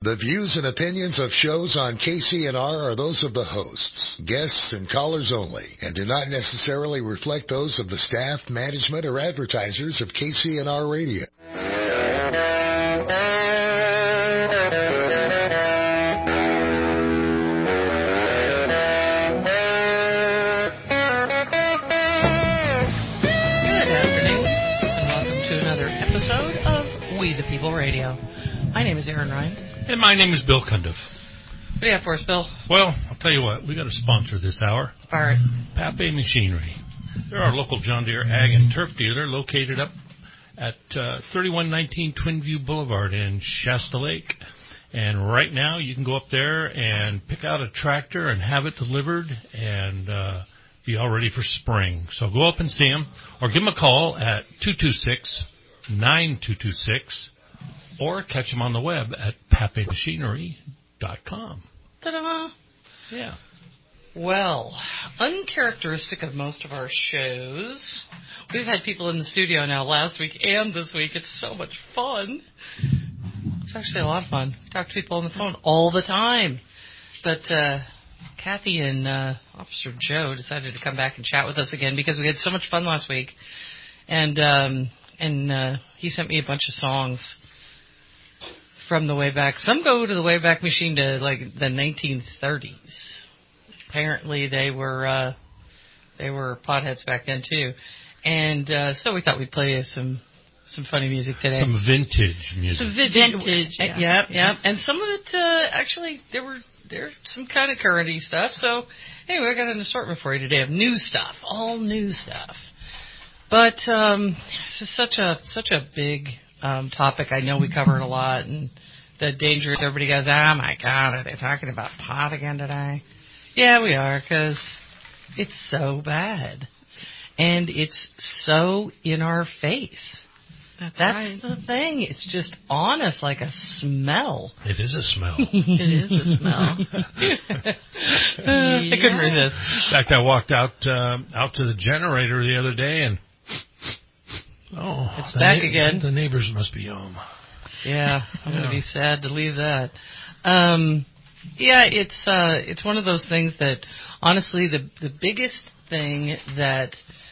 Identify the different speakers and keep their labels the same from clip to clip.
Speaker 1: The views and opinions of shows on KCNR are those of the hosts, guests, and callers only, and do not necessarily reflect those of the staff, management, or advertisers of KCNR Radio.
Speaker 2: The People Radio. My name is Aaron Ryan.
Speaker 3: And my name is Bill Cundiff.
Speaker 2: What do you have for us, Bill?
Speaker 3: Well, I'll tell you what. We got a sponsor this hour.
Speaker 2: All right.
Speaker 3: Pape Machinery. They're our local John Deere Ag and Turf dealer located up at 3119 Twinview Boulevard in Shasta Lake. And right now you can go up there and pick out a tractor and have it delivered and be all ready for spring. So go up and see them or give them a call at 226-9226 or catch them on the web at papemachinery.com.
Speaker 2: Ta-da!
Speaker 3: Yeah.
Speaker 2: Well, uncharacteristic of most of our shows, we've had people in the studio now last week and this week. It's so much fun. It's actually a lot of fun. We talk to people on the phone all the time. But Kathy and Officer Joe decided to come back and chat with us again because we had so much fun last week. And he sent me a bunch of songs from the way back. Some go to the Wayback Machine to like the 1930s. Apparently they were potheads back then too. And so we thought we'd play some funny music today.
Speaker 3: Some vintage music.
Speaker 2: Some vintage. Yeah. And some of it actually there's some kind of current-y stuff. So anyway, I got an assortment for you today of new stuff, all new stuff. But this is such a big topic. I know we cover it a lot, and the danger is everybody goes, oh, my God, are they talking about pot again today? Yeah, we are, because it's so bad, and it's so in our face. That's right. The thing. It's just on us like a smell.
Speaker 3: It is a smell.
Speaker 2: It is a smell. I couldn't resist.
Speaker 3: In fact, I walked out to the generator the other day, and
Speaker 2: it's back again.
Speaker 3: The neighbors must be home.
Speaker 2: Yeah, I'm going to be sad to leave that. It's one of those things that, honestly, the biggest thing that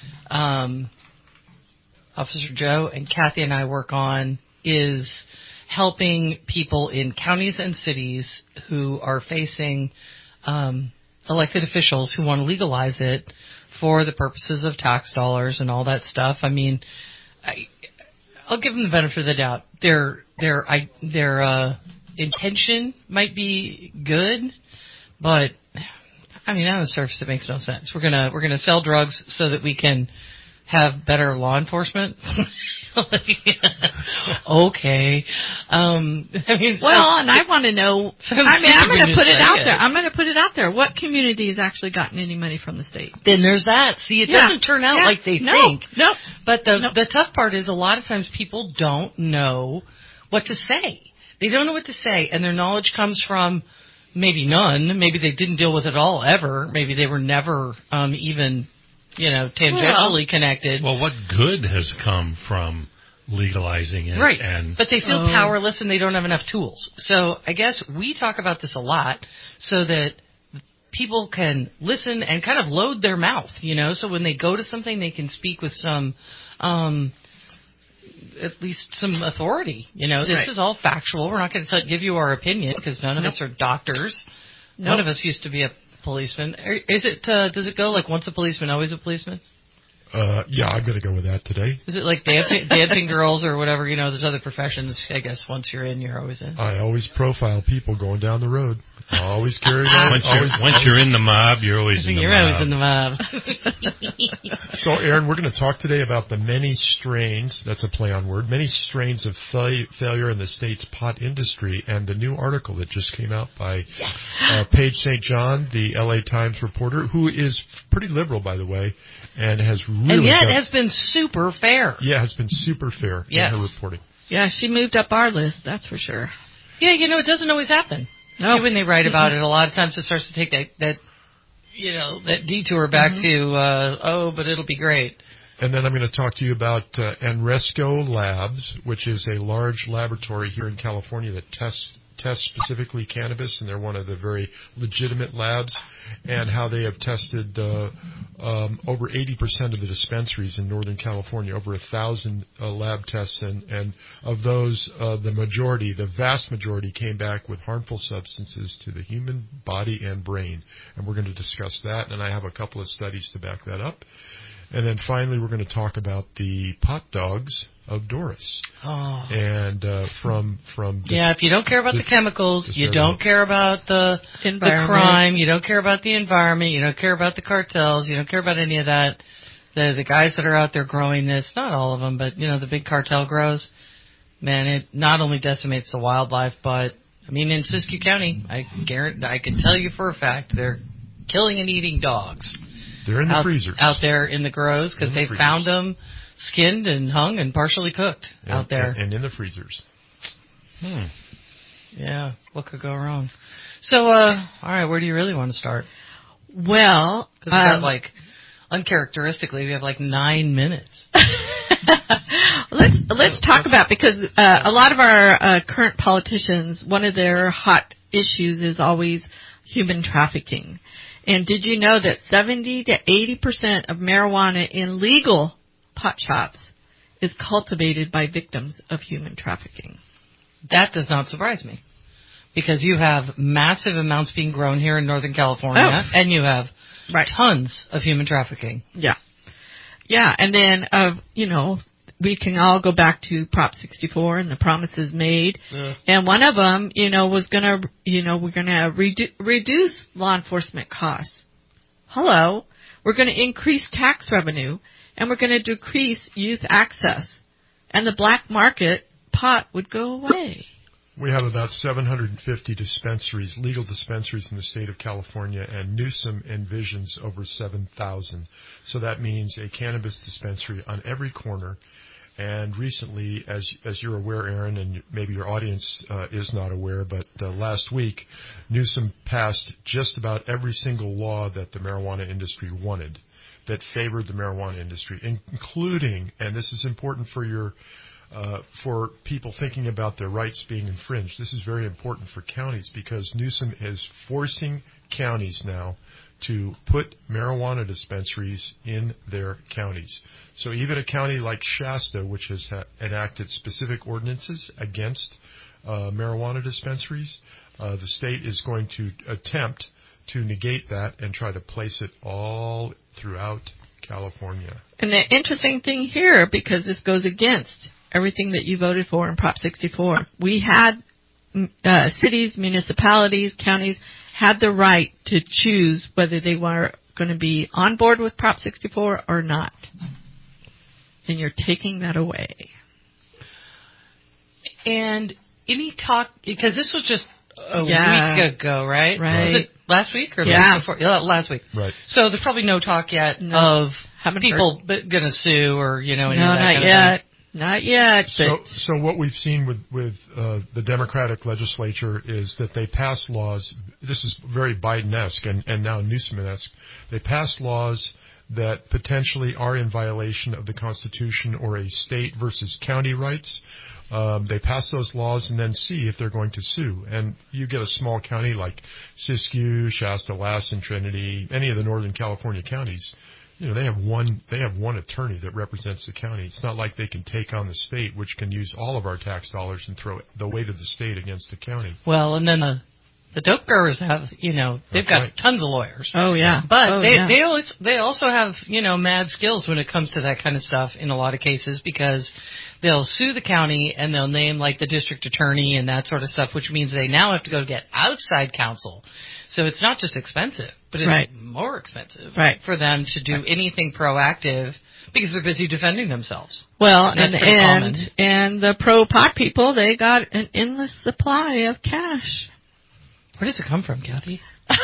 Speaker 2: Officer Joe and Kathy and I work on is helping people in counties and cities who are facing elected officials who want to legalize it for the purposes of tax dollars and all that stuff. I mean, I'll give them the benefit of the doubt. Their intention might be good, but I mean, on the surface, it makes no sense. We're gonna sell drugs so that we can have better law enforcement. Okay. And
Speaker 4: I want to know. I'm going to put it out there. I'm going to put it out there. What community has actually gotten any money from the state?
Speaker 2: Then there's that. See, it doesn't turn out like they think.
Speaker 4: Nope.
Speaker 2: But the tough part is a lot of times people don't know what to say. They don't know what to say, and their knowledge comes from maybe none. Maybe they didn't deal with it all ever. Maybe they were never even tangentially connected.
Speaker 3: Well, what good has come from legalizing it?
Speaker 2: Right. But they feel powerless and they don't have enough tools. So I guess we talk about this a lot so that people can listen and kind of load their mouth, so when they go to something, they can speak with some, at least some authority. This is all factual. We're not going to give you our opinion because none of us are doctors. None of us used to be a policeman. Is it? Does it go like once a policeman, always a policeman?
Speaker 5: Yeah, I'm going to go with that today.
Speaker 2: Is it like dancing girls or whatever? There's other professions. I guess once you're in, you're always in.
Speaker 5: I always profile people going down the road. I always carry that.
Speaker 3: Once you're in the mob, you're always in the mob.
Speaker 2: You're always in the mob.
Speaker 5: So, Aaron, we're going to talk today about the many strains, that's a play on word, many strains of failure in the state's pot industry, and the new article that just came out by Paige St. John, the LA Times reporter, who is pretty liberal, by the way, and has really...
Speaker 2: And yet has been super fair.
Speaker 5: Yeah, has been super fair in her reporting.
Speaker 4: Yeah, she moved up our list, that's for sure.
Speaker 2: Yeah, it doesn't always happen. No. When they write about it, a lot of times it starts to take that detour back to, but it'll be great.
Speaker 5: And then I'm going to talk to you about Enresco Labs, which is a large laboratory here in California that tests test specifically cannabis, and they're one of the very legitimate labs, and how they have tested over 80% of the dispensaries in Northern California, over 1,000 lab tests, and of those, the vast majority came back with harmful substances to the human body and brain. And we're going to discuss that, and I have a couple of studies to back that up. And then finally, we're going to talk about the pot dogs of Doris.
Speaker 2: Oh.
Speaker 5: And
Speaker 2: if you don't care about the chemicals, you don't care about the crime, you don't care about the environment, you don't care about the cartels, you don't care about any of that. The guys that are out there growing this, not all of them, but the big cartel grows. Man, it not only decimates the wildlife, but in Siskiyou County, I can tell you for a fact they're killing and eating dogs.
Speaker 5: They're in the freezers.
Speaker 2: Out there in the grows because they found them skinned and hung and partially cooked out there.
Speaker 5: And in the freezers.
Speaker 2: Yeah, what could go wrong? So, all right, where do you really want to start?
Speaker 4: Well,
Speaker 2: because we got uncharacteristically, we have 9 minutes.
Speaker 4: Let's talk about, because a lot of our current politicians, one of their hot issues is always human trafficking. And did you know that 70 to 80% of marijuana in legal pot shops is cultivated by victims of human trafficking?
Speaker 2: That does not surprise me, because you have massive amounts being grown here in Northern California, and you have tons of human trafficking.
Speaker 4: Yeah. Yeah, and then, we can all go back to Prop 64 and the promises made. Yeah. And one of them, was going to, we're going to reduce law enforcement costs. Hello. We're going to increase tax revenue, and we're going to decrease youth access. And the black market pot would go away.
Speaker 5: We have about 750 dispensaries, legal dispensaries in the state of California, and Newsom envisions over 7,000. So that means a cannabis dispensary on every corner. And recently, as you're aware, Aaron, and maybe your audience is not aware, but last week, Newsom passed just about every single law that the marijuana industry wanted, that favored the marijuana industry, including, and this is important for people thinking about their rights being infringed. This is very important for counties, because Newsom is forcing counties now to put marijuana dispensaries in their counties. So even a county like Shasta, which has enacted specific ordinances against marijuana dispensaries, the state is going to attempt to negate that and try to place it all throughout California.
Speaker 4: And the interesting thing here, because this goes against everything that you voted for in Prop 64, we had cities, municipalities, counties had the right to choose whether they were going to be on board with Prop 64 or not. And you're taking that away.
Speaker 2: And any talk, because this was just a week ago, right?
Speaker 4: Right.
Speaker 2: Was it last week or the week before? Yeah, last week.
Speaker 5: Right.
Speaker 2: So there's probably no talk yet of people going to sue or, any of that kind of thing.
Speaker 4: Not yet.
Speaker 5: So what we've seen with the Democratic legislature is that they pass laws. This is very Biden-esque and now Newsom-esque. They pass laws that potentially are in violation of the Constitution or a state versus county rights. They pass those laws and then see if they're going to sue. And you get a small county like Siskiyou, Shasta, Lassen, Trinity, any of the Northern California counties. They have one attorney that represents the county. It's not like they can take on the state, which can use all of our tax dollars and throw the weight of the state against the county.
Speaker 2: Well, and then the dope growers have, they've got tons of lawyers.
Speaker 4: Oh yeah.
Speaker 2: But they also have, mad skills when it comes to that kind of stuff in a lot of cases, because they'll sue the county and they'll name the district attorney and that sort of stuff, which means they now have to go get outside counsel. So it's not just expensive, but it's more expensive for them to do anything proactive, because they're busy defending themselves.
Speaker 4: Well, and the pro-pot people, they got an endless supply of cash.
Speaker 2: Where does it come from, Kathy?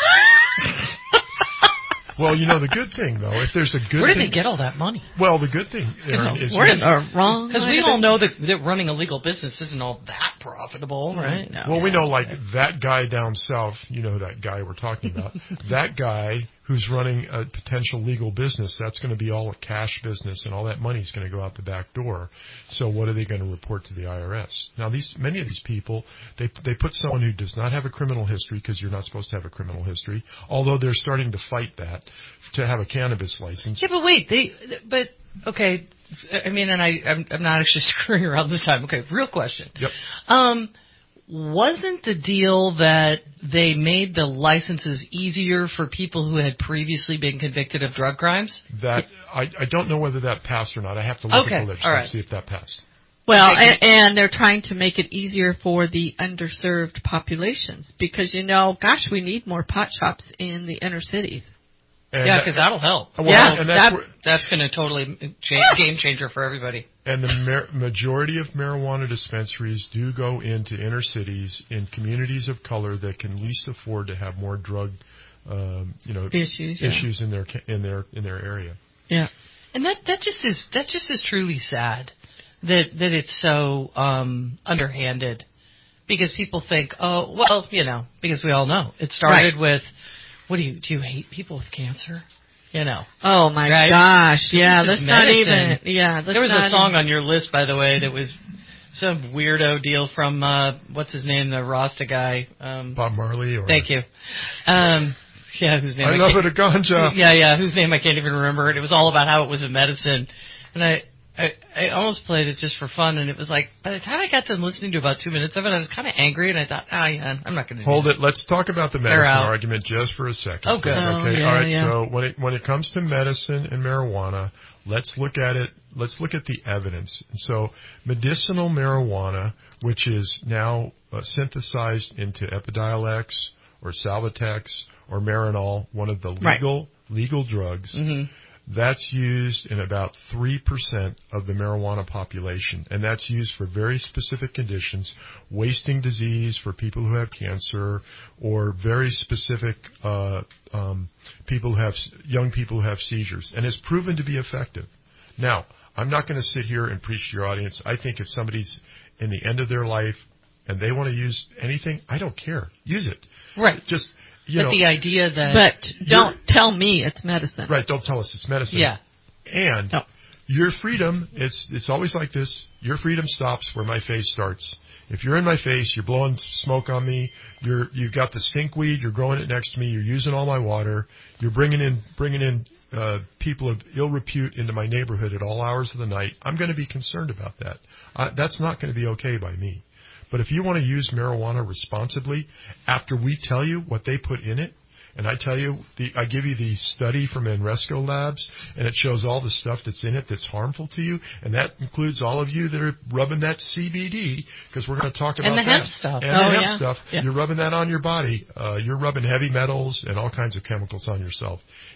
Speaker 5: Well, the good thing, though, if there's a good
Speaker 2: Where do they get all that money?
Speaker 5: Well, the good thing, Aaron, is...
Speaker 4: wrong?
Speaker 2: Because we all know that running a legal business isn't all that profitable, right?
Speaker 5: No. Well, we know, that guy down south, that guy we're talking about, that guy who's running a potential legal business, that's going to be all a cash business, and all that money is going to go out the back door. So what are they going to report to the IRS? Now, many of these people, they put someone who does not have a criminal history, because you're not supposed to have a criminal history, although they're starting to fight that to have a cannabis license.
Speaker 2: Yeah, but wait, okay. I mean, and I'm not actually screwing around this time. Okay, real question.
Speaker 5: Yep.
Speaker 2: Wasn't the deal that they made the licenses easier for people who had previously been convicted of drug crimes?
Speaker 5: That I don't know whether that passed or not. I have to look at the legislation to see if that passed.
Speaker 4: Well, and they're trying to make it easier for the underserved populations because, gosh, we need more pot shops in the inner cities.
Speaker 5: And
Speaker 2: because that'll help.
Speaker 5: Well,
Speaker 4: yeah,
Speaker 5: and
Speaker 2: that's going to totally game changer for everybody.
Speaker 5: And the majority of marijuana dispensaries do go into inner cities in communities of color that can least afford to have more drug, issues in their area.
Speaker 2: Yeah, and that just is truly sad that it's so underhanded, because people think, because we all know it started with. Do you hate people with cancer?
Speaker 4: Oh my gosh! Yeah, that's not even. Yeah,
Speaker 2: there was a song on your list, by the way, that was some weirdo deal from what's his name, the Rasta guy.
Speaker 5: Bob Marley.
Speaker 2: Thank you. Whose name
Speaker 5: I love it, a ganja.
Speaker 2: Yeah, whose name I can't even remember. And it was all about how it was a medicine, and I almost played it just for fun, and it was like, by the time I got done listening to about 2 minutes of it, I was kind of angry, and I thought, I'm not going to
Speaker 5: hold it. Let's talk about the medicine argument just for a second.
Speaker 2: Oh, good.
Speaker 5: Okay, all right. So when it comes to medicine and marijuana, let's look at it. Let's look at the evidence. So medicinal marijuana, which is now synthesized into Epidiolex or Salvatex or Marinol, one of the legal drugs. Mm-hmm. That's used in about 3% of the marijuana population, and that's used for very specific conditions, wasting disease for people who have cancer, or very specific young people who have seizures, and it's proven to be effective. Now, I'm not going to sit here and preach to your audience. I think if somebody's in the end of their life and they want to use anything, I don't care. Use it.
Speaker 2: Right.
Speaker 4: But
Speaker 2: the idea that...
Speaker 4: But don't tell me it's medicine.
Speaker 5: Right, don't tell us it's medicine.
Speaker 2: Yeah.
Speaker 5: And your freedom, it's always like this, your freedom stops where my face starts. If you're in my face, you're blowing smoke on me, you've got the stinkweed, you're growing it next to me, you're using all my water, you're bringing in people of ill repute into my neighborhood at all hours of the night, I'm going to be concerned about that. That's not going to be okay by me. But if you want to use marijuana responsibly, after we tell you what they put in it, and I give you the study from Enresco Labs, and it shows all the stuff that's in it that's harmful to you, and that includes all of you that are rubbing that CBD, because we're going to talk about that.
Speaker 2: And the hemp stuff.
Speaker 5: And the hemp stuff. Yeah. You're rubbing that on your body. You're rubbing heavy metals and all kinds of chemicals on yourself.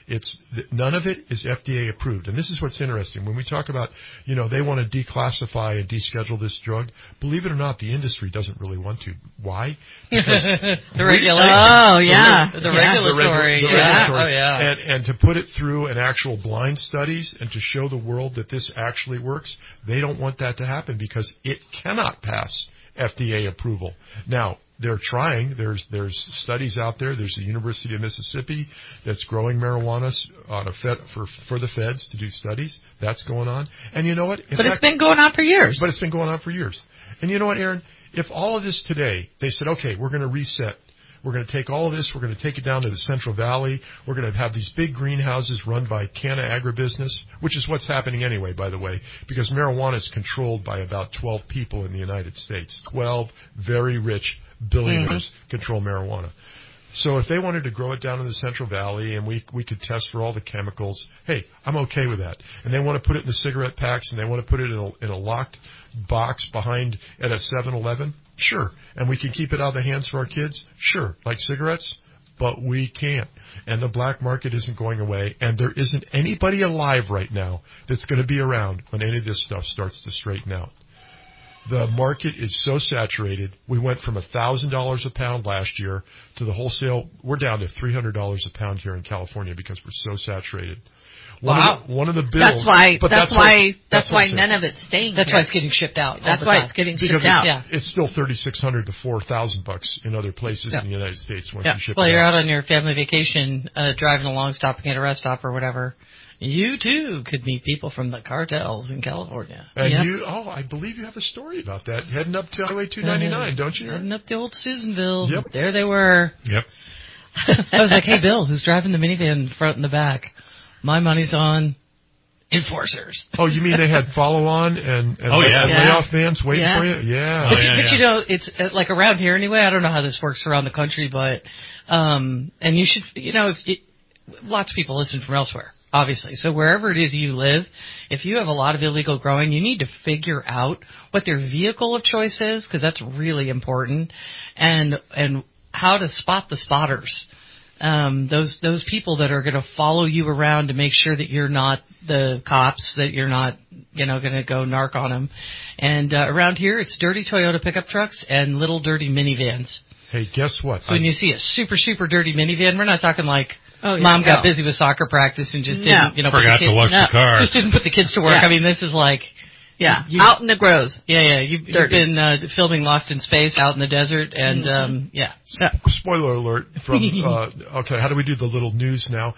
Speaker 5: None of it is FDA approved. And this is what's interesting. When we talk about, they want to declassify and deschedule this drug, believe it or not, the industry doesn't really want to. Why? Because
Speaker 2: the regulation.
Speaker 4: Oh, yeah.
Speaker 2: The regulatory.
Speaker 5: Oh,
Speaker 2: yeah.
Speaker 5: And to put it through an actual blind studies and to show the world that this actually works, they don't want that to happen because it cannot pass FDA approval. Now, they're trying. There's studies out there. There's the University of Mississippi that's growing marijuana for the feds to do studies. That's going on. And you know what?
Speaker 4: It's been going on for years.
Speaker 5: But it's been going on for years. And you know what, Aaron? If all of this today, they said, okay, we're going to reset. We're going to take all of this. We're going to take it down to the Central Valley. We're going to have these big greenhouses run by Canna Agribusiness, which is what's happening anyway, by the way, because marijuana is controlled by about 12 people in the United States. 12 very rich billionaires control marijuana. So if they wanted to grow it down in the Central Valley and we could test for all the chemicals, hey, I'm okay with that. And they want to put it in the cigarette packs and they want to put it in a locked box behind at a 7-Eleven, sure. And we can keep it out of the hands for our kids, sure, like cigarettes, but we can't. And the black market isn't going away, and there isn't anybody alive right now that's going to be around when any of this stuff starts to straighten out. The market is so saturated. We went from $1,000 a pound last year to the wholesale. We're down to $300 a pound here in California because we're so saturated. One of the bills.
Speaker 4: That's why.
Speaker 5: But
Speaker 4: That's why none of it's staying.
Speaker 2: That's
Speaker 4: here.
Speaker 2: why it's getting shipped out.
Speaker 4: That's why it's getting
Speaker 5: because
Speaker 4: shipped out.
Speaker 2: Yeah.
Speaker 5: It's still $3,600 to $4,000 in other places in the United States once you ship it out.
Speaker 2: Well, you're out on your family vacation, driving along, stopping at a rest stop or whatever. You too could meet people from the cartels in California.
Speaker 5: And I believe you have a story about that. Heading up to Highway 299, don't you?
Speaker 2: Heading up to old Susanville.
Speaker 5: Yep.
Speaker 2: There they were.
Speaker 3: Yep.
Speaker 2: I was like, hey, Bill, who's driving the minivan in front and the back? My money's on enforcers.
Speaker 5: Oh, you mean they had follow-on and layoff vans waiting for you? Yeah.
Speaker 2: But you know, it's like around here anyway. I don't know how this works around the country, but and you should, lots of people listen from elsewhere, obviously. So wherever it is you live, if you have a lot of illegal growing, you need to figure out what their vehicle of choice is, because that's really important, and how to spot the spotters. Those people that are going to follow you around to make sure that you're not the cops, that you're not, going to go narc on them. And around here, it's dirty Toyota pickup trucks and little dirty minivans.
Speaker 5: Hey, guess what?
Speaker 2: So when you see a super, super dirty minivan, we're not talking like mom got busy with soccer practice and just didn't,
Speaker 3: forgot to wash the car.
Speaker 2: Just didn't put the kids to work. I mean, this is like...
Speaker 4: Yeah, out in the groves.
Speaker 2: Yeah. You've been filming Lost in Space out in the desert, and
Speaker 5: Spoiler alert from. Okay, how do we do the little news now?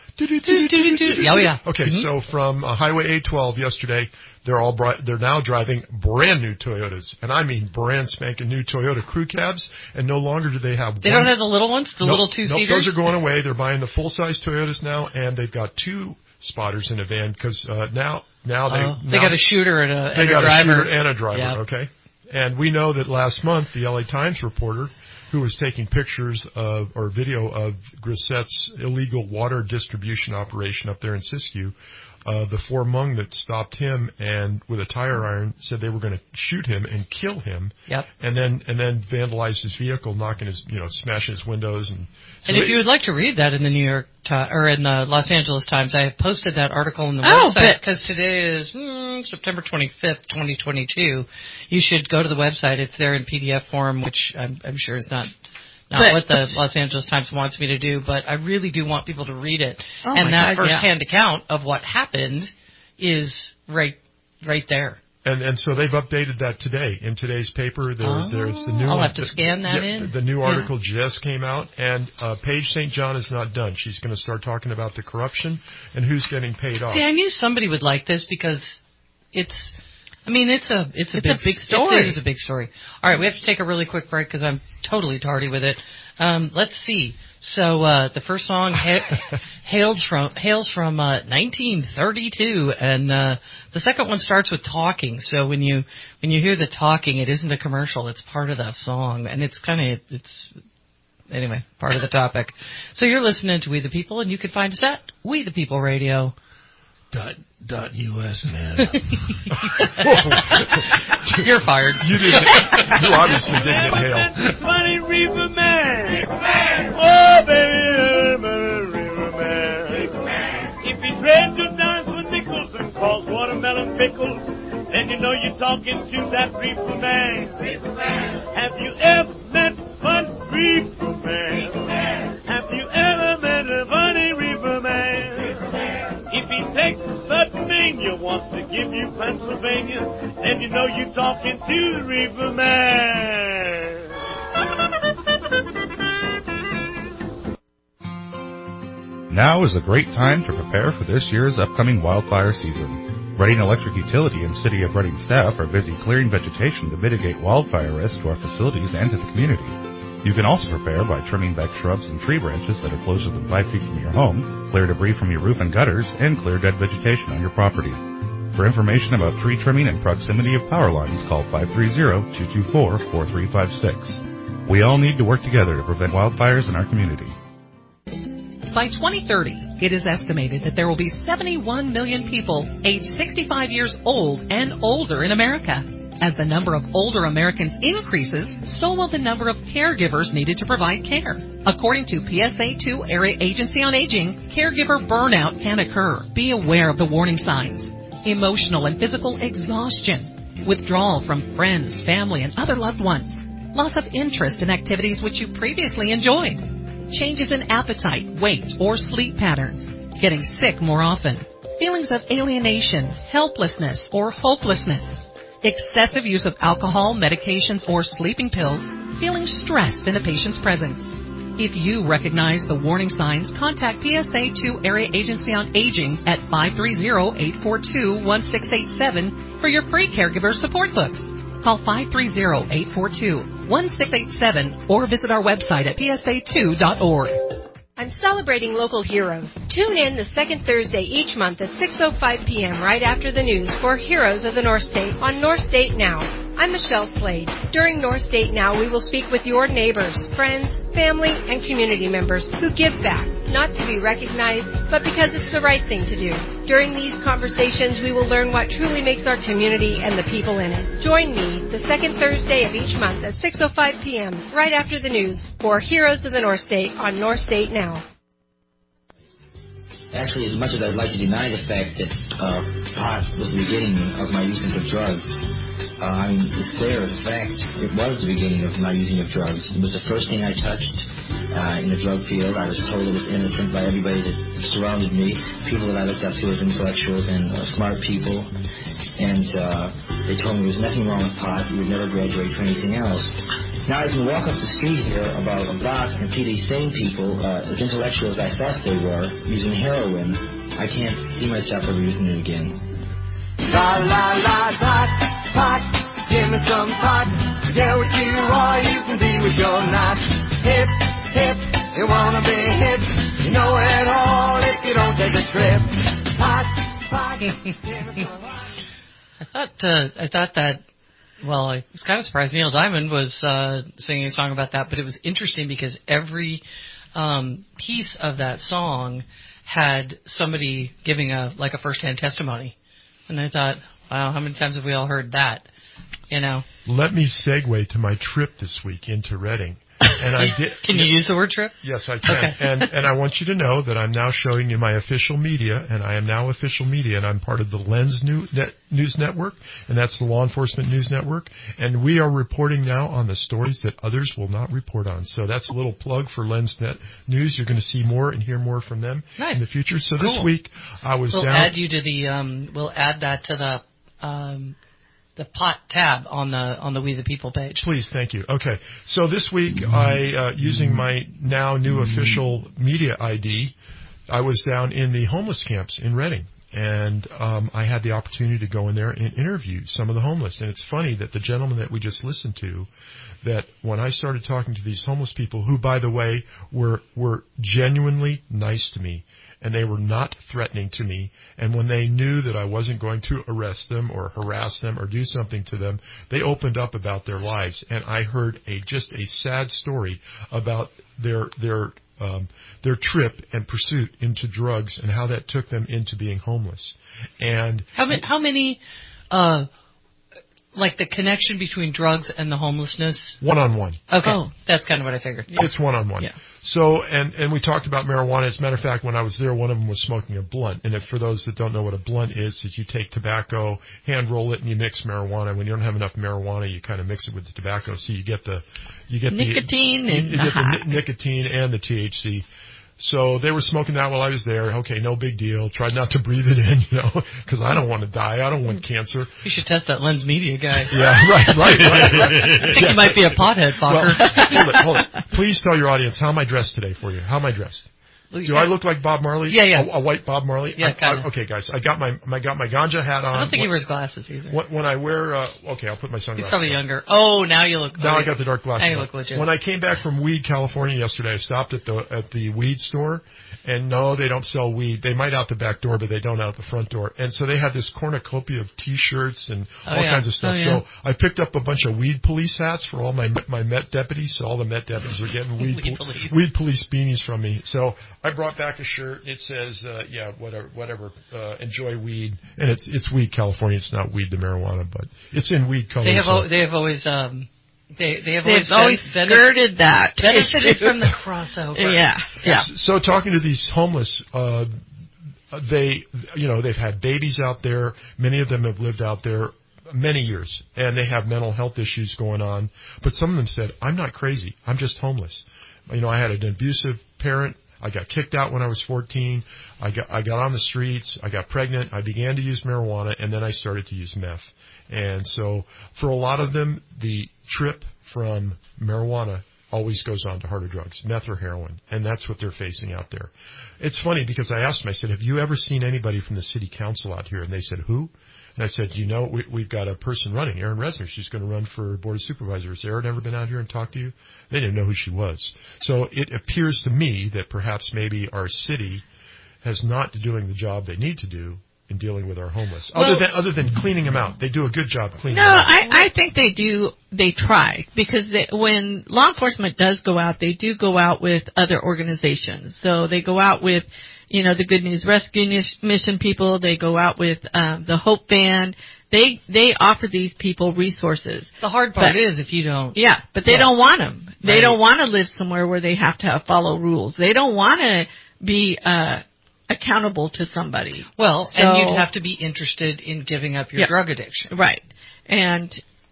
Speaker 2: Oh yeah.
Speaker 5: Okay, so from Highway 812 yesterday, they're now driving brand new Toyotas, and I mean brand spanking new Toyota crew cabs, and no longer do they have.
Speaker 2: They don't have the little ones, little two-seaters.
Speaker 5: Those are going away. They're buying the full-size Toyotas now, and they've got two spotters in a van because now they
Speaker 2: got a shooter and a
Speaker 5: driver.
Speaker 2: Yep.
Speaker 5: Okay. And we know that last month the LA Times reporter who was taking pictures of or video of Grissette's illegal water distribution operation up there in Siskiyou, the four Hmong that stopped him and with a tire iron said they were going to shoot him and kill him.
Speaker 2: Yep.
Speaker 5: And then vandalized his vehicle, knocking smashing his windows
Speaker 2: and if you would like to read that in the New York or in the Los Angeles Times, I have posted that article on the website because today is September 25th, 2022. You should go to the website. It's there in PDF form, which I'm sure is not what the Los Angeles Times wants me to do, but I really do want people to read it. And that first-hand account of what happened is right there.
Speaker 5: And so they've updated that today in today's paper. There's the new.
Speaker 2: I'll have to scan that in.
Speaker 5: The new article just came out, and Paige St. John is not done. She's going to start talking about the corruption and who's getting paid off.
Speaker 2: See, I knew somebody would like this because it's a big story. It is a big story. All right, we have to take a really quick break because I'm totally tardy with it. Let's see. So the first song hails from 1932, and the second one starts with talking. So when you hear the talking, it isn't a commercial; it's part of that song, and it's anyway part of the topic. So you're listening to We the People, and you can find us at We the People Radio.
Speaker 3: .us, man.
Speaker 2: You're fired.
Speaker 5: You obviously didn't inhale.
Speaker 6: Funny Reefer Man. Oh, baby, Reefer Man. If he trades your dimes for nickels and calls watermelon pickles, then you know you're talking to that Reefer Man. Have you ever met Fun Reefer Man? Have you ever met a funny Reefer Man? If he takes certain mania, wants to give you Pennsylvania, then you know you're talking to the Reefer Man.
Speaker 7: Now is a great time to prepare for this year's upcoming wildfire season. Reading Electric Utility and City of Reading staff are busy clearing vegetation to mitigate wildfire risk to our facilities and to the community. You can also prepare by trimming back shrubs and tree branches that are closer than 5 feet from your home, clear debris from your roof and gutters, and clear dead vegetation on your property. For information about tree trimming and proximity of power lines, call 530-224-4356. We all need to work together to prevent wildfires in our community.
Speaker 8: By 2030, it is estimated that there will be 71 million people aged 65 years old and older in America. As the number of older Americans increases, so will the number of caregivers needed to provide care. According to PSA2 Area Agency on Aging, caregiver burnout can occur. Be aware of the warning signs. Emotional and physical exhaustion, withdrawal from friends, family, and other loved ones, loss of interest in activities which you previously enjoyed, changes in appetite, weight, or sleep patterns, getting sick more often, feelings of alienation, helplessness, or hopelessness, excessive use of alcohol, medications, or sleeping pills, feeling stressed in a patient's presence. If you recognize the warning signs, contact PSA2 Area Agency on Aging at 530-842-1687 for your free caregiver support books. Call 530-842-1687 or visit our website at psa2.org.
Speaker 9: I'm celebrating local heroes. Tune in the second Thursday each month at 6:05 p.m. right after the news for Heroes of the North State on North State Now. I'm Michelle Slade. During North State Now, we will speak with your neighbors, friends, family, and community members who give back, not to be recognized, but because it's the right thing to do. During these conversations, we will learn what truly makes our community and the people in it. Join me the second Thursday of each month at 6:05 p.m. right after the news for Heroes of the North State on North State Now.
Speaker 10: Actually, as much as I'd like to deny the fact that pot was the beginning of my usage of drugs, it's clear as a fact it was the beginning of my using of drugs. It was the first thing I touched in the drug field. I was told it was innocent by everybody that surrounded me, people that I looked up to as intellectuals and smart people. And they told me there was nothing wrong with pot. You would never graduate to anything else. Now I can walk up the street here about a block and see these same people, as intellectual as I thought they were, using heroin. I can't see myself ever using it again.
Speaker 11: La la la dot, pot, give me some pot. Get what you are, you can be what you're not. Hip, hip, you wanna be hip. You know it all if you don't take a trip. Pot, pot, give me some pot.
Speaker 2: I thought that, well, I was kind of surprised Neil Diamond was singing a song about that, but it was interesting because every piece of that song had somebody giving a first-hand testimony. And I thought, wow, how many times have we all heard that? You know.
Speaker 5: Let me segue to my trip this week into Reading. And I did.
Speaker 2: Can you use the word trip?
Speaker 5: Yes, I can.
Speaker 2: Okay.
Speaker 5: And I want you to know that I'm now showing you my official media, and I am now official media, and I'm part of the Lens News Network, and that's the Law Enforcement News Network. And we are reporting now on the stories that others will not report on. So that's a little plug for LensNet News. You're going to see more and hear more from them in the future. So this week I was
Speaker 2: we'll
Speaker 5: down.
Speaker 2: We'll add that to the pot tab on the We the People page.
Speaker 5: Please, thank you. Okay, so this week I, using my now new official media ID, I was down in the homeless camps in Reading, and I had the opportunity to go in there and interview some of the homeless. And it's funny that the gentleman that we just listened to, that when I started talking to these homeless people, who, by the way, were genuinely nice to me, and they were not threatening to me. And when they knew that I wasn't going to arrest them or harass them or do something to them, they opened up about their lives. And I heard just a sad story about their trip and pursuit into drugs and how that took them into being homeless. And
Speaker 2: how many like the connection between drugs and the homelessness?
Speaker 5: One-on-one.
Speaker 2: Okay. Oh, that's kind of what I figured. Yeah.
Speaker 5: It's one-on-one.
Speaker 2: Yeah.
Speaker 5: So, and we talked about marijuana. As a matter of fact, when I was there, one of them was smoking a blunt. And for those that don't know what a blunt is you take tobacco, hand roll it, and you mix marijuana. When you don't have enough marijuana, you kind of mix it with the tobacco, so you get
Speaker 4: nicotine
Speaker 5: the nicotine and the THC. So they were smoking that while I was there. Okay, no big deal. Tried not to breathe it in, because I don't want to die. I don't want cancer.
Speaker 2: You should test that Lens Media guy.
Speaker 5: Yeah, right.
Speaker 2: I think you might be a pothead, Fokker.
Speaker 5: Well, hold it. Please tell your audience, how am I dressed today for you? How am I dressed? Do I look like Bob Marley?
Speaker 2: Yeah.
Speaker 5: A white Bob Marley?
Speaker 2: Yeah, kind of.
Speaker 5: Okay, guys, I got my ganja hat on.
Speaker 2: I don't think he wears glasses either.
Speaker 5: When I wear, okay, I'll put my sunglasses on.
Speaker 2: He's probably younger. Oh, now you look.
Speaker 5: Now I got the dark glasses.
Speaker 2: Now you look legit.
Speaker 5: When I came back from Weed, California yesterday, I stopped at the weed store, and no, they don't sell weed. They might out the back door, but they don't out the front door. And so they had this cornucopia of T-shirts and all kinds of stuff.
Speaker 2: Oh, yeah.
Speaker 5: So I picked up a bunch of weed police hats for all my Met deputies. So all the Met deputies are getting weed police beanies from me. So I brought back a shirt. It says, whatever, enjoy weed. And it's Weed, California. It's not weed the marijuana, but it's in weed color.
Speaker 2: They have always
Speaker 4: skirted that.
Speaker 2: Benefited from the crossover.
Speaker 4: Yeah.
Speaker 5: So talking to these homeless, they've had babies out there. Many of them have lived out there many years, and they have mental health issues going on. But some of them said, I'm not crazy. I'm just homeless. I had an abusive parent. I got kicked out when I was 14. I got on the streets. I got pregnant. I began to use marijuana, and then I started to use meth. And so for a lot of them, the trip from marijuana always goes on to harder drugs, meth or heroin, and that's what they're facing out there. It's funny because I asked them, I said, have you ever seen anybody from the city council out here? And they said, who? And I said, we've got a person running, Erin Resner. She's going to run for Board of Supervisors. Has Erin ever been out here and talked to you? They didn't know who she was. So it appears to me that perhaps maybe our city has not doing the job they need to do in dealing with our homeless. Other than cleaning them out. They do a good job cleaning them out.
Speaker 4: I think they do. They try because when law enforcement does go out, they do go out with other organizations. So they go out with, the Good News Rescue Mission people. They go out with the Hope Band. They offer these people resources.
Speaker 2: The hard part is if you don't.
Speaker 4: Yeah, but they don't want them. They
Speaker 2: Right.
Speaker 4: don't want to live somewhere where they have to follow rules. They don't want to be accountable to somebody.
Speaker 2: Well, and you'd have to be interested in giving up your drug addiction.
Speaker 4: Right. And,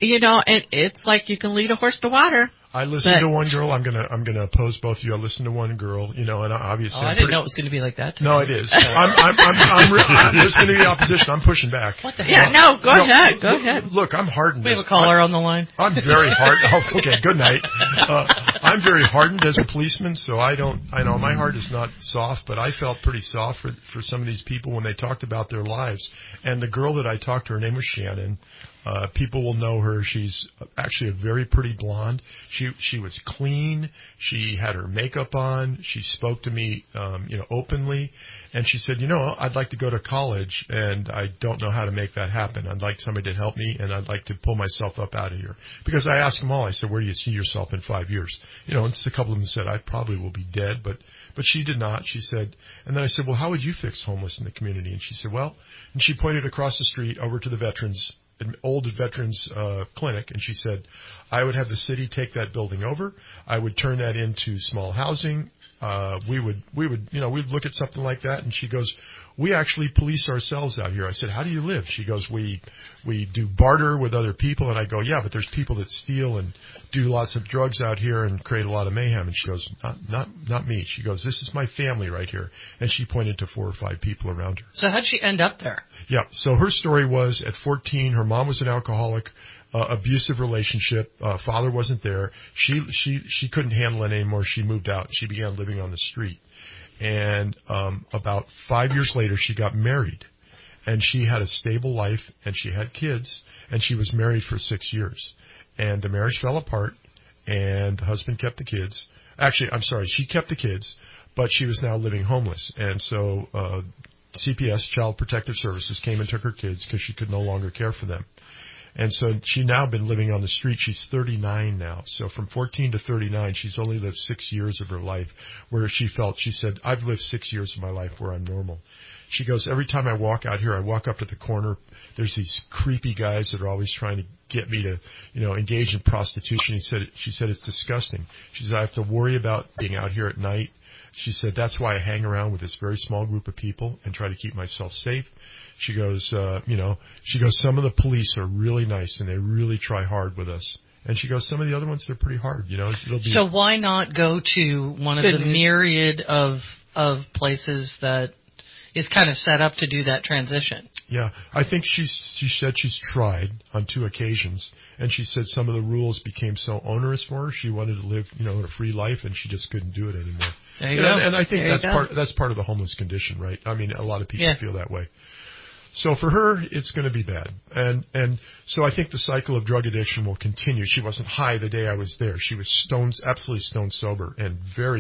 Speaker 4: it's like you can lead a horse to water.
Speaker 5: I listened to one girl. I'm gonna oppose both of you. I listened to one girl, and obviously.
Speaker 2: I didn't know it was going to be like that.
Speaker 5: No, it is. There's going to be opposition. I'm pushing back.
Speaker 2: What the
Speaker 4: hell? Yeah, no, go ahead.
Speaker 5: Look, I'm hardened.
Speaker 2: We have a caller on the line.
Speaker 5: I'm very hardened. Oh, okay, good night. I'm very hardened as a policeman, so I know my heart is not soft, but I felt pretty soft for some of these people when they talked about their lives. And the girl that I talked to, her name was Shannon. People will know her. She's actually a very pretty blonde. She was clean. She had her makeup on. She spoke to me, openly. And she said, I'd like to go to college and I don't know how to make that happen. I'd like somebody to help me and I'd like to pull myself up out of here. Because I asked them all, I said, where do you see yourself in 5 years? And a couple of them said, I probably will be dead, but she did not. She said, and then I said, well, how would you fix homeless in the community? And she said, well, and she pointed across the street over to the old veterans clinic, and she said, I would have the city take that building over. I would turn that into small housing. We'd look at something like that. And she goes, we actually police ourselves out here. I said, how do you live? She goes, we do barter with other people. And I go, yeah, but there's people that steal and do lots of drugs out here and create a lot of mayhem. And she goes, not me. She goes, this is my family right here. And she pointed to 4 or 5 people around her.
Speaker 2: So how'd she end up there?
Speaker 5: Yeah. So her story was at 14, her mom was an alcoholic, abusive relationship. Father wasn't there. She couldn't handle it anymore. She moved out. She began living on the street. And about 5 years later, she got married. And she had a stable life, and she had kids, and she was married for 6 years. And the marriage fell apart, and the husband kept the kids. Actually, I'm sorry, she kept the kids, but she was now living homeless. And so CPS, Child Protective Services, came and took her kids because she could no longer care for them. And so she's now been living on the street. She's 39 now. So from 14 to 39, she's only lived 6 years of her life where she said, I've lived 6 years of my life where I'm normal. She goes, every time I walk out here, I walk up to the corner. There's these creepy guys that are always trying to get me to, engage in prostitution. She said, it's disgusting. She said, I have to worry about being out here at night. She said, that's why I hang around with this very small group of people and try to keep myself safe. She goes, some of the police are really nice and they really try hard with us. And she goes, some of the other ones, they're pretty hard,
Speaker 2: So why not go to one of the myriad of places that is kind of set up to do that transition?
Speaker 5: Yeah, I think she said she's tried on 2 occasions, and she said some of the rules became so onerous for her. She wanted to live, a free life, and she just couldn't do it anymore.
Speaker 2: There you go.
Speaker 5: And I think that's part of the homeless condition, right? I mean, a lot of people feel that way. So for her, it's going to be bad. And so I think the cycle of drug addiction will continue. She wasn't high the day I was there. She was absolutely stone sober and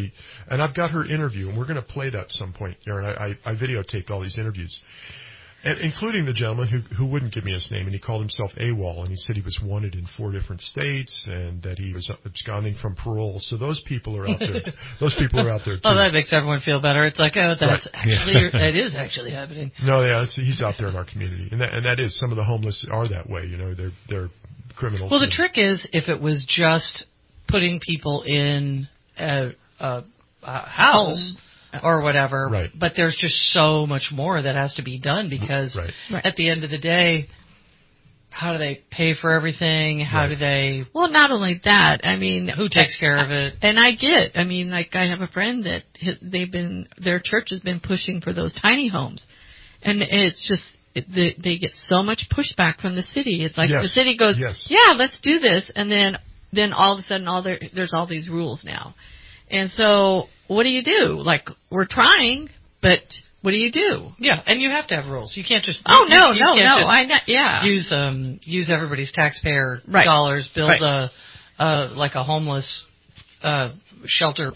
Speaker 5: I've got her interview, and we're going to play that at some point, Erin. I videotaped all these interviews. And including the gentleman who wouldn't give me his name, and he called himself AWOL, and he said he was wanted in 4 different states and that he was absconding from parole. So those people are out there. Those people are out there too.
Speaker 2: Oh, that makes everyone feel better. It's like, that is actually happening.
Speaker 5: No, yeah, he's out there in our community, and that is, some of the homeless are that way. They're criminals.
Speaker 2: Well, the trick is if it was just putting people in a house or whatever,
Speaker 5: right.
Speaker 2: But there's just so much more that has to be done because at the end of the day, how do they pay for everything? How do they?
Speaker 4: Well, not only that. I mean,
Speaker 2: who takes care of it?
Speaker 4: And I mean, like I have a friend that their church has been pushing for those tiny homes, and it's just they get so much pushback from the city. It's like the city goes, yeah, let's do this, and then all of a sudden there's all these rules now, and so what do you do? Like, we're trying, but what do you do?
Speaker 2: Yeah, and you have to have rules. You can't just use everybody's taxpayer dollars, build a homeless shelter,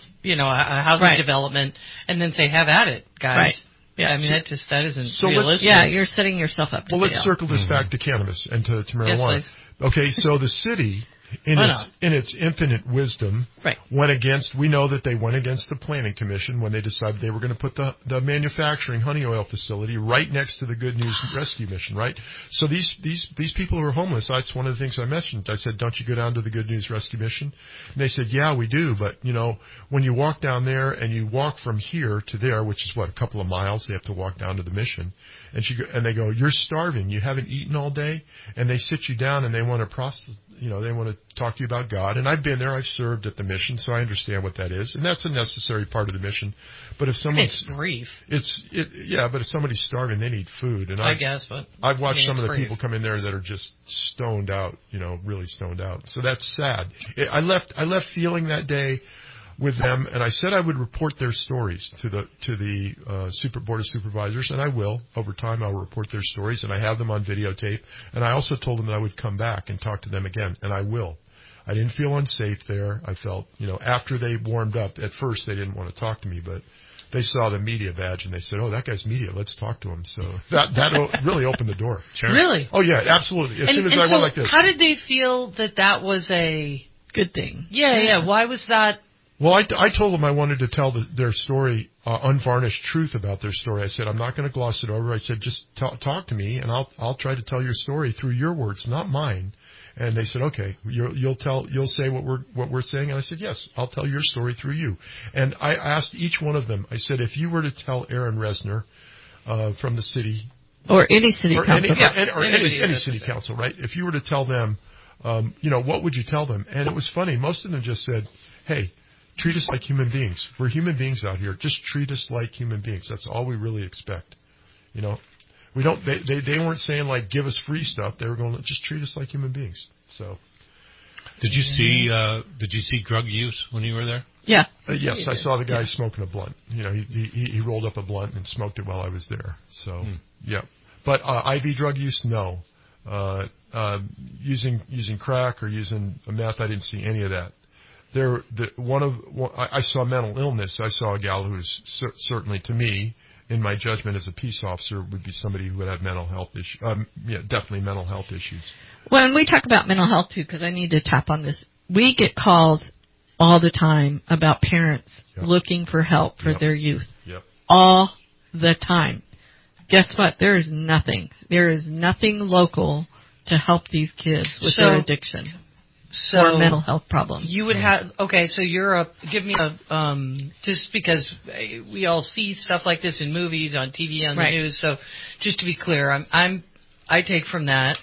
Speaker 2: a housing development, and then say, have at it, guys.
Speaker 4: Right.
Speaker 2: Yeah, I mean that isn't realistic.
Speaker 4: You're setting yourself up.
Speaker 5: Well, let's circle this back to cannabis and to marijuana.
Speaker 2: Yes, please.
Speaker 5: Okay, so the city, in its infinite wisdom, went against. We know that they went against the Planning Commission when they decided they were going to put the manufacturing honey oil facility right next to the Good News Rescue Mission. Right. So these people who are homeless. That's one of the things I mentioned. I said, don't you go down to the Good News Rescue Mission? And they said, yeah, we do. But when you walk down there and you walk from here to there, which is a couple of miles, they have to walk down to the mission. And they go, you're starving. You haven't eaten all day, and they sit you down and they want to they want to talk to you about God. And I've been there. I've served at the mission, so I understand what that is. And that's a necessary part of the mission. But if someone's...
Speaker 2: It's brief.
Speaker 5: But if somebody's starving, they need food. And
Speaker 2: I guess, but...
Speaker 5: I've watched some of the people come in there that are just stoned out, really stoned out. So that's sad. I left feeling that day with them, and I said I would report their stories to the Board of Supervisors, and I will. Over time, I'll report their stories, and I have them on videotape. And I also told them that I would come back and talk to them again, and I will. I didn't feel unsafe there. I felt, after they warmed up, at first they didn't want to talk to me, but they saw the media badge, and they said, oh, that guy's media, let's talk to him. So that really opened the door.
Speaker 2: Sure. Really?
Speaker 5: Oh, yeah, absolutely. As soon as I went like this.
Speaker 2: How did they feel that was a...
Speaker 4: good thing?
Speaker 2: Yeah. Why was that...
Speaker 5: Well, I told them I wanted to tell their story, unvarnished truth about their story. I said, I'm not going to gloss it over. I said, just talk to me, and I'll try to tell your story through your words, not mine. And they said, okay, you'll say what we're saying. And I said, yes, I'll tell your story through you. And I asked each one of them, I said, if you were to tell Aaron Resner, from the city.
Speaker 4: Or any city council.
Speaker 5: Any city council, right? If you were to tell them, what would you tell them? And it was funny. Most of them just said, hey, treat us like human beings. We're human beings out here. Just treat us like human beings. That's all we really expect. We don't. They weren't saying like give us free stuff. They were going just treat us like human beings. So,
Speaker 3: did you see drug use when you were there?
Speaker 4: Yeah.
Speaker 5: Yes, I saw the guy smoking a blunt. He rolled up a blunt and smoked it while I was there. So yeah. But IV drug use, no. Using crack or using meth, I didn't see any of that. I saw mental illness. I saw a gal who's certainly, to me, in my judgment as a peace officer, would be somebody who would have mental health issues. Definitely mental health issues.
Speaker 4: When we talk about mental health too, because I need to tap on this, we get calls all the time about parents looking for help for their youth.
Speaker 5: Yep.
Speaker 4: All the time. Guess what? There is nothing local to help these kids with their addiction. Or mental health problems.
Speaker 2: You would have so give me just because we all see stuff like this in movies, on TV, on the news. So just to be clear, I take from that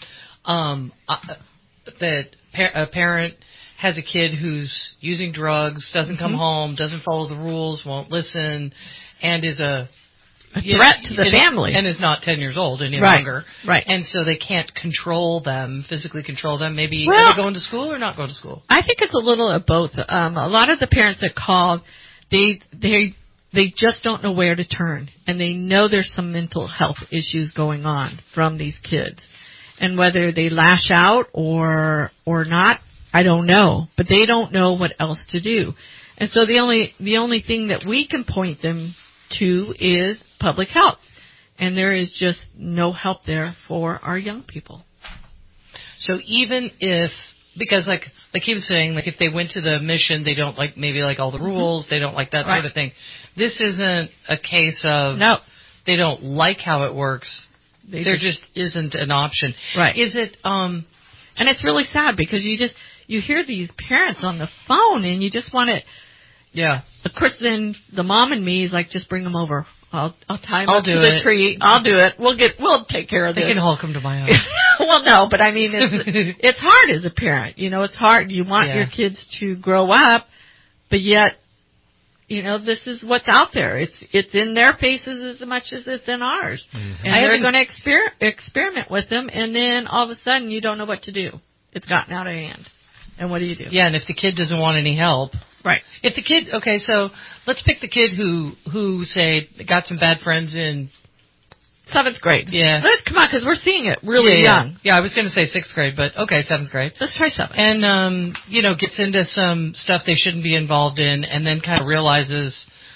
Speaker 2: that a parent has a kid who's using drugs, doesn't come home, doesn't follow the rules, won't listen, and is a
Speaker 4: threat to the family.
Speaker 2: And is not 10 years old any longer.
Speaker 4: Right.
Speaker 2: And so they can't physically control them. Maybe are they going to school or not going to school?
Speaker 4: I think it's a little of both. A lot of the parents that call, they just don't know where to turn. And they know there's some mental health issues going on from these kids. And whether they lash out or not, I don't know. But they don't know what else to do. And so the only thing that we can point them to is public health, and there is just no help there for our young people.
Speaker 2: So even if, because like he was saying, like if they went to the mission, they don't like all the rules, they don't like that sort of thing. This isn't a case of they don't like how it works. There just isn't an option.
Speaker 4: Right.
Speaker 2: Is it?
Speaker 4: And it's really sad because you hear these parents on the phone and you just want to.
Speaker 2: Yeah.
Speaker 4: Of course, then the mom and me is like, just bring them over. I'll tie them up to the tree. I'll do it. We'll take care of this.
Speaker 2: They can all come to my house.
Speaker 4: Well, no, but I mean, it's hard as a parent. You know, it's hard. You want your kids to grow up, but yet, you know, this is what's out there. It's in their faces as much as it's in ours. Mm-hmm. And they're going to experiment with them, and then all of a sudden you don't know what to do. It's gotten out of hand. And what do you do?
Speaker 2: Yeah, and if the kid doesn't want any help.
Speaker 4: Right.
Speaker 2: If the kid, okay, so let's pick the kid who say, got some bad friends in
Speaker 4: 7th grade.
Speaker 2: Yeah.
Speaker 4: Come on, because we're seeing it really young.
Speaker 2: Yeah, I was going to say 6th grade, but okay, 7th grade.
Speaker 4: Let's try 7th.
Speaker 2: And, you know, gets into some stuff they shouldn't be involved in, and then kind of realizes,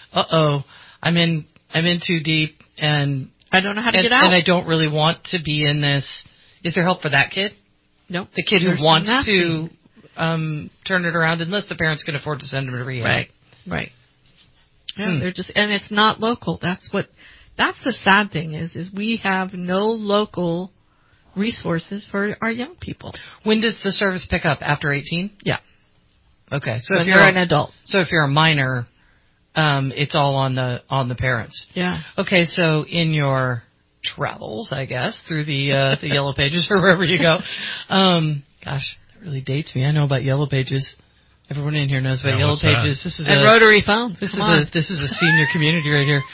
Speaker 2: I'm in too deep, and
Speaker 4: I don't know how to get out.
Speaker 2: And I don't really want to be in this. Is there help for that kid?
Speaker 4: No.
Speaker 2: The kid who wants to turn it around, unless the parents can afford to send him to rehab.
Speaker 4: Right. Yeah, they're just, and it's not local. That's the sad thing is we have no local resources for our young people.
Speaker 2: When does the service pick up? After 18?
Speaker 4: Yeah.
Speaker 2: Okay. So
Speaker 4: when you're an adult.
Speaker 2: So if you're a minor, it's all on the parents.
Speaker 4: Yeah.
Speaker 2: Okay. So in your travels, I guess, through the Yellow Pages or wherever you go, gosh, that really dates me. I know about Yellow Pages. Everyone in here knows about Yellow Pages. This is
Speaker 4: and rotary phones.
Speaker 2: This is a senior community right here.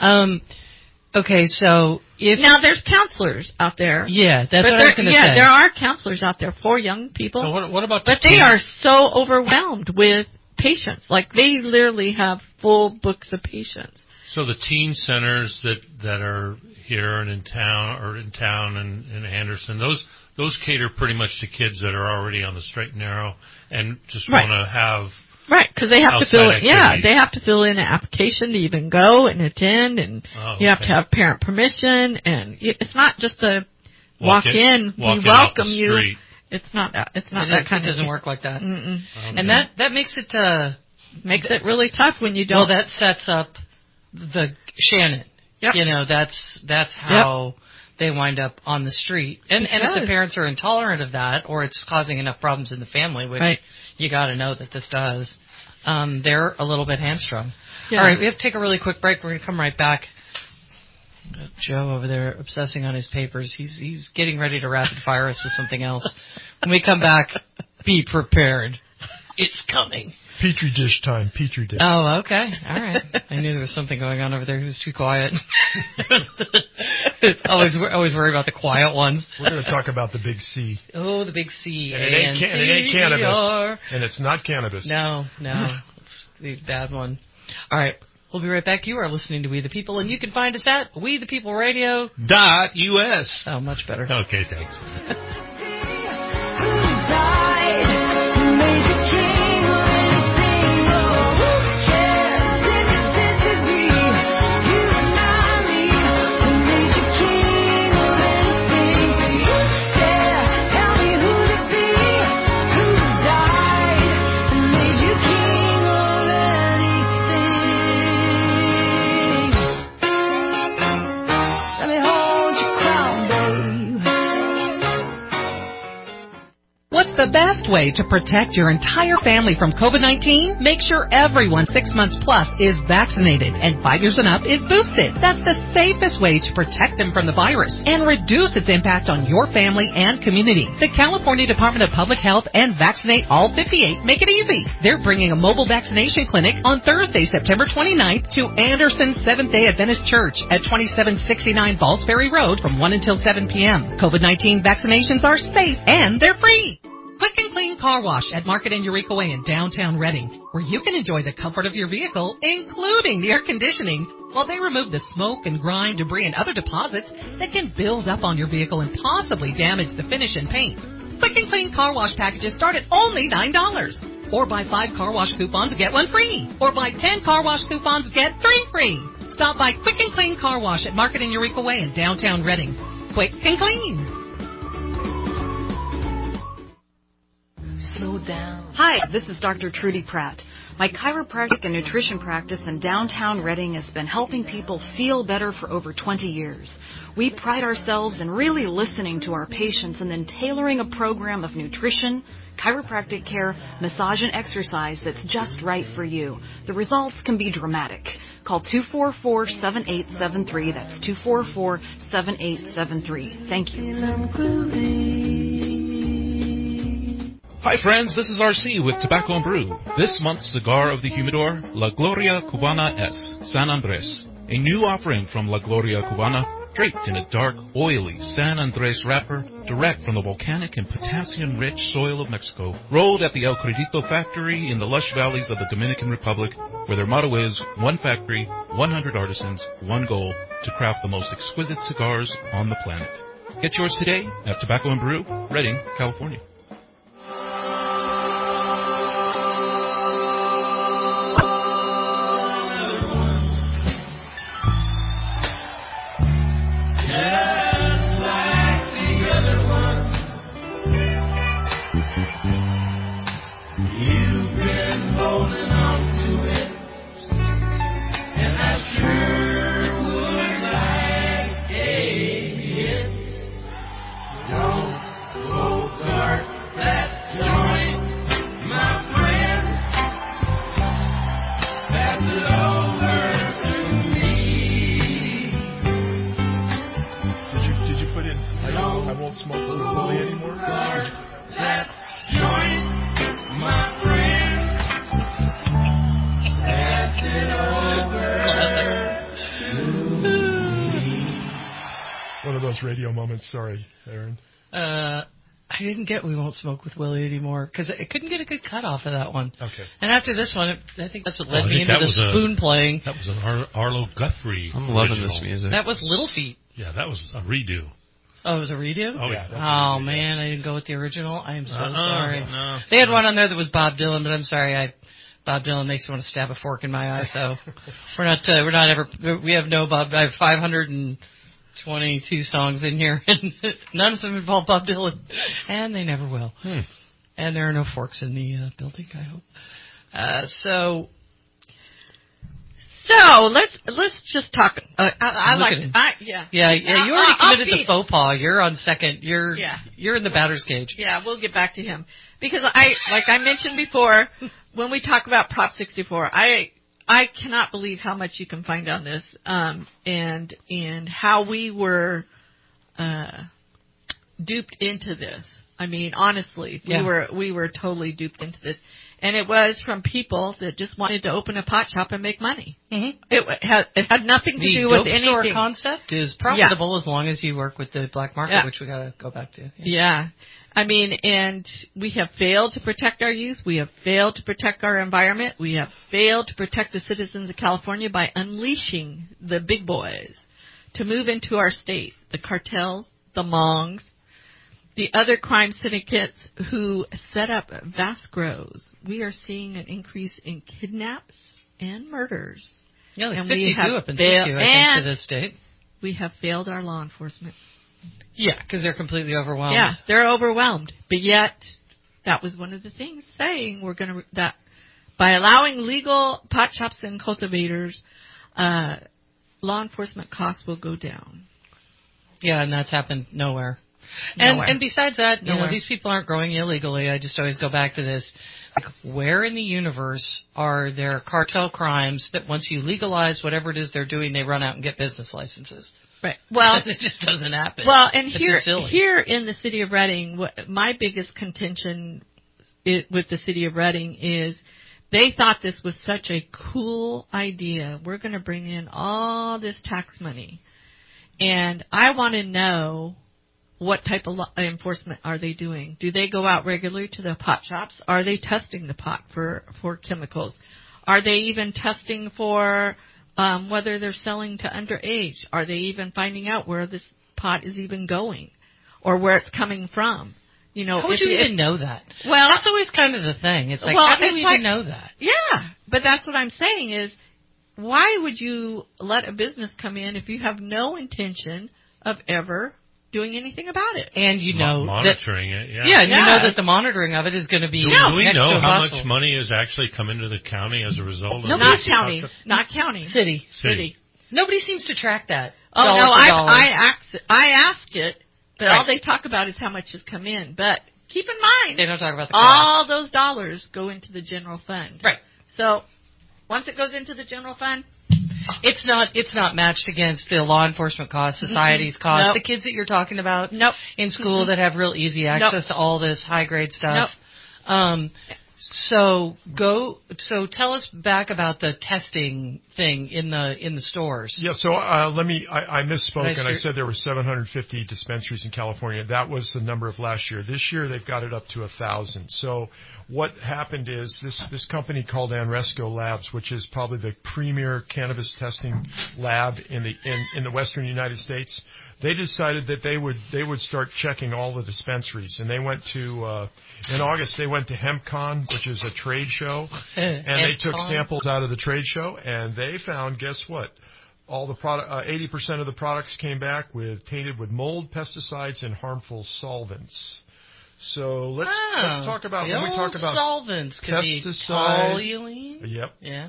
Speaker 2: Okay, so
Speaker 4: now there's counselors out there.
Speaker 2: Yeah, that's what I was going to say.
Speaker 4: Yeah, there are counselors out there for young people.
Speaker 3: So what about?
Speaker 4: But they are so overwhelmed with patients. Like they literally have full books of patients.
Speaker 3: So the teen centers that are here and in town and in Anderson, those cater pretty much to kids that are already on the straight and narrow and just want to have.
Speaker 4: Right, because they have to fill it. Yeah, they have to fill in an application to even go and attend, and you have to have parent permission. And it's not just a walk in, we welcome you. It's not that. It's not that kind of.
Speaker 2: It doesn't work like that.
Speaker 4: Mm-mm.
Speaker 2: Okay. And that makes it
Speaker 4: really tough when you don't.
Speaker 2: Well, that sets up the Shannon.
Speaker 4: Yep.
Speaker 2: You know, that's how they wind up on the street. And if the parents are intolerant of that, or it's causing enough problems in the family, which you got to know that this does, they're a little bit hamstrung. Yeah. All right, we have to take a really quick break. We're going to come right back. Joe over there obsessing on his papers. He's getting ready to rapid fire us with something else. When we come back, be prepared. It's coming.
Speaker 5: Petri dish time. Petri dish.
Speaker 2: Oh, okay. All right. I knew there was something going on over there. He was too quiet. always worry about the quiet ones.
Speaker 5: We're going to talk about the big C.
Speaker 2: Oh, the big C.
Speaker 5: And it ain't cannabis. And it's not cannabis.
Speaker 2: No. It's the bad one. All right. We'll be right back. You are listening to We the People, and you can find us at WeThePeopleRadio.us. Oh, much better.
Speaker 3: Okay, thanks.
Speaker 8: What's the best way to protect your entire family from COVID-19? Make sure everyone 6 months plus is vaccinated and 5 years and up is boosted. That's the safest way to protect them from the virus and reduce its impact on your family and community. The California Department of Public Health and Vaccinate All 58 make it easy. They're bringing a mobile vaccination clinic on Thursday, September 29th to Anderson Seventh-day Adventist Church at 2769 Falls Ferry Road from 1 until 7 p.m. COVID-19 vaccinations are safe and they're free. Quick and Clean Car Wash at Market and Eureka Way in downtown Redding, where you can enjoy the comfort of your vehicle, including the air conditioning, while they remove the smoke and grime, debris, and other deposits that can build up on your vehicle and possibly damage the finish and paint. Quick and Clean Car Wash packages start at only $9. Or buy 5 car wash coupons, get 1 free. Or buy 10 car wash coupons, get 3 free. Stop by Quick and Clean Car Wash at Market and Eureka Way in downtown Redding. Quick and clean.
Speaker 12: Slow down. Hi, this is Dr. Trudy Pratt. My chiropractic and nutrition practice in downtown Redding has been helping people feel better for over 20 years. We pride ourselves in really listening to our patients and then tailoring a program of nutrition, chiropractic care, massage, and exercise that's just right for you. The results can be dramatic. Call 244-7873. That's 244-7873. Thank you.
Speaker 13: Hi friends, this is RC with Tobacco and Brew. This month's cigar of the humidor, La Gloria Cubana S, San Andres. A new offering from La Gloria Cubana, draped in a dark, oily San Andres wrapper, direct from the volcanic and potassium-rich soil of Mexico, rolled at the El Credito factory in the lush valleys of the Dominican Republic, where their motto is, one factory, 100 artisans, one goal, to craft the most exquisite cigars on the planet. Get yours today at Tobacco and Brew, Redding, California.
Speaker 5: Radio moments. Sorry, Aaron.
Speaker 2: I didn't get We Won't Smoke with Willie anymore because I couldn't get a good cut off of that one.
Speaker 5: Okay.
Speaker 2: And after this one, I think that's what led me into the spoon playing.
Speaker 3: That was an Arlo Guthrie.
Speaker 14: I'm loving this music.
Speaker 2: That was Little Feat.
Speaker 3: Yeah, that was a redo.
Speaker 2: Oh, it was a redo?
Speaker 3: Oh, yeah.
Speaker 2: Oh, man, I didn't go with the original. I am so sorry.
Speaker 3: No.
Speaker 2: They had one on there that was Bob Dylan, but I'm sorry. Bob Dylan makes me want to stab a fork in my eye, so we have no Bob. I have 522 songs in here, and none of them involve Bob Dylan, and they never will. And there are no forks in the building, I hope. So
Speaker 4: let's just talk. I like it. Yeah.
Speaker 2: You already committed to faux pas. You're on second. You're in the batter's cage.
Speaker 4: Yeah, we'll get back to him because like I mentioned before, when we talk about Prop 64, I cannot believe how much you can find on this, and how we were duped into this. I mean, honestly, we were totally duped into this, and it was from people that just wanted to open a pot shop and make money. Mm-hmm. It had nothing to do with anything. The dope store
Speaker 2: concept is profitable as long as you work with the black market, which we got to go back to.
Speaker 4: Yeah. I mean, and we have failed to protect our youth. We have failed to protect our environment. We have failed to protect the citizens of California by unleashing the big boys to move into our state, the cartels, the Mongs, the other crime syndicates who set up vast grows. We are seeing an increase in kidnaps and murders.
Speaker 2: Yeah, like
Speaker 4: and
Speaker 2: 52 up in Siskiyou, I think, to this state.
Speaker 4: We have failed our law enforcement.
Speaker 2: Yeah, because they're completely overwhelmed.
Speaker 4: Yeah, they're overwhelmed. But yet, that was one of the things saying that by allowing legal pot shops and cultivators, law enforcement costs will go down.
Speaker 2: Yeah, and that's happened nowhere. And besides that, these people aren't growing illegally. I just always go back to this. Like, where in the universe are there cartel crimes that once you legalize whatever it is they're doing, they run out and get business licenses?
Speaker 4: Right. Well,
Speaker 2: it just doesn't happen.
Speaker 4: Well, and here in the city of Redding, my biggest contention with the city of Redding is they thought this was such a cool idea. We're going to bring in all this tax money. And I want to know what type of enforcement are they doing? Do they go out regularly to the pot shops? Are they testing the pot for chemicals? Are they even testing for whether they're selling to underage? Are they even finding out where this pot is even going or where it's coming from?
Speaker 2: How would you even know that?
Speaker 4: Well,
Speaker 2: that's always kind of the thing. It's like, how do you even know that?
Speaker 4: Yeah, but that's what I'm saying is, why would you let a business come in if you have no intention of ever doing anything about it?
Speaker 2: And
Speaker 3: monitoring it,
Speaker 2: you know that the monitoring of it is going to be
Speaker 3: do we know how much money has actually come into the county as a result of
Speaker 4: not county.
Speaker 2: City. Nobody seems to track that.
Speaker 4: Oh, no, I ask it, but all they talk about is how much has come in. But keep in mind,
Speaker 2: they don't talk about the
Speaker 4: cost. All those dollars go into the general fund.
Speaker 2: Right.
Speaker 4: So once it goes into the general fund,
Speaker 2: It's not matched against the law enforcement costs, society's costs.
Speaker 4: Nope.
Speaker 2: The kids that you're talking about
Speaker 4: Nope.
Speaker 2: in school that have real easy access to all this high grade stuff.
Speaker 4: Nope.
Speaker 2: So tell us back about the testing thing in the stores.
Speaker 5: Yeah, so I misspoke and I said there were 750 dispensaries in California. That was the number of last year. This year they've got it up to 1,000. So what happened is this company called Anresco Labs, which is probably the premier cannabis testing lab in the western United States. They decided that they would start checking all the dispensaries, and they went to in August they went to HempCon, which is a trade show, and they took samples out of the trade show, and they found, guess what? All the 80% of the products came back tainted with mold, pesticides, and harmful solvents. So let's talk about when we talk about
Speaker 2: solvents. Could be toluene.
Speaker 5: Yep.
Speaker 2: Yeah.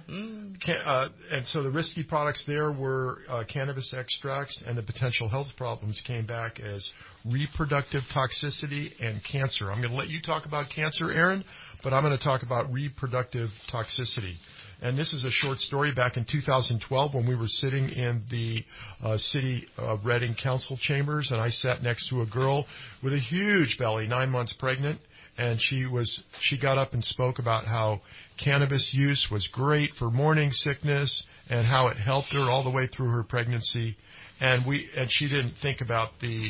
Speaker 5: And so the risky products there were cannabis extracts, and the potential health problems came back as reproductive toxicity and cancer. I'm going to let you talk about cancer, Aaron, but I'm going to talk about reproductive toxicity. And this is a short story back in 2012 when we were sitting in the city of Redding council chambers, and I sat next to a girl with a huge belly, 9 months pregnant, and she got up and spoke about how cannabis use was great for morning sickness and how it helped her all the way through her pregnancy. And she didn't think about the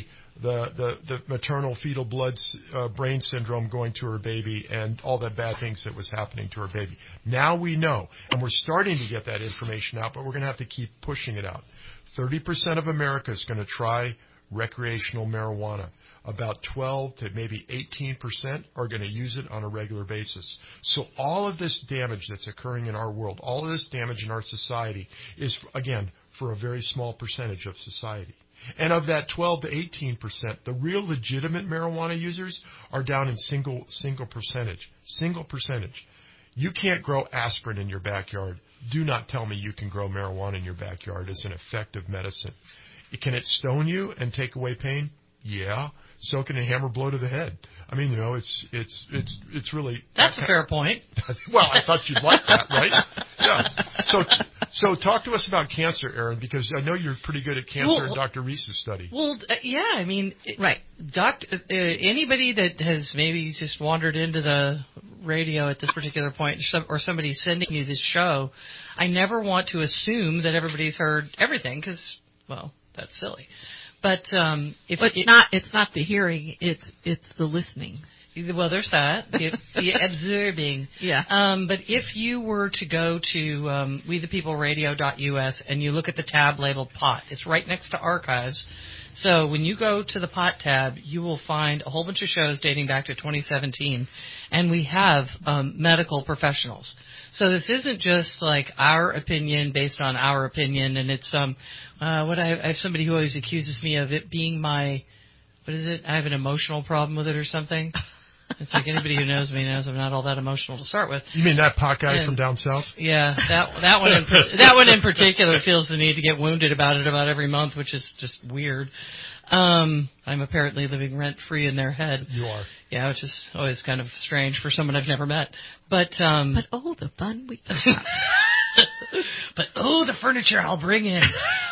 Speaker 5: maternal fetal blood brain syndrome going to her baby and all the bad things that was happening to her baby. Now we know, and we're starting to get that information out, but we're going to have to keep pushing it out. 30% of America is going to try recreational marijuana. About 12 to maybe 18% are going to use it on a regular basis. So all of this damage that's occurring in our world, all of this damage in our society is, again, for a very small percentage of society. And of that 12 to 18%, the real legitimate marijuana users are down in single percentage. Single percentage. You can't grow aspirin in your backyard. Do not tell me you can grow marijuana in your backyard as an effective medicine. Can it stone you and take away pain? Yeah. So can a hammer blow to the head. I mean, it's really...
Speaker 2: That's a fair point.
Speaker 5: Well, I thought you'd like that, right? Yeah. So talk to us about cancer, Aaron, because I know you're pretty good at cancer and Dr. Reese's study.
Speaker 2: Well, yeah, I mean, right. Anybody that has maybe just wandered into the radio at this particular point, or somebody sending you this show, I never want to assume that everybody's heard everything because, well, that's silly. But
Speaker 4: it's not the hearing; it's the listening.
Speaker 2: Well, there's that, the observing.
Speaker 4: Yeah.
Speaker 2: But if you were to go to WeThePeopleRadio.us and you look at the tab labeled pot, it's right next to archives. So when you go to the pot tab, you will find a whole bunch of shows dating back to 2017, and we have medical professionals. So this isn't just like our opinion based on our opinion, and it's I have somebody who always accuses me of it being I have an emotional problem with it or something. It's like anybody who knows me knows I'm not all that emotional to start with.
Speaker 5: You mean that pot guy from down south?
Speaker 2: Yeah, that one in particular feels the need to get wounded about it about every month, which is just weird. I'm apparently living rent free in their head.
Speaker 5: You are.
Speaker 2: Yeah, which is always kind of strange for someone I've never met. But
Speaker 4: the fun we have.
Speaker 2: But the furniture I'll bring in.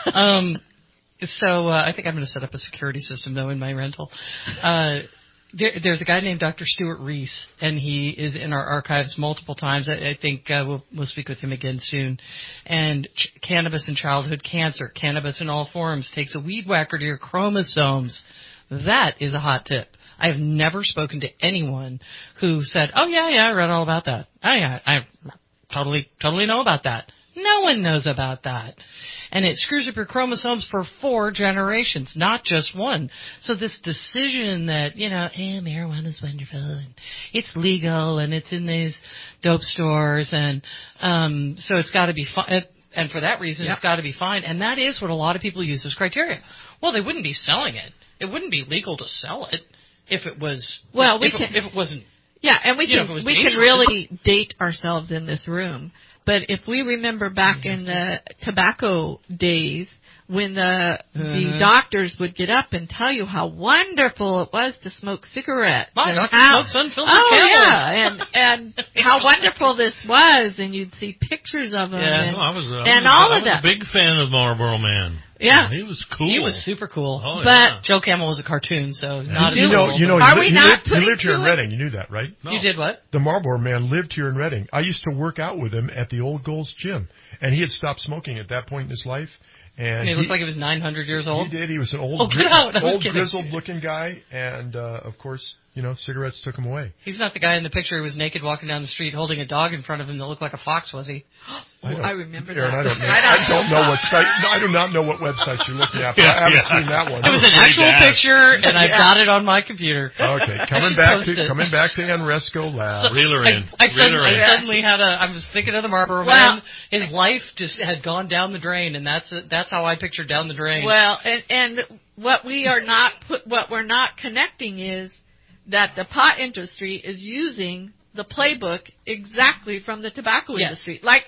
Speaker 2: So I think I'm going to set up a security system though in my rental. There's a guy named Dr. Stuart Reese, and he is in our archives multiple times. I think we'll speak with him again soon. And cannabis and childhood cancer, cannabis in all forms, takes a weed whacker to your chromosomes. That is a hot tip. I have never spoken to anyone who said, "Oh yeah, I read all about that. Oh yeah, I totally know about that." No one knows about that. And it screws up your chromosomes for 4 generations, not just one. So this decision that, marijuana is wonderful and it's legal and it's in these dope stores and so it's got to be fine. And for that reason, It's got to be fine. And that is what a lot of people use as criteria. Well, they wouldn't be selling it. It wouldn't be legal to sell it if it was. Well, if it wasn't.
Speaker 4: Yeah, and we can really date ourselves in this room. But if we remember back in the tobacco days, when the doctors would get up and tell you how wonderful it was to smoke cigarettes.
Speaker 2: My doctor smokes unfiltered
Speaker 4: Oh,
Speaker 2: Camels.
Speaker 4: yeah, and how wonderful this was, and you'd see pictures of them.
Speaker 3: Yeah,
Speaker 4: and,
Speaker 3: I was
Speaker 4: that.
Speaker 3: a big fan of Marlboro Man.
Speaker 4: Yeah.
Speaker 3: He was cool.
Speaker 2: He was super cool.
Speaker 3: Oh,
Speaker 4: but
Speaker 3: yeah.
Speaker 2: Joe Camel was a cartoon, so not as
Speaker 5: You
Speaker 2: cool.
Speaker 5: know,
Speaker 4: Are we
Speaker 5: he
Speaker 4: not
Speaker 5: lived here in
Speaker 4: putting
Speaker 5: Reading. You knew that, right?
Speaker 3: No.
Speaker 2: You did what?
Speaker 5: The Marlboro Man lived here in Reading. I used to work out with him at the Old Gold's Gym, and he had stopped smoking at that point in his life. And
Speaker 2: he looked like he was 900 years old.
Speaker 5: He did. He was an old,
Speaker 2: old
Speaker 5: grizzled-looking guy, and of course, cigarettes took him away.
Speaker 2: He's not the guy in the picture who was naked walking down the street holding a dog in front of him that looked like a fox, was he?
Speaker 4: I remember
Speaker 5: Aaron,
Speaker 4: that.
Speaker 5: I don't know what site. I do not know what website you're looking at. But I haven't seen that one.
Speaker 2: It was an actual picture, and I've got it on my computer.
Speaker 5: Okay, coming back to Enresco Lab.
Speaker 2: I suddenly had I was thinking of the Marlboro Man. His life just had gone down the drain, and that's how I pictured down the drain.
Speaker 4: Well, and what we're not connecting is that the pot industry is using the playbook exactly from the tobacco industry, like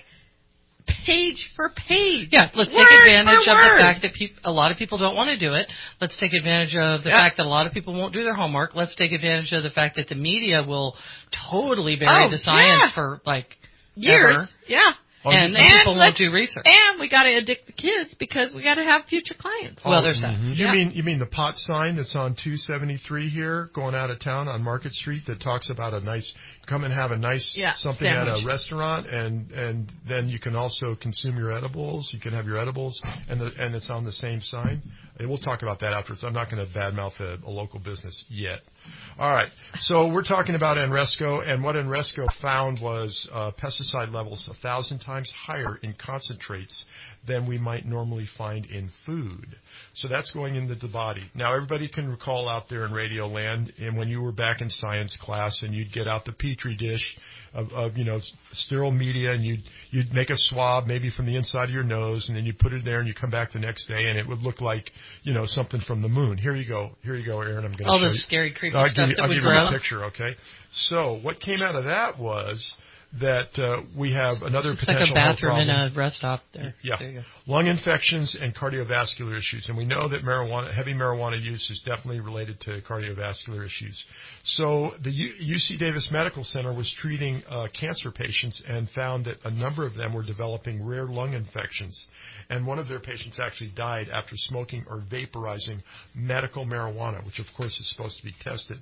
Speaker 4: page for page.
Speaker 2: Yeah, let's take advantage of the fact that a lot of people don't want to do it. Let's take advantage of the fact that a lot of people won't do their homework. Let's take advantage of the fact that the media will totally bury the science for
Speaker 4: years.
Speaker 2: Ever.
Speaker 4: Yeah.
Speaker 2: And people won't do research.
Speaker 4: And we got to addict the kids because we got to have future clients.
Speaker 2: Well, there's that.
Speaker 5: You mean the pot sign that's on 273 here, going out of town on Market Street, that talks about come and have a nice something
Speaker 4: sandwich
Speaker 5: at a restaurant, and then you can also consume your edibles. You can have your edibles, and it's on the same sign. And we'll talk about that afterwards. I'm not going to badmouth a local business yet. All right, so we're talking about Enresco, and what Enresco found was pesticide levels 1,000 times higher in concentrates than we might normally find in food. So that's going into the body. Now, everybody can recall out there in Radio Land, and when you were back in science class, and you'd get out the Petri dish of sterile media, and you'd make a swab maybe from the inside of your nose, and then you put it there, and you come back the next day, and it would look like something from the moon. Here you go, Aaron. I'm going to show you.
Speaker 2: All this scary, creepy stuff that would grow.
Speaker 5: I'll give you a picture, okay? So what came out of that was that we have another
Speaker 2: it's
Speaker 5: potential
Speaker 2: like a bathroom
Speaker 5: health problem.
Speaker 2: in a rest stop there.
Speaker 5: Yeah,
Speaker 2: there you go.
Speaker 5: Lung infections and cardiovascular issues, and we know that heavy marijuana use is definitely related to cardiovascular issues. So the UC Davis Medical Center was treating cancer patients and found that a number of them were developing rare lung infections, and one of their patients actually died after smoking or vaporizing medical marijuana, which of course is supposed to be tested.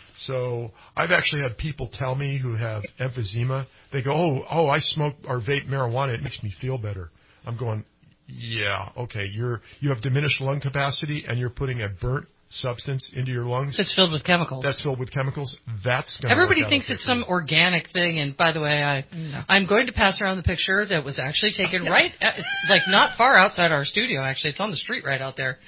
Speaker 5: So I've actually had people tell me who have emphysema, they go, oh, I smoke or vape marijuana, it makes me feel better. I'm going, yeah, okay, you have diminished lung capacity and you're putting a burnt substance into your lungs.
Speaker 2: It's filled with chemicals.
Speaker 5: That's filled with chemicals. That's going to
Speaker 2: Everybody thinks it's some organic thing, and by the way, I'm going to pass around the picture that was actually taken not far outside our studio, actually. It's on the street right out there.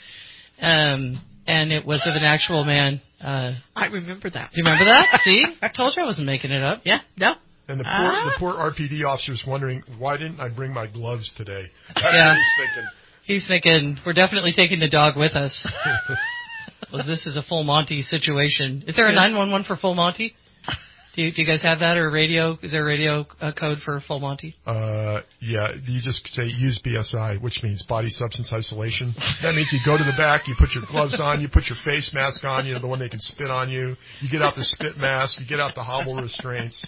Speaker 2: And it was of an actual man.
Speaker 4: I remember that.
Speaker 2: Do you remember that? See? I told you I wasn't making it up.
Speaker 4: Yeah, no.
Speaker 5: And the poor RPD officer's wondering, why didn't I bring my gloves today? That's
Speaker 2: what
Speaker 5: he's thinking.
Speaker 2: He's thinking, we're definitely taking the dog with us. Well, this is a Full Monty situation. Is there a 911 for Full Monty? Do you guys have that, or is there a radio code for Full Monty?
Speaker 5: Yeah, you just say use BSI, which means body substance isolation. That means you go to the back, you put your gloves on, you put your face mask on, the one they can spit on you. You get out the spit mask, you get out the hobble restraints.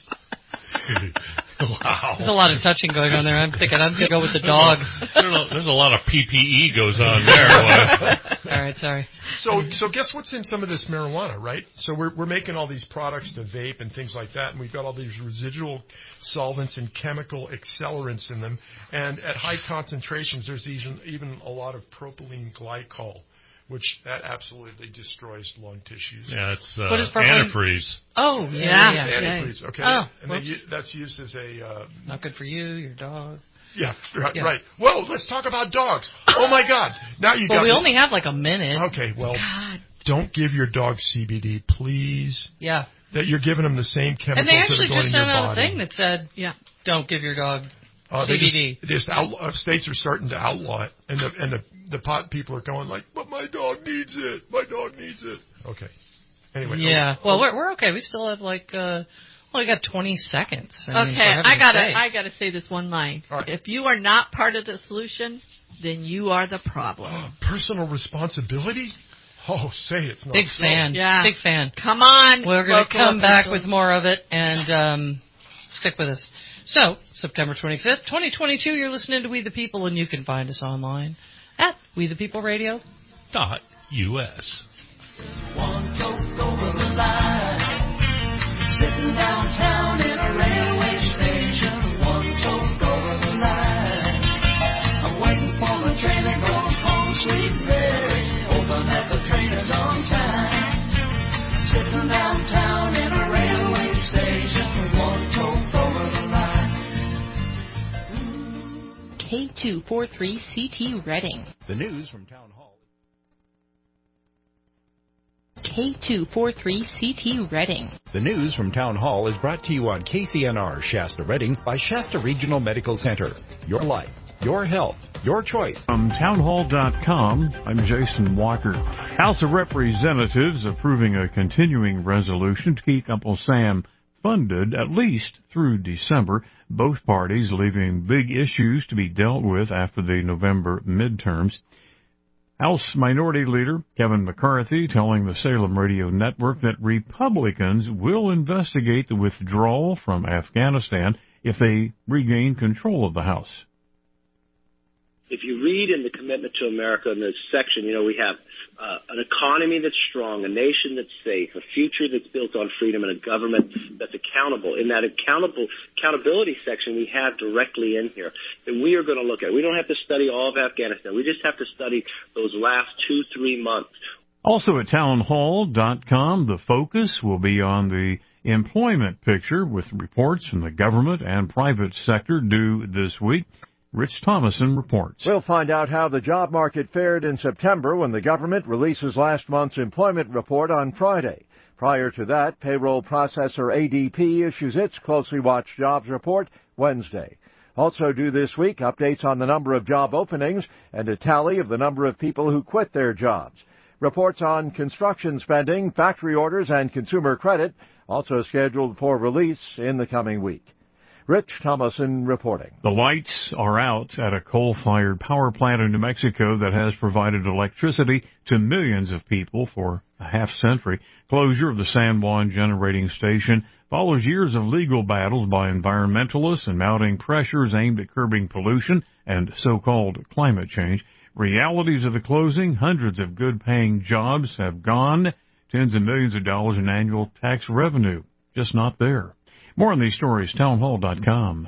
Speaker 3: Wow.
Speaker 2: There's a lot of touching going on there. I'm thinking I'm going to go with the dog.
Speaker 3: There's a lot of PPE goes on there.
Speaker 2: All right, sorry.
Speaker 5: So guess what's in some of this marijuana, right? So we're making all these products to vape and things like that, and we've got all these residual solvents and chemical accelerants in them. And at high concentrations, there's even a lot of propylene glycol, which that absolutely destroys lung tissues.
Speaker 3: Yeah, it's
Speaker 2: what is
Speaker 3: antifreeze.
Speaker 2: Oh, yeah.
Speaker 5: It's antifreeze, okay.
Speaker 2: Oh,
Speaker 5: and that's used as a...
Speaker 2: not good for you, your dog.
Speaker 5: Yeah, right. Well, let's talk about dogs. Oh, my God. Now you got
Speaker 2: Well, we only have like a minute.
Speaker 5: Okay, well,
Speaker 2: God.
Speaker 5: Don't give your dog CBD, please.
Speaker 2: Yeah.
Speaker 5: That you're giving them the same chemicals
Speaker 2: and they actually
Speaker 5: that are going
Speaker 2: just
Speaker 5: in your
Speaker 2: sent out
Speaker 5: body.
Speaker 2: a thing that said, don't give your dog CBD.
Speaker 5: States are starting to outlaw it, and the pot people are going like, but my dog needs it. My dog needs it. Okay. Anyway.
Speaker 2: Yeah. Well, we're okay. We still have Well, I got 20 seconds.
Speaker 4: Okay, I gotta say this one line. Right. If you are not part of the solution, then you are the problem.
Speaker 5: Personal responsibility? Oh, say it's not.
Speaker 2: Big fan.
Speaker 4: Yeah.
Speaker 2: Big fan.
Speaker 4: Come on.
Speaker 2: We're going to come back with more of it and stick with us. So, September 25th, 2022, you're listening to We the People, and you can find us online at WeThePeopleRadio.us.
Speaker 11: One toke over the line, sitting downtown in a railway station. One toke over the line, I'm waiting for the train that goes home, sweet Mary, hoping that the train is on time. Sitting downtown in a railway station. One toke over the line.
Speaker 14: K243CT Reading.
Speaker 15: The news from Town Hall.
Speaker 14: K243CT Reading.
Speaker 15: The news from Town Hall is brought to you on KCNR Shasta Reading by Shasta Regional Medical Center. Your life, your health, your choice.
Speaker 16: From townhall.com, I'm Jason Walker. House of Representatives approving a continuing resolution to keep Uncle Sam funded at least through December. Both parties leaving big issues to be dealt with after the November midterms. House Minority Leader Kevin McCarthy telling the Salem Radio Network that Republicans will investigate the withdrawal from Afghanistan if they regain control of the House.
Speaker 17: If you read in the Commitment to America in this section, we have an economy that's strong, a nation that's safe, a future that's built on freedom, and a government that's accountable. In that accountability section, we have directly in here that we are going to look at. We don't have to study all of Afghanistan. We just have to study those last 2-3 months.
Speaker 16: Also at townhall.com, the focus will be on the employment picture with reports from the government and private sector due this week. Rich Thomason reports.
Speaker 18: We'll find out how the job market fared in September when the government releases last month's employment report on Friday. Prior to that, payroll processor ADP issues its closely watched jobs report Wednesday. Also due this week, updates on the number of job openings and a tally of the number of people who quit their jobs. Reports on construction spending, factory orders, and consumer credit also scheduled for release in the coming week. Rich Thomason reporting.
Speaker 16: The lights are out at a coal-fired power plant in New Mexico that has provided electricity to millions of people for a half-century. Closure of the San Juan generating station follows years of legal battles by environmentalists and mounting pressures aimed at curbing pollution and so-called climate change. Realities of the closing, hundreds of good-paying jobs have gone, tens of millions of dollars in annual tax revenue just not there. More on these stories, townhall.com.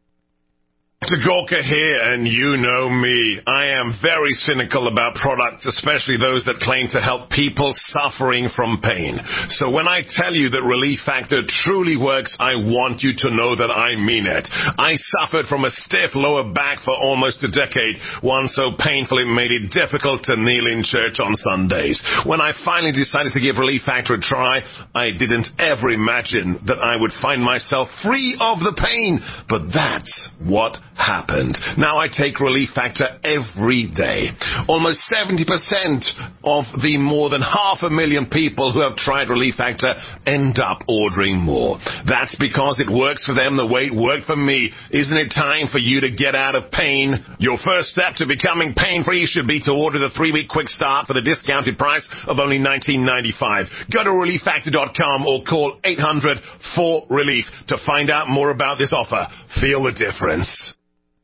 Speaker 19: Gorka here, and you know me. I am very cynical about products, especially those that claim to help people suffering from pain. So when I tell you that Relief Factor truly works, I want you to know that I mean it. I suffered from a stiff lower back for almost a decade, one so painful it made it difficult to kneel in church on Sundays. When I finally decided to give Relief Factor a try, I didn't ever imagine that I would find myself free of the pain. But that's what happened. Now I take Relief Factor every day. Almost 70% of the more than 500,000 people who have tried Relief Factor end up ordering more. That's because it works for them the way it worked for me. Isn't it time for you to get out of pain? Your first step to becoming pain-free should be to order the 3-week quick start for the discounted price of only $19.95. Go to ReliefFactor.com or call 800-4RELIEF to find out more about this offer. Feel the difference.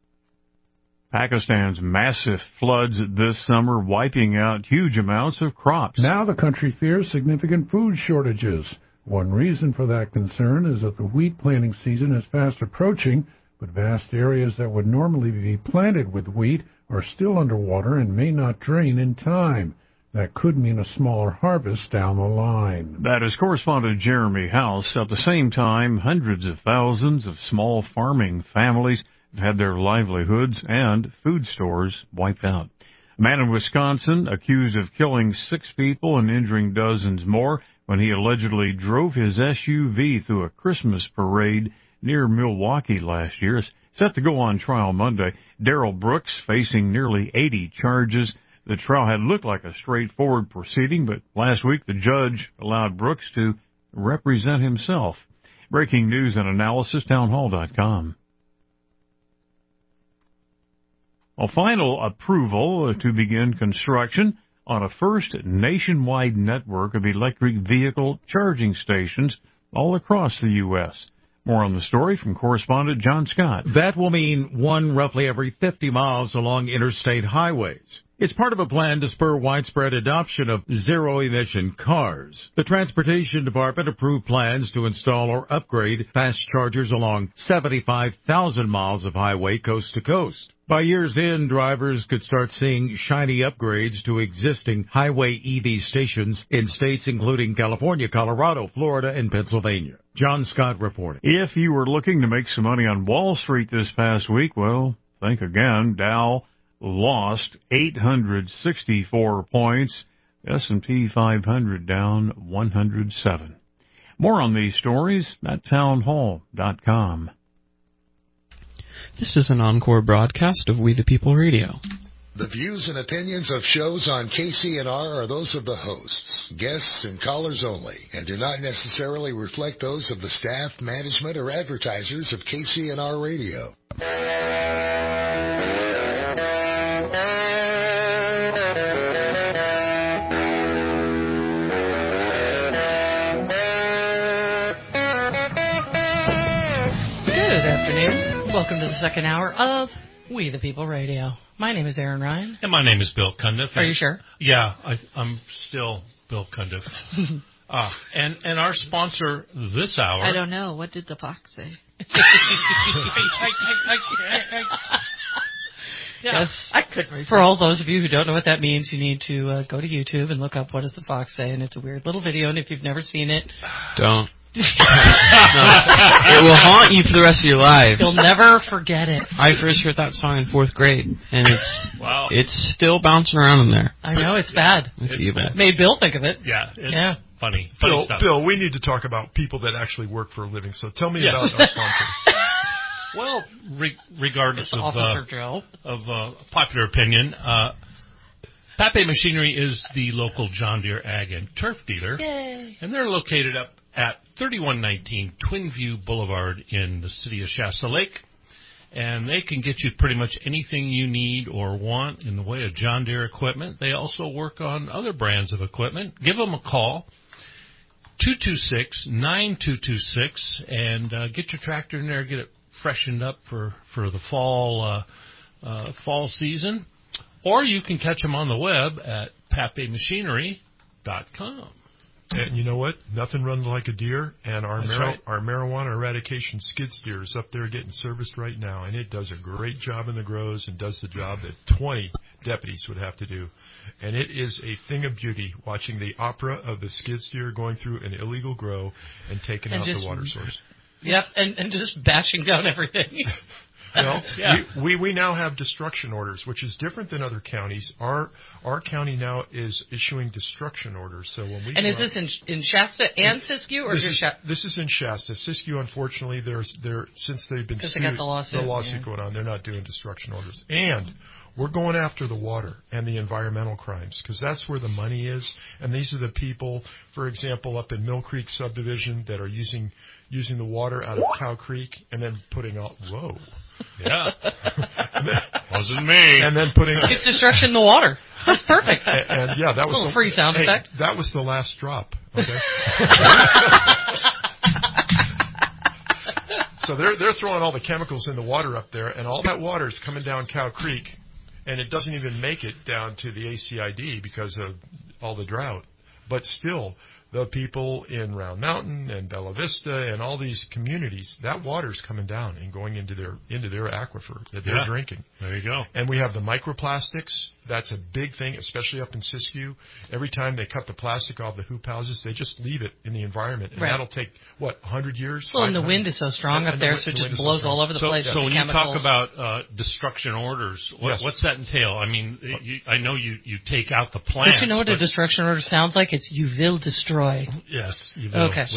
Speaker 16: Pakistan's massive floods this summer wiping out huge amounts of crops.
Speaker 20: Now the country fears significant food shortages. One reason for that concern is that the wheat planting season is fast approaching, but vast areas that would normally be planted with wheat are still underwater and may not drain in time. That could mean a smaller harvest down the line.
Speaker 16: That is correspondent Jeremy House. At the same time, hundreds of thousands of small farming families had their livelihoods and food stores wiped out. A man in Wisconsin accused of killing 6 people and injuring dozens more when he allegedly drove his SUV through a Christmas parade near Milwaukee last year is set to go on trial Monday. Darrell Brooks facing nearly 80 charges. The trial had looked like a straightforward proceeding, but last week the judge allowed Brooks to represent himself. Breaking news and analysis, townhall.com. A final approval to begin construction on a first nationwide network of electric vehicle charging stations all across the U.S. More on the story from correspondent John Scott.
Speaker 14: That will mean one roughly every 50 miles along interstate highways. It's part of a plan to spur widespread adoption of zero-emission cars. The Transportation Department approved plans to install or upgrade fast chargers along 75,000 miles of highway coast to coast. By year's end, drivers could start seeing shiny upgrades to existing highway EV stations in states including California, Colorado, Florida, and Pennsylvania. John Scott reporting.
Speaker 16: If you were looking to make some money on Wall Street this past week, well, think again. Dow lost 864 points. S&P 500 down 107. More on these stories at townhall.com.
Speaker 21: This is an encore broadcast of We the People Radio.
Speaker 1: The views and opinions of shows on KCNR are those of the hosts, guests, and callers only, and do not necessarily reflect those of the staff, management, or advertisers of KCNR Radio.
Speaker 2: Welcome to the second hour of We the People Radio. My name is Aaron Ryan.
Speaker 3: And my name is Bill Cundiff.
Speaker 2: Are you sure?
Speaker 3: Yeah, I'm still Bill Cundiff. And our sponsor this hour...
Speaker 4: I don't know. What did the fox say?
Speaker 2: Yes,
Speaker 4: I couldn't remember.
Speaker 2: For all those of you who don't know what that means, you need to go to YouTube and look up What Does the Fox Say, and it's a weird little video, and if you've never seen it...
Speaker 21: Don't. No, it will haunt you for the rest of your lives.
Speaker 2: You'll never forget it.
Speaker 21: I first heard that song in 4th grade, and it's still bouncing around in there.
Speaker 2: I know, it's bad.
Speaker 21: It's evil.
Speaker 2: Bad. Made Bill think of it.
Speaker 3: Yeah, it's funny stuff.
Speaker 5: Bill, we need to talk about people that actually work for a living, so tell me about our sponsor.
Speaker 3: Well, regardless of popular opinion, Pape Machinery is the local John Deere Ag and Turf dealer.
Speaker 2: Yay.
Speaker 3: And they're located up at 3119 Twinview Boulevard in the city of Shasta Lake. And they can get you pretty much anything you need or want in the way of John Deere equipment. They also work on other brands of equipment. Give them a call, 226-9226, and get your tractor in there, get it freshened up for the fall season. Or you can catch them on the web at papemachinery.com.
Speaker 5: And you know what? Nothing runs like a deer, and our
Speaker 3: right.
Speaker 5: our marijuana eradication skid steer is up there getting serviced right now, and it does a great job in the grows and does the job that 20 deputies would have to do. And it is a thing of beauty watching the opera of the skid steer going through an illegal grow and taking out the water source.
Speaker 2: Yep, and just bashing down everything.
Speaker 5: Well, we now have destruction orders, which is different than other counties. Our county now is issuing destruction orders. So when we
Speaker 2: is this in Shasta and Siskiyou, or just Shasta?
Speaker 5: This is in Shasta. Siskiyou, unfortunately, they're since they've been sued,
Speaker 2: they got the lawsuit
Speaker 5: going on, they're not doing destruction orders. And we're going after the water and the environmental crimes because that's where the money is. And these are the people, for example, up in Mill Creek subdivision that are using the water out of Cow Creek and then putting out
Speaker 3: Yeah. Wasn't me.
Speaker 5: And then putting
Speaker 2: it's destruction in the water. That's perfect.
Speaker 5: And that was
Speaker 2: a little free sound effect.
Speaker 5: That was the last drop. Okay. So they're throwing all the chemicals in the water up there, and all that water is coming down Cow Creek, and it doesn't even make it down to the ACID because of all the drought. But still, the people in Round Mountain and Bella Vista and all these communities, that water's coming down and going into their aquifer that they're drinking.
Speaker 3: There you go.
Speaker 5: And we have the microplastics. That's a big thing, especially up in Siskiyou. Every time they cut the plastic off the hoop houses, they just leave it in the environment. And that'll take, 100 years?
Speaker 2: Well, and the wind is so strong up there, so it just blows all over the place.
Speaker 3: So when
Speaker 2: chemicals.
Speaker 3: You talk about destruction orders, what's that entail? I mean, I know you take out the plants.
Speaker 2: Don't you know what a destruction order sounds like? It's you will destroy destroy?
Speaker 3: Yes, you will.
Speaker 2: Okay.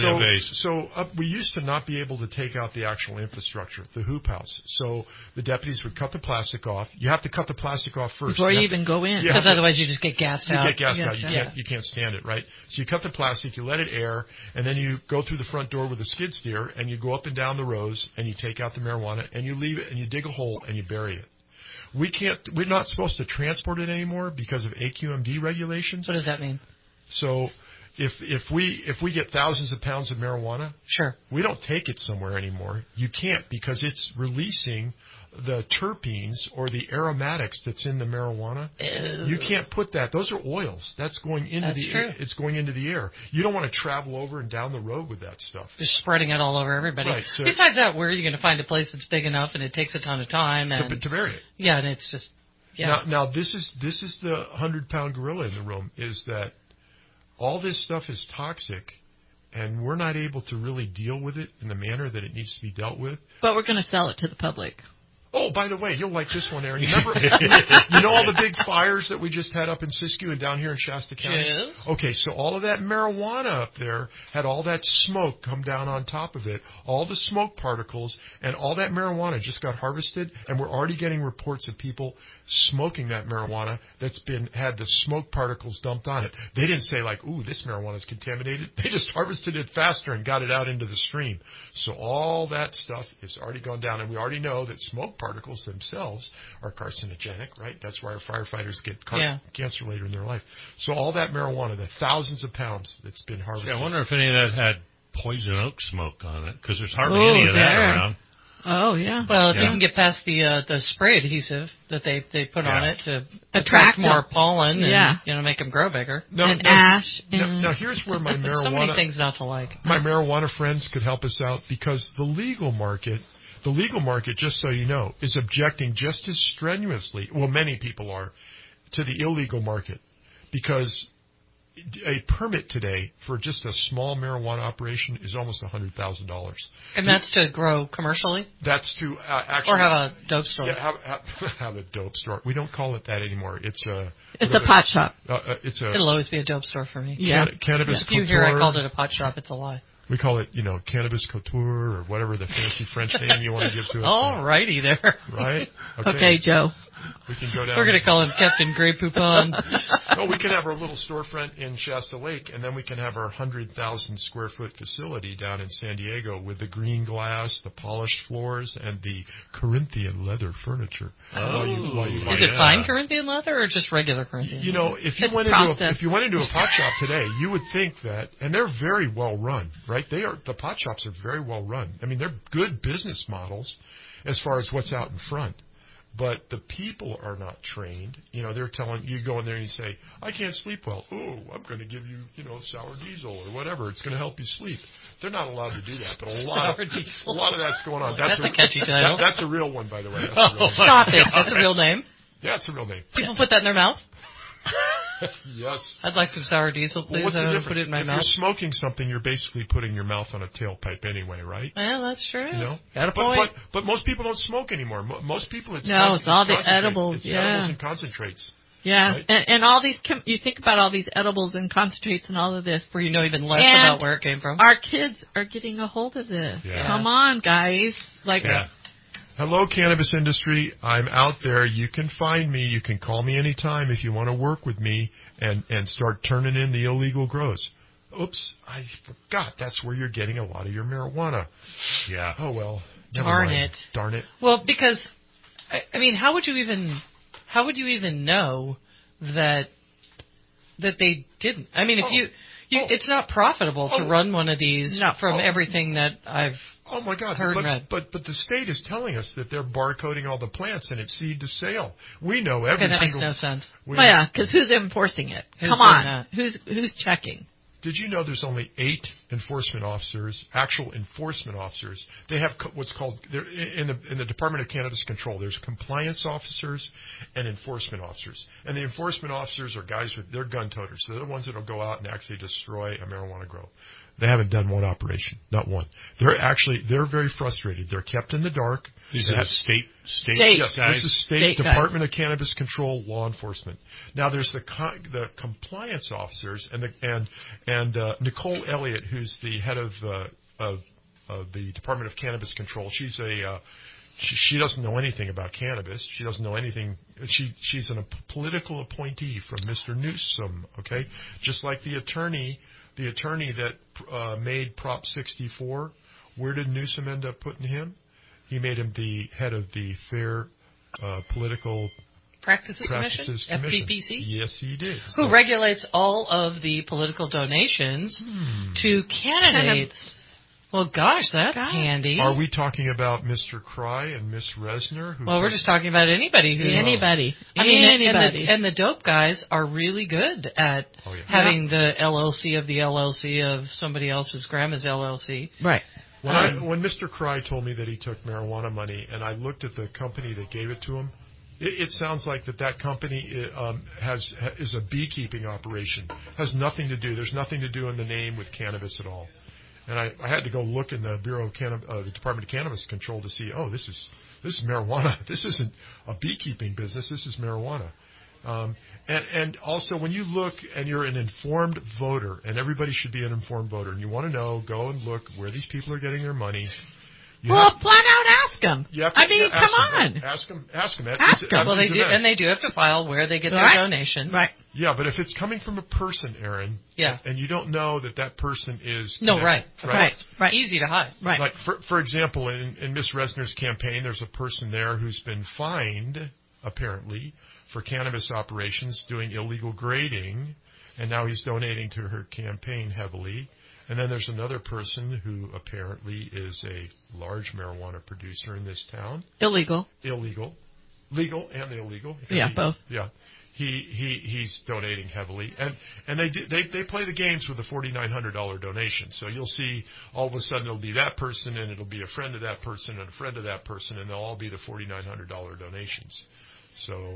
Speaker 5: We used to not be able to take out the actual infrastructure, the hoop house. So the deputies would cut the plastic off. You have to cut the plastic off first.
Speaker 4: Before you even go in.
Speaker 2: Because otherwise you just get gassed out.
Speaker 5: You get gassed out. You can't stand it, right? So you cut the plastic, you let it air, and then you go through the front door with a skid steer, and you go up and down the rows, and you take out the marijuana, and you leave it, and you dig a hole, and you bury it. We're not supposed to transport it anymore because of AQMD regulations.
Speaker 2: What does that mean?
Speaker 5: So if we get thousands of pounds of marijuana,
Speaker 2: sure,
Speaker 5: we don't take it somewhere anymore. You can't, because it's releasing the terpenes or the aromatics that's in the marijuana.
Speaker 2: Ew.
Speaker 5: You can't put that. Those are oils. That's going into it's going into the air. You don't want to travel over and down the road with that stuff.
Speaker 2: Just spreading it all over everybody.
Speaker 5: Right, so
Speaker 2: besides that, where are you going to find a place that's big enough and it takes a ton of time
Speaker 5: to bury it?
Speaker 2: Yeah, and it's just
Speaker 5: Now this is the 100-pound gorilla in the room, is that all this stuff is toxic, and we're not able to really deal with it in the manner that it needs to be dealt with.
Speaker 4: But we're going to sell it to the public.
Speaker 5: Oh, by the way, you'll like this one, Aaron. Remember, you know all the big fires that we just had up in Siskiyou and down here in Shasta County?
Speaker 2: Yes.
Speaker 5: Okay, so all of that marijuana up there had all that smoke come down on top of it, all the smoke particles, and all that marijuana just got harvested, and we're already getting reports of people smoking that marijuana that's had the smoke particles dumped on it. They didn't say like, ooh, this marijuana is contaminated. They just harvested it faster and got it out into the stream. So all that stuff is already gone down, and we already know that smoke particles themselves are carcinogenic, right? That's why our firefighters get cancer later in their life. So all that marijuana, the thousands of pounds that's been harvested.
Speaker 3: I wonder if any of that had poison oak smoke on it, because there's hardly any of that around.
Speaker 4: Oh, yeah.
Speaker 2: Well, if you can get past the spray adhesive that they put on it to attract more pollen and make them grow bigger.
Speaker 4: Ash.
Speaker 5: Now, here's where my marijuana...
Speaker 2: so many things not to like.
Speaker 5: My marijuana friends could help us out, because the legal market, just so you know, is objecting just as strenuously, well, many people are, to the illegal market, because a permit today for just a small marijuana operation is almost $100,000.
Speaker 2: And that's to grow commercially?
Speaker 5: That's to actually...
Speaker 2: Or have a dope store.
Speaker 5: Yeah, have a dope store. We don't call it that anymore. It's a
Speaker 4: pot shop.
Speaker 2: It'll always be a dope store for me.
Speaker 5: Cannabis
Speaker 2: If you hear I called it a pot shop, it's a lie.
Speaker 5: We call it, cannabis couture or whatever the fancy French name you want to give to it.
Speaker 2: All righty there.
Speaker 5: Right?
Speaker 4: Okay, Joe.
Speaker 5: We can go down.
Speaker 2: We're going to call him Captain Grey Poupon.
Speaker 5: No, we can have our little storefront in Shasta Lake, and then we can have our 100,000 square foot facility down in San Diego with the green glass, the polished floors, and the Corinthian leather furniture.
Speaker 2: Is it fine Corinthian leather or just regular Corinthian?
Speaker 5: If you went into a pot shop today, you would think that, and they're very well run, right? The pot shops are very well run. I mean, they're good business models as far as what's out in front. But the people are not trained. They're telling you, go in there and you say, I can't sleep well. Oh, I'm going to give you, sour diesel or whatever. It's going to help you sleep. They're not allowed to do that, but a lot of that's going on.
Speaker 2: That's a catchy title.
Speaker 5: That's a real one, by the way.
Speaker 2: Stop it. That's a real name.
Speaker 5: Yeah, it's a real name.
Speaker 2: People put that in their mouth?
Speaker 5: Yes.
Speaker 2: I'd like some sour diesel, please.
Speaker 5: Well,
Speaker 2: I put it in my mouth.
Speaker 5: If you're smoking something, you're basically putting your mouth on a tailpipe anyway, right?
Speaker 2: Well, that's true.
Speaker 5: Got
Speaker 2: a point.
Speaker 5: But most people don't smoke anymore. Most people, it's
Speaker 4: all the edibles.
Speaker 5: It's edibles and concentrates.
Speaker 4: Yeah,
Speaker 5: right?
Speaker 4: and all these, you think about all these edibles and concentrates and all of this.
Speaker 2: Where you know even less about where it came from.
Speaker 4: Our kids are getting a hold of this.
Speaker 5: Yeah.
Speaker 4: Come on, guys.
Speaker 5: Hello, cannabis industry. I'm out there. You can find me. You can call me anytime if you want to work with me and start turning in the illegal grows. Oops, I forgot. That's where you're getting a lot of your marijuana.
Speaker 3: Yeah.
Speaker 5: Oh, well.
Speaker 2: Darn it. Well, because, I mean, how would you even know that they didn't? I mean, if it's not profitable to run one of these from everything that I've heard and read.
Speaker 5: But the state is telling us that they're barcoding all the plants and it's seed to sale. We know every
Speaker 2: that
Speaker 5: single...
Speaker 2: makes no sense.
Speaker 4: Because who's enforcing it? Come on. Who's checking?
Speaker 5: Did you know there's only 8 enforcement officers, actual enforcement officers? They have what's called, in the Department of Cannabis Control, there's compliance officers and enforcement officers. And the enforcement officers are guys they're gun toters. So they're the ones that will go out and actually destroy a marijuana grow. They haven't done one operation, not one. They're very frustrated. They're kept in the dark.
Speaker 3: These are state
Speaker 5: Yes,
Speaker 3: guys.
Speaker 5: this is state Department of Cannabis Control law enforcement. Now there's the compliance officers and Nicole Elliott, who's the head of the Department of Cannabis Control. She's she doesn't know anything about cannabis. She doesn't know anything. She's a political appointee from Mr. Newsom. Okay, just like the attorney that made Prop 64. Where did Newsom end up putting him? He made him the head of the Fair Political
Speaker 2: Practices Commission, FPPC?
Speaker 5: Yes, he did.
Speaker 2: Who regulates all of the political donations to candidates. Well, gosh, that's handy.
Speaker 5: Are we talking about Mr. Cry and Miss Resner?
Speaker 2: Well, we're just talking about anybody. I mean, and the dope guys are really good at having the LLC of the LLC of somebody else's grandma's LLC.
Speaker 4: Right.
Speaker 5: When Mr. Cry told me that he took marijuana money, and I looked at the company that gave it to him, it sounds like that company is a beekeeping operation. Has nothing to do. There's nothing to do in the name with cannabis at all. And I had to go look in the Bureau of the Department of Cannabis Control to see. Oh, this is marijuana. This isn't a beekeeping business. This is marijuana. And also, when you look and you're an informed voter, and everybody should be an informed voter, and you want to know, go and look where these people are getting their money.
Speaker 4: Flat out ask them. I mean, come on.
Speaker 5: Ask them. Ask them.
Speaker 2: Well, they do have to file where they get their donation.
Speaker 4: Right.
Speaker 5: Yeah, but if it's coming from a person, Aaron, and you don't know that person is connected,
Speaker 2: right. Easy to hide.
Speaker 4: Right.
Speaker 5: Like for example, in Miss Resner's campaign, there's a person there who's been fined apparently for cannabis operations, doing illegal grading, and now he's donating to her campaign heavily. And then there's another person who apparently is a large marijuana producer in this town.
Speaker 4: Illegal.
Speaker 5: Legal and illegal.
Speaker 4: Yeah, both.
Speaker 5: Yeah. He's donating heavily, and they play the games with the $4,900 donation. So you'll see all of a sudden it'll be that person, and it'll be a friend of that person, and a friend of that person, and they'll all be the $4,900 donations. So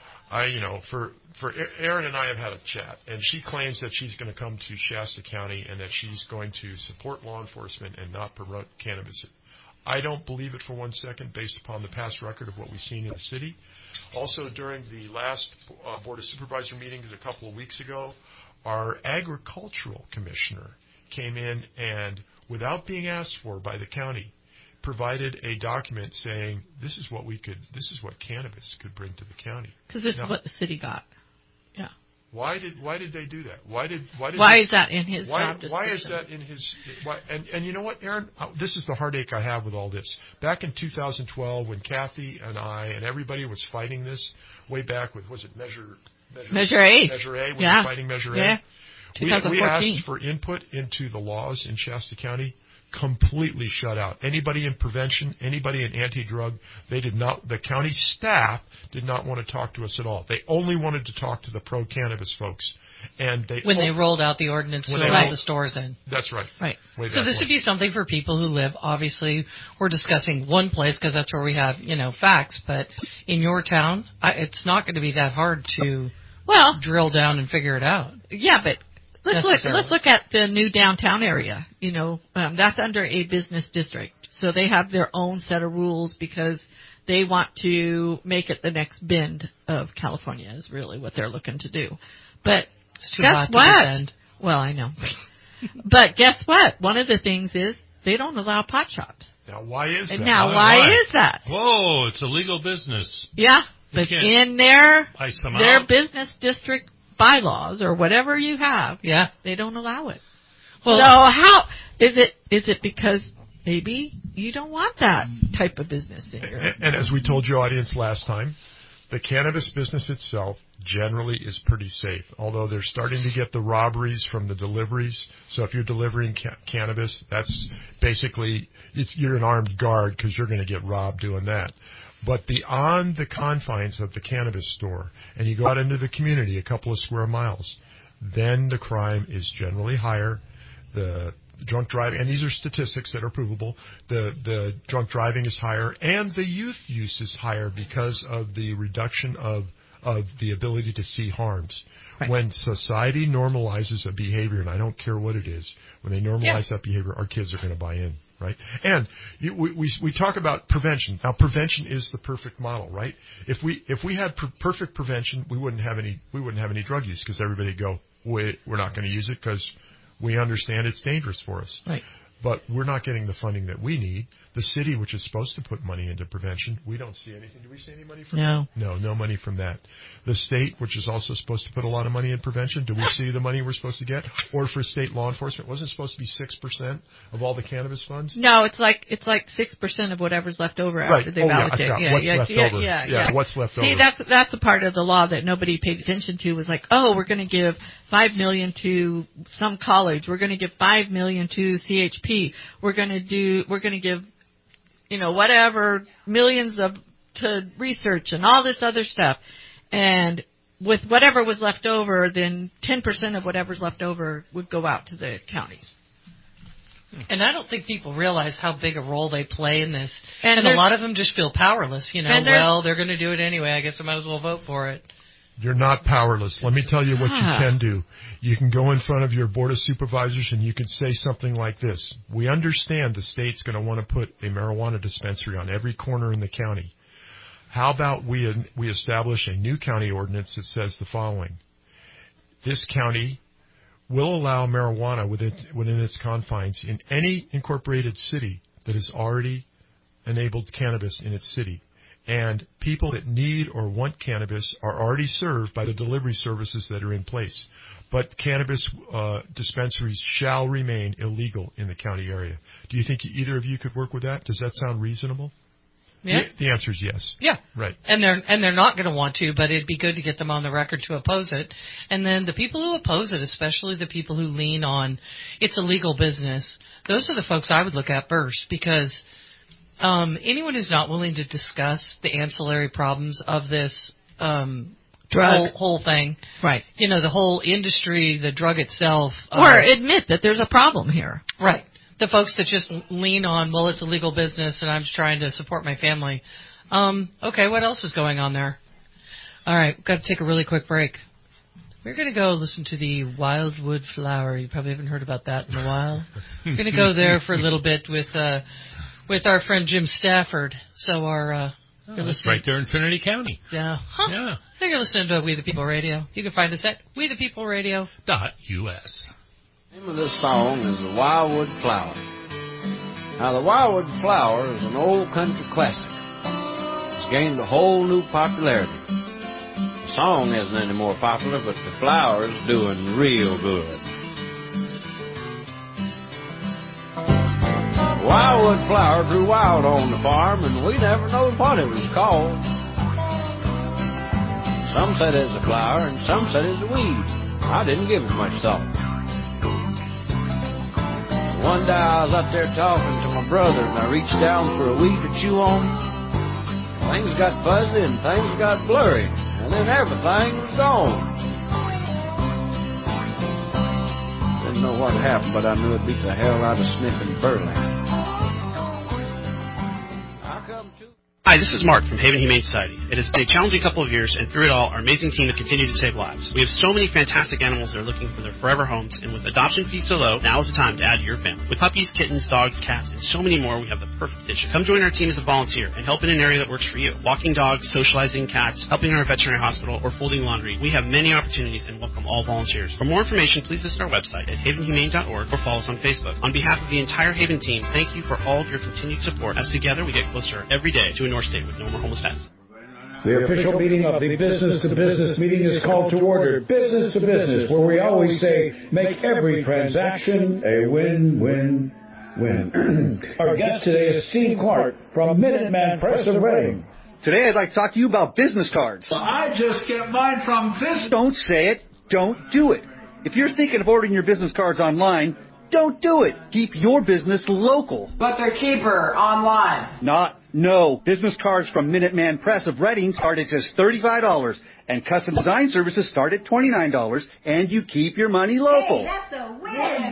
Speaker 5: for Erin and I have had a chat, and she claims that she's going to come to Shasta County and that she's going to support law enforcement and not promote cannabis. I don't believe it for 1 second based upon the past record of what we've seen in the city. Also, during the last Board of Supervisor meetings a couple of weeks ago, our agricultural commissioner came in and, without being asked for by the county, provided a document saying this is what cannabis could bring to the county.
Speaker 4: Because this is what the city got. Yeah.
Speaker 5: Why did they do that? Why
Speaker 4: is that in his job description?
Speaker 5: Why is that in his? And you know what, Aaron? This is the heartache I have with all this. Back in 2012, when Kathy and I and everybody was fighting this, way back with Measure A?
Speaker 4: Measure A.
Speaker 5: When we were fighting Measure A.
Speaker 4: 2014.
Speaker 5: We asked for input into the laws in Shasta County. Completely shut out. Anybody in prevention, anybody in anti-drug, the county staff did not want to talk to us at all. They only wanted to talk to the pro-cannabis folks. And they
Speaker 2: rolled out the ordinance to allow the stores in.
Speaker 5: That's right.
Speaker 2: Right. So this would be something for people who live, obviously, we're discussing one place because that's where we have, facts, but in your town, it's not going to be that hard to drill down and figure it out.
Speaker 4: Yeah, but Let's look at the new downtown area. That's under a business district. So they have their own set of rules because they want to make it the next Bend of California is really what they're looking to do. But guess what? Well, I know. But guess what? One of the things is they don't allow pot shops.
Speaker 5: Now, why is that?
Speaker 4: Why is that?
Speaker 3: Whoa, it's a legal business.
Speaker 4: Yeah, but in their business district bylaws or whatever you have, they don't allow it. Well, so how is it because maybe you don't want that type of business in your
Speaker 5: and as we told your audience last time, the cannabis business itself generally is pretty safe, although they're starting to get the robberies from the deliveries. So if you're delivering cannabis, that's basically you're an armed guard because you're going to get robbed doing that. But beyond the confines of the cannabis store, and you go out into the community a couple of square miles, then the crime is generally higher. The drunk driving, and these are statistics that are provable, the drunk driving is higher, and the youth use is higher because of the reduction of the ability to see harms. Right. When society normalizes a behavior, and I don't care what it is, when they normalize that behavior, our kids are going to buy in. right? And we talk about prevention. Now, prevention is the perfect model, right? If we had perfect prevention, we wouldn't have any drug use, because everybody would go, we're not going to use it because we understand it's dangerous for us.
Speaker 2: Right.
Speaker 5: But we're not getting the funding that we need. The city, which is supposed to put money into prevention, we don't see anything. Do we see any money from that? No money from that. The state, which is also supposed to put a lot of money in prevention, do we see the money we're supposed to get? Or for state law enforcement, wasn't it supposed to be 6% of all the cannabis funds?
Speaker 4: No, it's like 6% of whatever's left over after they've allocated.
Speaker 5: What's left over? Yeah, what's left over?
Speaker 4: See, that's a part of the law that nobody paid attention to. Was like, oh, we're going to give $5 million to some college. We're going to give $5 million to CHP. We're going to give, whatever, millions to research and all this other stuff. And with whatever was left over, then 10% of whatever's left over would go out to the counties.
Speaker 2: And I don't think people realize how big a role they play in this. And a lot of them just feel powerless, well, they're going to do it anyway. I guess I might as well vote for it.
Speaker 5: You're not powerless. Let me tell you what you can do. You can go in front of your board of supervisors and you can say something like this. We understand the state's going to want to put a marijuana dispensary on every corner in the county. How about we establish a new county ordinance that says the following. This county will allow marijuana within its confines in any incorporated city that has already enabled cannabis in its city. And people that need or want cannabis are already served by the delivery services that are in place. But cannabis dispensaries shall remain illegal in the county area. Do you think either of you could work with that? Does that sound reasonable?
Speaker 2: Yeah.
Speaker 5: The answer is yes.
Speaker 2: Yeah.
Speaker 5: Right.
Speaker 2: And they're not going to want to, but it'd be good to get them on the record to oppose it. And then the people who oppose it, especially the people who lean on it's a legal business, those are the folks I would look at first, because anyone who's not willing to discuss the ancillary problems of this whole thing, right? The whole industry, the drug itself,
Speaker 4: or admit that there's a problem here,
Speaker 2: right? The folks that just lean on, well, it's a legal business and I'm just trying to support my family. Okay, what else is going on there? All right, we've got to take a really quick break. We're going to go listen to the Wildwood Flower. You probably haven't heard about that in a while. We're going to go there for a little bit with our friend Jim Stafford. So
Speaker 3: that's right there in Trinity County.
Speaker 2: Yeah. Huh. Yeah. You're listening to We the People Radio. You can find us at WeThePeopleRadio.us.
Speaker 6: The name of this song is The Wildwood Flower. Now, The Wildwood Flower is an old country classic. It's gained a whole new popularity. The song isn't any more popular, but the flower is doing real good. The wildwood flower grew wild on the farm, and we never knowed what it was called. Some said it was a flower, and some said it was a weed. I didn't give it much thought. One day I was out there talking to my brother, and I reached down for a weed to chew on. Things got fuzzy and things got blurry, and then everything was gone. Didn't know what happened, but I knew it beat the hell out of sniffing burlap.
Speaker 22: Hi, this is Mark from Haven Humane Society. It has been a challenging couple of years, and through it all, our amazing team has continued to save lives. We have so many fantastic animals that are looking for their forever homes, and with adoption fees so low, now is the time to add to your family. With puppies, kittens, dogs, cats, and so many more, we have the perfect addition. Come join our team as a volunteer and help in an area that works for you. Walking dogs, socializing cats, helping in our veterinary hospital, or folding laundry. We have many opportunities and welcome all volunteers. For more information, please visit our website at havenhumane.org or follow us on Facebook. On behalf of the entire Haven team, thank you for all of your continued support, as together we get closer every day to a North State with no more homeless pets.
Speaker 23: The official meeting of the Business to Business meeting is called to order. Business to Business, where we always say, make every transaction a win-win-win. Our guest today is Steve Clark from Minuteman Press of Reading.
Speaker 24: Today I'd like to talk to you about business cards.
Speaker 25: Well, I just get mine from this.
Speaker 24: Don't say it. Don't do it. If you're thinking of ordering your business cards online, don't do it. Keep your business local.
Speaker 25: But they're cheaper online.
Speaker 24: No. Business cards from Minuteman Press of Reading start at just $35, and custom design services start at $29, and you keep your money local.
Speaker 25: Hey, that's a win.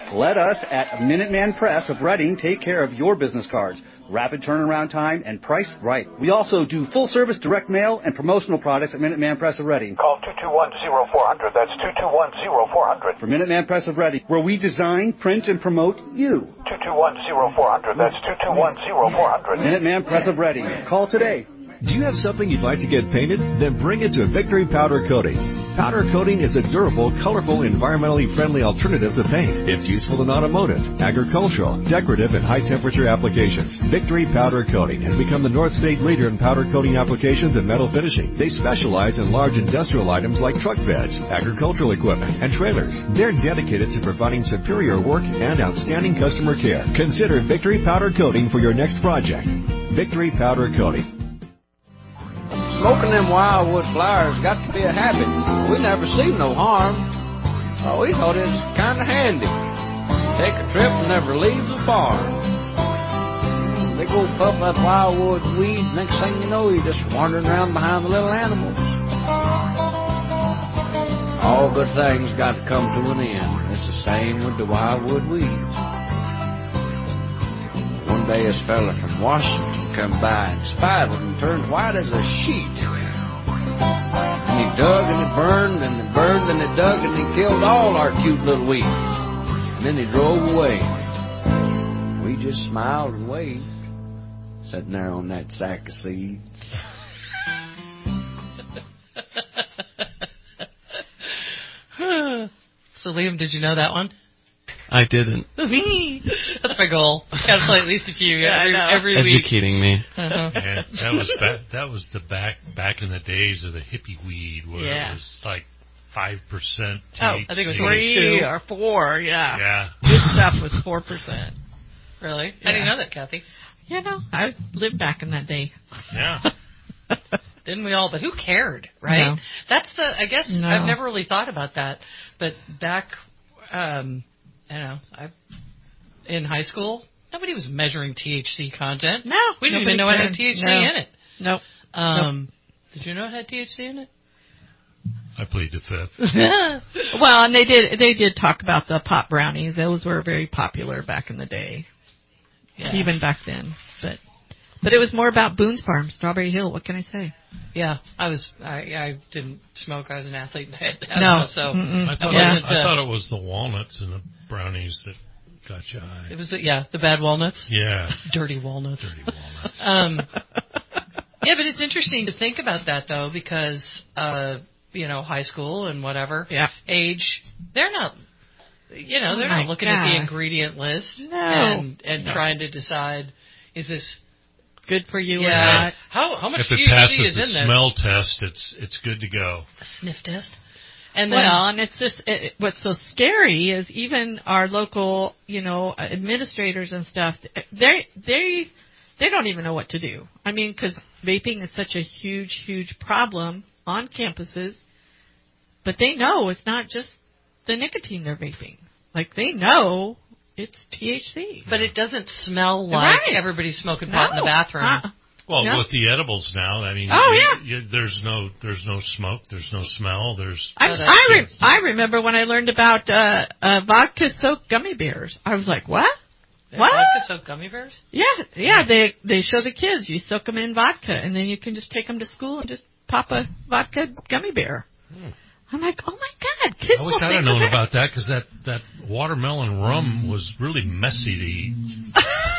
Speaker 24: Let us at Minuteman Press of Reading take care of your business cards. Rapid turnaround time and priced right. We also do full-service direct mail and promotional products at Minuteman Press of Reading.
Speaker 7: Call 221-0400. That's 221-0400.
Speaker 24: For Minuteman Press of Reading, where we design, print, and promote you.
Speaker 7: 221-0400. That's 221-0400.
Speaker 24: Minuteman Press of Reading. Call today.
Speaker 8: Do you have something you'd like to get painted? Then bring it to Victory Powder Coating. Powder coating is a durable, colorful, environmentally friendly alternative to paint. It's useful in automotive, agricultural, decorative, and high-temperature applications. Victory Powder Coating has become the North State leader in powder coating applications and metal finishing. They specialize in large industrial items like truck beds, agricultural equipment, and trailers. They're dedicated to providing superior work and outstanding customer care. Consider Victory Powder Coating for your next project. Victory Powder Coating.
Speaker 6: Smoking them wildwood flowers got to be a habit. We never seen no harm. Oh, we thought it was kind of handy. Take a trip and never leave the farm. They go puff that wildwood weed. Next thing you know, you're just wandering around behind the little animals. All good things got to come to an end. It's the same with the wildwood weeds. One day this fella from Washington come by and spied one and turned white as a sheet. And he dug and he burned and he burned and he dug and he killed all our cute little weeds. And then he drove away. We just smiled and waved, sitting there on that sack of seeds.
Speaker 2: So, Liam, did you know that one?
Speaker 21: I didn't.
Speaker 2: That's my goal. Gotta play at least a few every week.
Speaker 21: Educating me.
Speaker 2: Uh-huh.
Speaker 3: Yeah, that was the back in the days of the hippie weed, where it was like 5% THC.
Speaker 4: Oh, I think it was 3 or 4. Yeah.
Speaker 3: Yeah.
Speaker 4: Good stuff was 4%.
Speaker 2: Really?
Speaker 4: Yeah.
Speaker 2: I didn't know that, Kathy.
Speaker 4: You know, I lived back in that day.
Speaker 3: Yeah.
Speaker 2: Didn't we all? But who cared, right?
Speaker 4: No.
Speaker 2: That's I guess
Speaker 4: No.
Speaker 2: I've never really thought about that. But back, in high school, nobody was measuring THC content.
Speaker 4: No.
Speaker 2: We didn't even know it had THC in it.
Speaker 4: Nope.
Speaker 2: Did you know it had THC in it?
Speaker 3: I plead the fifth.
Speaker 4: Well, and they did talk about the pop brownies. Those were very popular back in the day.
Speaker 2: Yeah.
Speaker 4: Even back then. But it was more about Boone's Farm, Strawberry Hill. What can I say?
Speaker 2: Yeah, I didn't smoke. I was an athlete.
Speaker 4: No.
Speaker 2: So
Speaker 3: I thought it was the walnuts and the brownies that got you high.
Speaker 2: It was the bad walnuts.
Speaker 3: Yeah.
Speaker 2: Dirty walnuts. Yeah, but it's interesting to think about that though, because high school and whatever age, they're not. They're not looking at the ingredient list and trying to decide, is this
Speaker 4: good for you or not?
Speaker 2: How much
Speaker 3: if it
Speaker 2: THC
Speaker 3: passes
Speaker 2: is in
Speaker 3: the
Speaker 2: this?
Speaker 3: Smell test, it's good to go.
Speaker 2: A sniff test. And then,
Speaker 4: and it's just what's so scary is even our local, administrators and stuff. They don't even know what to do. I mean, because vaping is such a huge problem on campuses, but they know it's not just the nicotine they're vaping. Like they know it's THC,
Speaker 2: but it doesn't smell like everybody's smoking pot in the bathroom.
Speaker 3: Well, with the edibles now, I mean, there's no smoke, there's no smell,
Speaker 4: I remember when I learned about vodka soaked gummy bears. I was like, what? What?
Speaker 2: Vodka soaked gummy bears?
Speaker 4: Yeah. They show the kids you soak them in vodka, and then you can just take them to school and just pop a vodka gummy bear. I'm like, oh my God, kids!
Speaker 3: I wish I'd have known about that, because that watermelon rum was really messy to eat.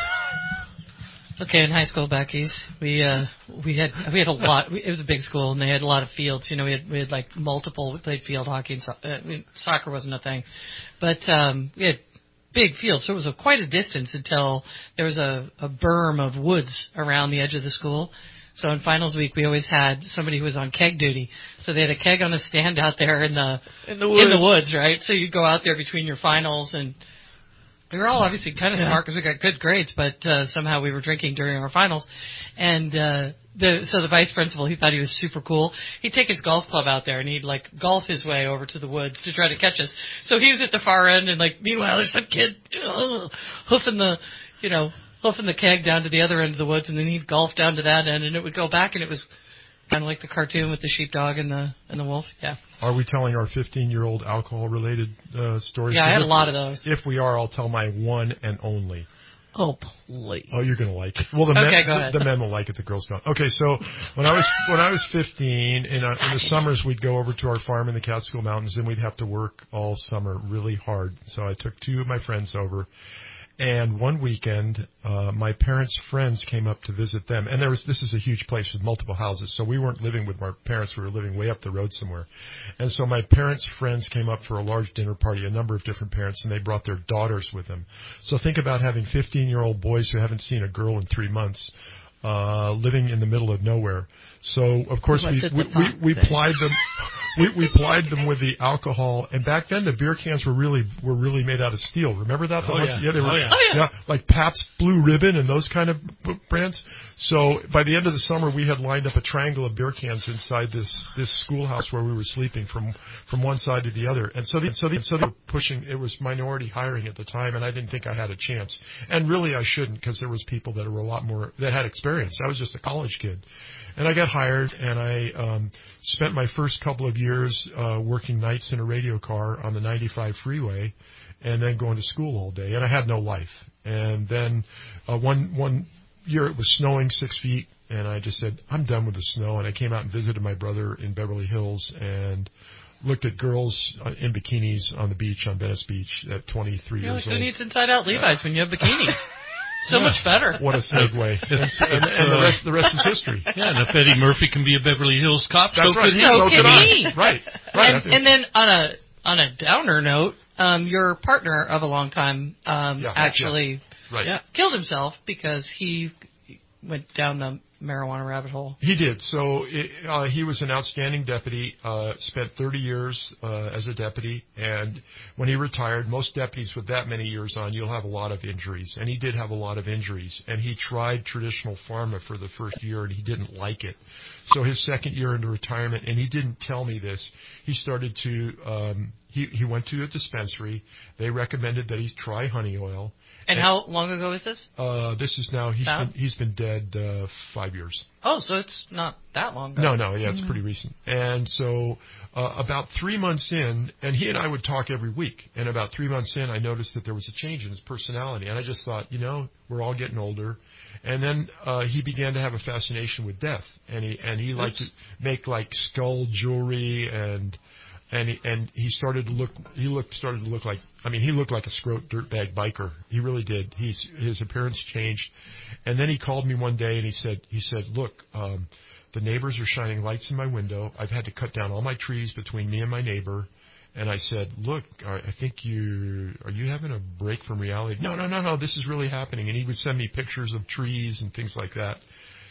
Speaker 2: Okay, in high school back east, we had a lot. It was a big school, and they had a lot of fields. We had like multiple. We played field hockey, and soccer wasn't a thing, but we had big fields. So it was quite a distance until there was a berm of woods around the edge of the school. So in finals week, we always had somebody who was on keg duty. So they had a keg on a stand out there in the woods, right? So you'd go out there between your finals, and we were all obviously kind of smart because we got good grades, but somehow we were drinking during our finals. And so the vice principal, he thought he was super cool. He'd take his golf club out there and he'd like golf his way over to the woods to try to catch us. So he was at the far end, and like meanwhile there's some kid hoofing the keg down to the other end of the woods, and then he'd golf down to that end, and it would go back, and it was Kind of like the cartoon with the sheepdog and the wolf. Yeah.
Speaker 5: Are we telling our 15-year-old alcohol-related stories?
Speaker 2: Yeah, I had a lot of those.
Speaker 5: If we are, I'll tell my one and only.
Speaker 2: Oh, please.
Speaker 5: Oh, you're going to like it. Well, the men will like it. The girls don't. Okay, so when I was 15, in the summers we'd go over to our farm in the Catskill Mountains, and we'd have to work all summer really hard. So I took 2 of my friends over. And one weekend, my parents' friends came up to visit them. And this is a huge place with multiple houses. So we weren't living with my parents. We were living way up the road somewhere. And so my parents' friends came up for a large dinner party, a number of different parents, and they brought their daughters with them. So think about having 15-year-old boys who haven't seen a girl in 3 months, living in the middle of nowhere. So, of course, we plied them. We plied them with the alcohol, and back then the beer cans were really made out of steel. Remember that?
Speaker 3: Yeah,
Speaker 5: they were.
Speaker 3: Yeah,
Speaker 5: like Pabst Blue Ribbon and those kind of brands. So by the end of the summer, we had lined up a triangle of beer cans inside this schoolhouse where we were sleeping from one side to the other. And so they were pushing. It was minority hiring at the time, and I didn't think I had a chance. And really, I shouldn't, because there was people that were a lot more that had experience. I was just a college kid. And I got hired, and I spent my first couple of years working nights in a radio car on the 95 freeway, and then going to school all day. And I had no life. And then one year it was snowing 6 feet, and I just said, I'm done with the snow. And I came out and visited my brother in Beverly Hills and looked at girls in bikinis on the beach, on Venice Beach, at 23 years old.
Speaker 2: Who needs inside-out Levi's when you have bikinis? So much better.
Speaker 5: What a segue. and the rest is history.
Speaker 3: Yeah, and if Eddie Murphy can be a Beverly Hills cop,
Speaker 5: that's
Speaker 3: so
Speaker 5: right.
Speaker 3: could he.
Speaker 5: Right.
Speaker 2: And then on a downer note, your partner of a long time actually killed himself because he went down the marijuana rabbit hole.
Speaker 5: He did. So he was an outstanding deputy, spent 30 years as a deputy, and when he retired, most deputies with that many years on, you'll have a lot of injuries, and he did have a lot of injuries, and he tried traditional pharma for the first year, and he didn't like it. So his second year into retirement, and he didn't tell me this, he started to he went to a dispensary. They recommended that he try honey oil.
Speaker 2: And how long ago is this?
Speaker 5: This is now, he's been dead 5 years.
Speaker 2: Oh, so it's not that long ago.
Speaker 5: No, it's pretty recent. And so about 3 months in, and he and I would talk every week, and about 3 months in, I noticed that there was a change in his personality, and I just thought, we're all getting older. And then he began to have a fascination with death, and he liked to make like skull jewelry, and he started to look like, he looked like a scrote dirtbag biker. He really did. His appearance changed. And then he called me one day and he said, look, the neighbors are shining lights in my window. I've had to cut down all my trees between me and my neighbor. And I said, look, I think are you having a break from reality? No, this is really happening. And he would send me pictures of trees and things like that.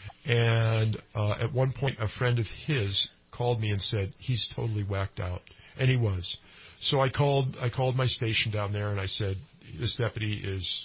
Speaker 5: And at one point, a friend of his called me and said, he's totally whacked out. And he was. So I called my station down there and I said, this deputy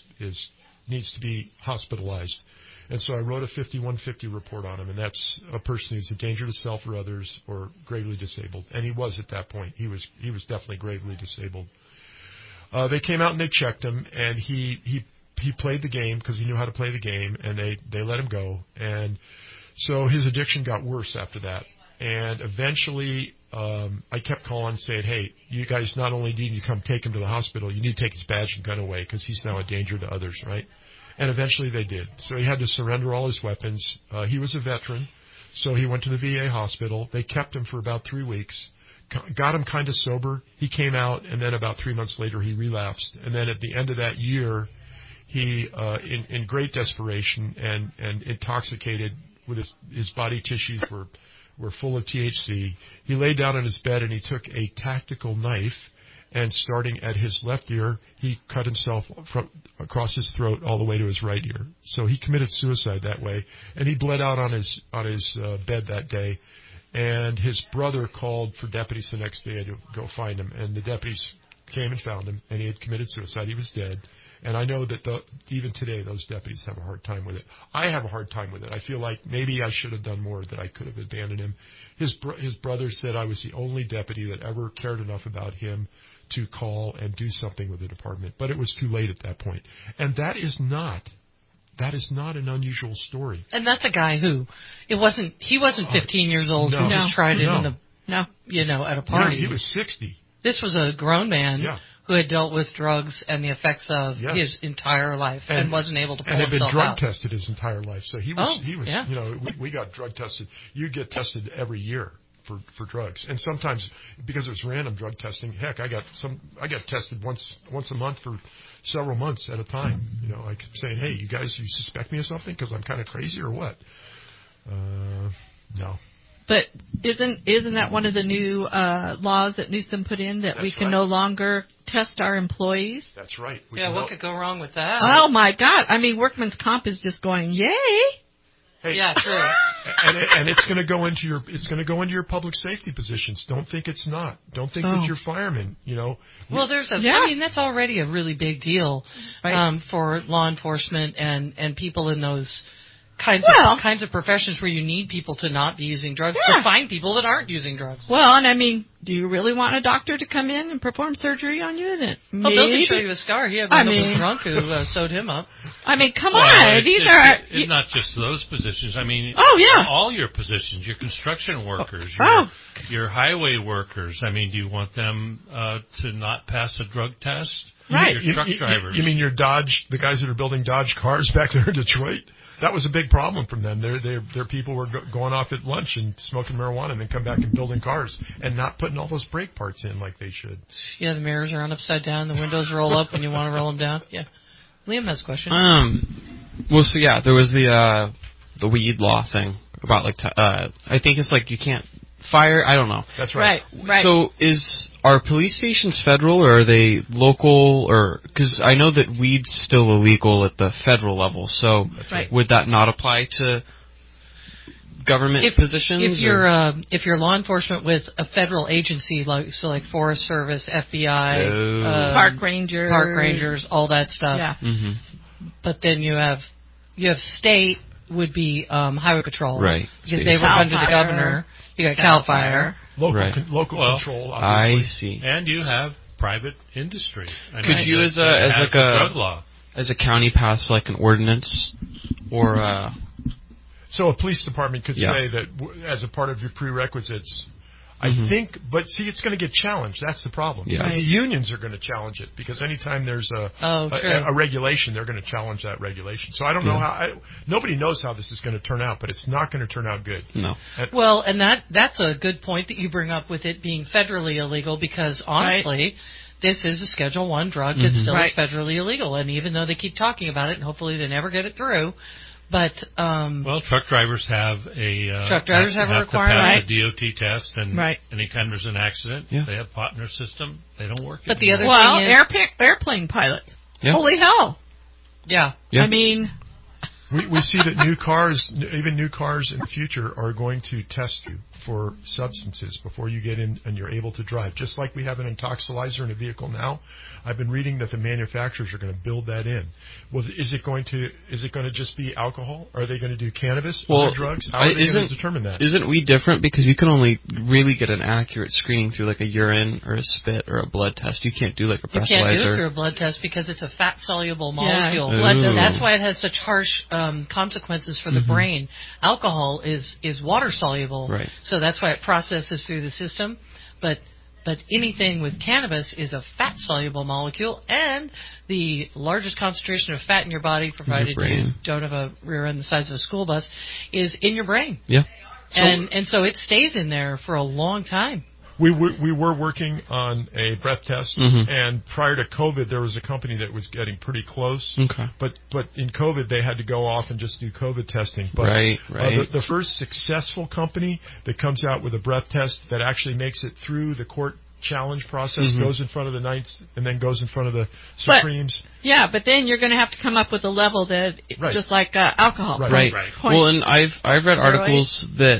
Speaker 5: needs to be hospitalized. And so I wrote a 5150 report on him, and that's a person who's a danger to self or others or gravely disabled. And he was at that point. He was definitely gravely disabled. They came out and they checked him, and he played the game because he knew how to play the game, and they let him go. And so his addiction got worse after that. And eventually, I kept calling saying, hey, you guys not only need to come take him to the hospital, you need to take his badge and gun away because he's now a danger to others, right? And eventually they did. So he had to surrender all his weapons. He was a veteran, so he went to the VA hospital. They kept him for about 3 weeks, got him kind of sober. He came out, and then about 3 months later he relapsed. And then at the end of that year, he, in great desperation and intoxicated with his body tissues were full of THC. He lay down on his bed and he took a tactical knife, and starting at his left ear, he cut himself across his throat all the way to his right ear. So he committed suicide that way, and he bled out on his bed that day. And his brother called for deputies the next day to go find him, and the deputies came and found him, and he had committed suicide. He was dead. And I know that even today those deputies have a hard time with it. I have a hard time with it. I feel like maybe I should have done more, that I could have abandoned him. His brother said I was the only deputy that ever cared enough about him to call and do something with the department. But it was too late at that point. And that is not That is not an unusual story.
Speaker 2: And that's a guy who he wasn't 15 years old who just tried it at a party.
Speaker 5: No, he was 60.
Speaker 2: This was a grown man who had dealt with drugs and the effects of his entire life and wasn't able to pull himself out.
Speaker 5: And had been drug tested his entire life. So he was we got drug tested. You get tested every year for drugs. And sometimes because it was random drug testing, heck, I got tested once a month for several months at a time. Like saying, "Hey, you guys, you suspect me of something because I'm kind of crazy or what?" No.
Speaker 4: But isn't that one of the new laws that Newsom put in that we can no longer test our employees?
Speaker 5: That's right.
Speaker 2: What could go wrong with that?
Speaker 4: Oh my God! I mean, workman's comp is just going yay.
Speaker 5: Hey,
Speaker 2: yeah, true.
Speaker 5: and it's going to go into your public safety positions. Don't think it's not. Don't think that you're firemen.
Speaker 2: Well, I mean, that's already a really big deal for law enforcement and people in those kinds of professions where you need people to not be using drugs to find people that aren't using drugs.
Speaker 4: Well, and I mean, do you really want a doctor to come in and perform surgery on you? Then
Speaker 2: Bill can show you a scar. He had one that was drunk who sewed him up.
Speaker 4: I mean, come on.
Speaker 3: It's not just those positions. I mean, all your positions, your construction workers, your highway workers. I mean, do you want them to not pass a drug test?
Speaker 4: Right.
Speaker 3: Your truck drivers.
Speaker 5: You mean the guys that are building Dodge cars back there in Detroit? That was a big problem from them. Their people were going off at lunch and smoking marijuana and then come back and building cars and not putting all those brake parts in like they should.
Speaker 2: Yeah, the mirrors are on upside down. The windows roll up when you want to roll them down. Yeah. Liam has a question.
Speaker 21: There was the weed law thing about I think it's like you can't fire. I don't know.
Speaker 5: That's right.
Speaker 4: Right.
Speaker 21: So are police stations federal or are they local? Or because I know that weed's still illegal at the federal level. So would that not apply to government positions?
Speaker 2: If you're law enforcement with a federal agency like Forest Service, FBI,
Speaker 4: Park Rangers,
Speaker 2: all that stuff.
Speaker 4: Yeah.
Speaker 21: Mm-hmm.
Speaker 2: But then you have state would be Highway Patrol,
Speaker 21: right?
Speaker 2: Because they work under the governor. You got CAL FIRE.
Speaker 5: Local control, obviously.
Speaker 21: I see.
Speaker 3: And you have private industry.
Speaker 21: Could you, as a drug law, as a county, pass like an ordinance, or?
Speaker 5: So a police department could say that as a part of your prerequisites. I think, but see, it's going to get challenged. That's the problem.
Speaker 21: Yeah.
Speaker 5: The unions are going to challenge it because anytime there's a regulation, they're going to challenge that regulation. So I don't know nobody knows how this is going to turn out, but it's not going to turn out good.
Speaker 21: No.
Speaker 2: Well, and that's a good point that you bring up with it being federally illegal because honestly, this is a Schedule I drug that still is federally illegal. And even though they keep talking about it and hopefully they never get it through, but
Speaker 3: truck drivers have a
Speaker 2: requirement,
Speaker 3: to pass a DOT test, and
Speaker 4: right.
Speaker 3: anytime there's an accident, they have pot in their system. They don't work.
Speaker 2: But the other
Speaker 4: thing
Speaker 2: is
Speaker 4: airplane pilots. Yeah. Holy hell!
Speaker 2: Yeah.
Speaker 4: I mean,
Speaker 5: we see that new cars in the future, are going to test you for substances before you get in and you're able to drive. Just like we have an intoxilizer in a vehicle now, I've been reading that the manufacturers are going to build that in. Well, is it going to just be alcohol? Are they going to do cannabis, other drugs? How are they going to determine that?
Speaker 21: Isn't weed different because you can only really get an accurate screening through like a urine or a spit or a blood test? You can't do like a breathalyzer.
Speaker 2: You can't do it through a blood test because it's a fat-soluble molecule.
Speaker 21: Yeah.
Speaker 2: That's why it has such harsh consequences for the brain. Alcohol is water-soluble,
Speaker 21: right.
Speaker 2: So that's why it processes through the system. But anything with cannabis is a fat-soluble molecule, and the largest concentration of fat in your body, provided you don't have a rear end the size of a school bus, is in your brain.
Speaker 21: Yeah.
Speaker 2: And so it stays in there for a long time.
Speaker 5: We were working on a breath test, and prior to COVID, there was a company that was getting pretty close.
Speaker 21: Okay.
Speaker 5: But in COVID, they had to go off and just do COVID testing. But
Speaker 21: right.
Speaker 5: The first successful company that comes out with a breath test that actually makes it through the court challenge process, goes in front of the Ninths, and then goes in front of the Supremes.
Speaker 4: But then you're going to have to come up with a level that just like alcohol.
Speaker 21: Right. Well, and I've read articles that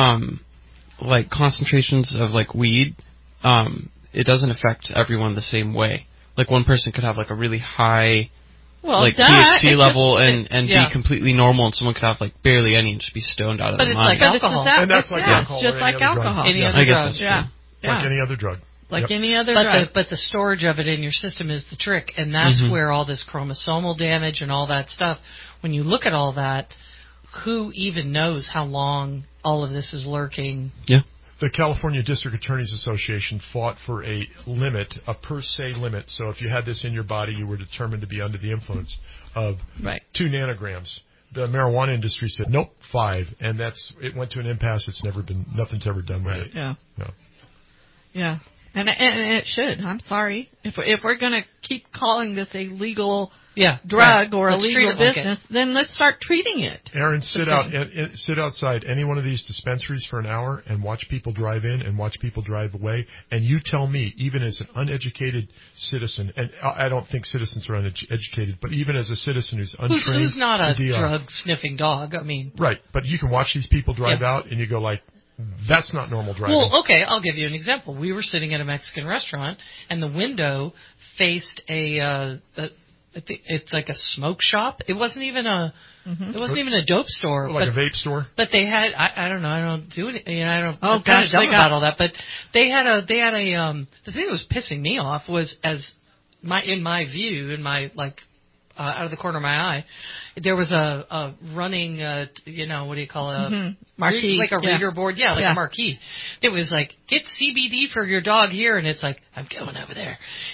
Speaker 21: like concentrations of like weed, it doesn't affect everyone the same way. Like one person could have like a really high THC level and be completely normal, and someone could have like barely any and just be stoned out of their mind.
Speaker 2: But it's like alcohol.
Speaker 5: And that's like alcohol.
Speaker 4: Just like alcohol.
Speaker 2: Any other drug.
Speaker 5: Like any other drug.
Speaker 4: Like any other drug.
Speaker 2: But the storage of it in your system is the trick, and that's where all this chromosomal damage and all that stuff, when you look at all that, who even knows how long all of this is lurking?
Speaker 21: Yeah.
Speaker 5: The California District Attorneys Association fought for a limit, a per se limit. So if you had this in your body, you were determined to be under the influence of 2 nanograms. The marijuana industry said, nope, 5. And it went to an impasse. Nothing's ever done with it.
Speaker 4: Yeah.
Speaker 5: No.
Speaker 4: Yeah. And it should. I'm sorry. If we're going to keep calling this a legal drug or a legal business, then let's start treating it.
Speaker 5: Aaron, sit outside any one of these dispensaries for an hour and watch people drive in and watch people drive away. And you tell me, even as an uneducated citizen, and I don't think citizens are uneducated, but even as a citizen who's untrained,
Speaker 2: who's not a drug sniffing dog? I mean,
Speaker 5: right? But you can watch these people drive out, and you go like, that's not normal driving.
Speaker 2: Well, okay, I'll give you an example. We were sitting at a Mexican restaurant, and the window faced it's like a smoke shop. It wasn't even a dope store,
Speaker 5: like a vape store.
Speaker 2: But they had I don't know, I don't do it. I don't.
Speaker 4: Oh
Speaker 2: I'm kind of dumb about all that. But they had a the thing that was pissing me off was in my view, out of the corner of my eye, there was a running, what do you call it?
Speaker 4: Marquee.
Speaker 2: Like a reader board. Yeah, like a marquee. It was like, get CBD for your dog here. And it's like, I'm going over there.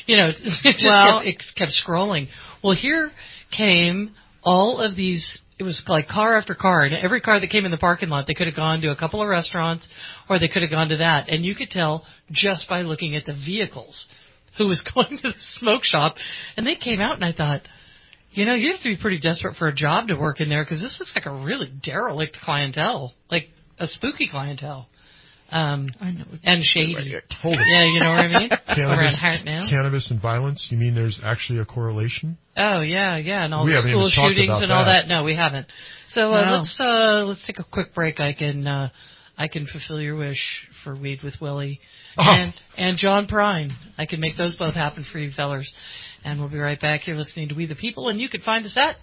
Speaker 2: It kept scrolling. Well, here came all of these, it was like car after car. And every car that came in the parking lot, they could have gone to a couple of restaurants or they could have gone to that. And you could tell just by looking at the vehicles who was going to the smoke shop. And they came out and I thought, you have to be pretty desperate for a job to work in there because this looks like a really derelict clientele, like a spooky clientele. I know. And shady. Yeah, you know what I mean? Around Hartnell.
Speaker 5: Cannabis and violence, you mean there's actually a correlation?
Speaker 2: Oh, yeah. And all the school shootings and all that. No, we haven't. So let's take a quick break. I can fulfill your wish for Weed with Willie and John Prine. I can make those both happen for you fellers. And we'll be right back here listening to We the People. And you can find us at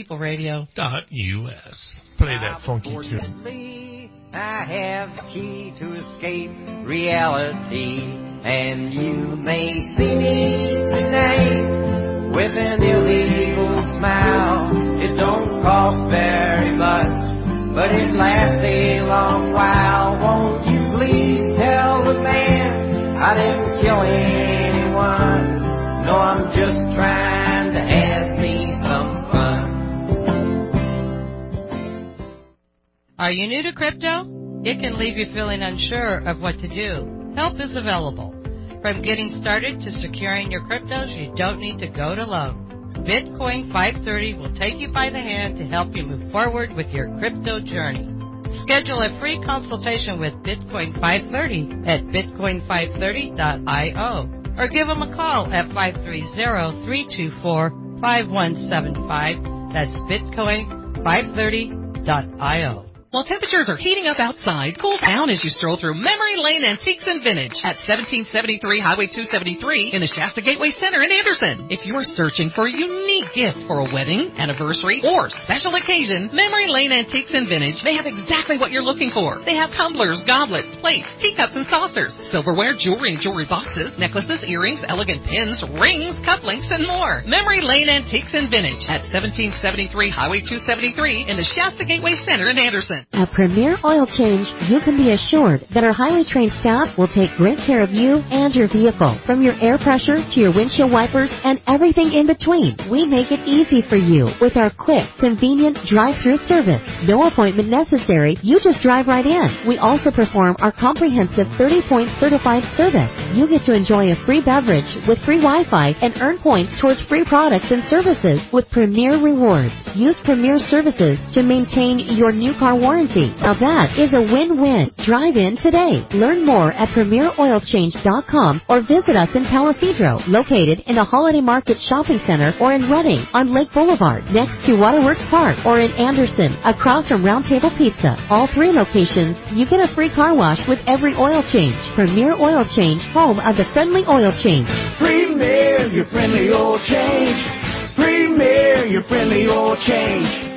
Speaker 2: WeThePeopleRadio.us.
Speaker 5: Play that funky tune.
Speaker 9: I have the key to escape reality. And you may see me tonight with an illegal smile. It don't cost very much, but it lasts a long while. Won't you please tell the man I didn't kill anyone? No, I'm just trying to have me some fun.
Speaker 10: Are you new to crypto? It can leave you feeling unsure of what to do. Help is available. From getting started to securing your cryptos, you don't need to go it alone. Bitcoin 530 will take you by the hand to help you move forward with your crypto journey. Schedule a free consultation with Bitcoin 530 at bitcoin530.io. Or give them a call at 530-324-5175. That's bitcoin530.io.
Speaker 11: While temperatures are heating up outside, cool down as you stroll through Memory Lane Antiques and Vintage at 1773 Highway 273 in the Shasta Gateway Center in Anderson. If you're searching for a unique gift for a wedding, anniversary, or special occasion, Memory Lane Antiques and Vintage may have exactly what you're looking for. They have tumblers, goblets, plates, teacups, and saucers, silverware, jewelry and jewelry boxes, necklaces, earrings, elegant pins, rings, cufflinks, and more. Memory Lane Antiques and Vintage at 1773 Highway 273 in the Shasta Gateway Center in Anderson.
Speaker 12: At Premier Oil Change, you can be assured that our highly trained staff will take great care of you and your vehicle. From your air pressure to your windshield wipers and everything in between, we make it easy for you with our quick, convenient drive-through service. No appointment necessary. You just drive right in. We also perform our comprehensive 30-point certified service. You get to enjoy a free beverage with free Wi-Fi and earn points towards free products and services with Premier Rewards. Use Premier services to maintain your new car warranty. Now that is a win-win. Drive in today. Learn more at PremierOilChange.com or visit us in Palisadro, located in the Holiday Market Shopping Center, or in Redding on Lake Boulevard, next to Waterworks Park, or in Anderson, across from Round Table Pizza. All 3 locations, you get a free car wash with every oil change. Premier Oil Change, home of the friendly oil change.
Speaker 9: Premier, your friendly oil change. Premier, your friendly oil change.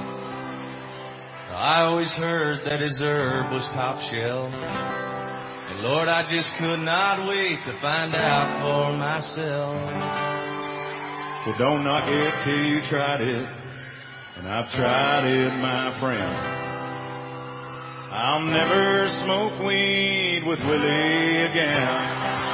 Speaker 13: I always heard that his herb was top shelf, and Lord, I just could not wait to find out for myself.
Speaker 15: Well, don't knock it till you tried it, and I've tried it, my friend. I'll never smoke weed with Willie again.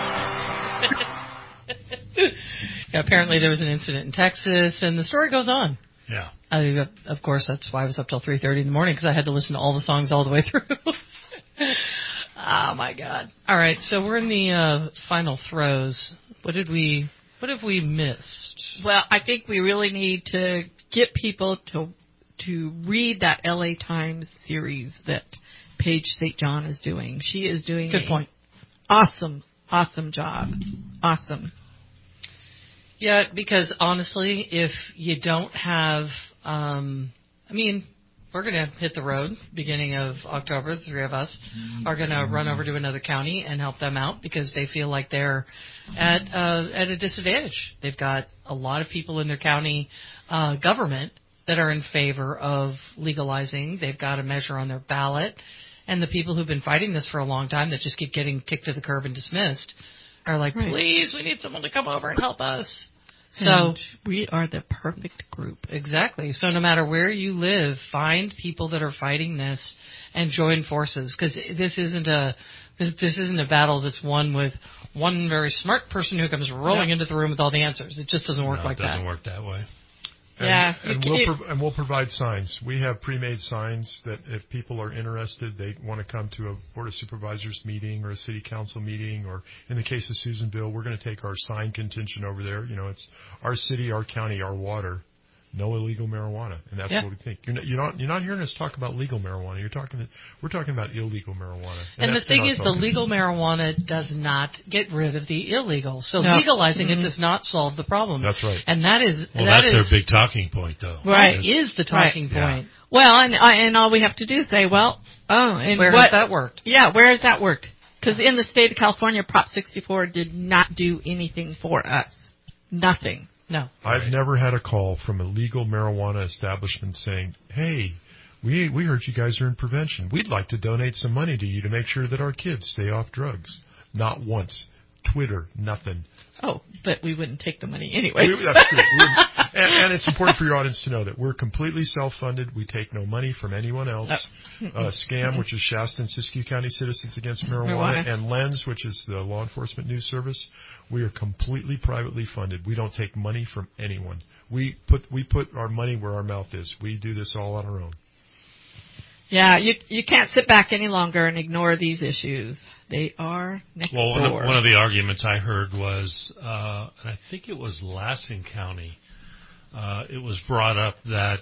Speaker 2: Yeah, apparently there was an incident in Texas, and the story goes on.
Speaker 3: Yeah.
Speaker 2: Of course, that's why I was up till 3:30 in the morning, because I had to listen to all the songs all the way through. Oh, my God. All right, so we're in the final throes. What have we missed?
Speaker 4: Well, I think we really need to get people to read that LA Times series that Paige St. John is doing. She is doing
Speaker 2: Good point.
Speaker 4: Awesome job. Awesome.
Speaker 2: Yeah, because honestly, if you don't have, we're going to hit the road beginning of October. The three of us are going to run over to another county and help them out because they feel like they're at a disadvantage. They've got a lot of people in their county government that are in favor of legalizing. They've got a measure on their ballot. And the people who've been fighting this for a long time that just keep getting kicked to the curb and dismissed are like, please, we need someone to come over and help us. So
Speaker 4: and we are the perfect group.
Speaker 2: Exactly. So no matter where you live, find people that are fighting this and join forces, because this isn't a battle that's won with one very smart person who comes rolling into the room with all the answers. It just doesn't work like that.
Speaker 3: It doesn't work that way.
Speaker 5: And we'll provide signs. We have pre-made signs that if people are interested, they want to come to a Board of Supervisors meeting or a City Council meeting, or in the case of Susanville, we're going to take our sign contingent over there. You know, it's our city, our county, our water. No illegal marijuana, and that's what we think. You're not hearing us talk about legal marijuana. We're talking about illegal marijuana.
Speaker 2: And the thing is, the legal marijuana does not get rid of the illegal. So legalizing it does not solve the problem.
Speaker 5: That's right.
Speaker 2: And that's
Speaker 3: their big talking point, though.
Speaker 2: Right, is the talking point.
Speaker 3: Yeah.
Speaker 4: Well, and all we have to do is say, where
Speaker 2: has that worked?
Speaker 4: Yeah, where has that worked? Because in the state of California, Prop 64 did not do anything for us. Nothing. No.
Speaker 5: I've never had a call from a legal marijuana establishment saying, hey, we heard you guys are in prevention. We'd like to donate some money to you to make sure that our kids stay off drugs. Not once. Twitter, nothing.
Speaker 4: Oh, but we wouldn't take the money anyway.
Speaker 5: That's true. And it's important for your audience to know that we're completely self-funded. We take no money from anyone else. SCAM, which is Shasta and Siskiyou County Citizens Against Marijuana, and LENS, which is the Law Enforcement News Service. We are completely privately funded. We don't take money from anyone. We put our money where our mouth is. We do this all on our own.
Speaker 4: Yeah, you can't sit back any longer and ignore these issues. They are next door.
Speaker 3: One of the arguments I heard was, and I think it was Lassen County, it was brought up that,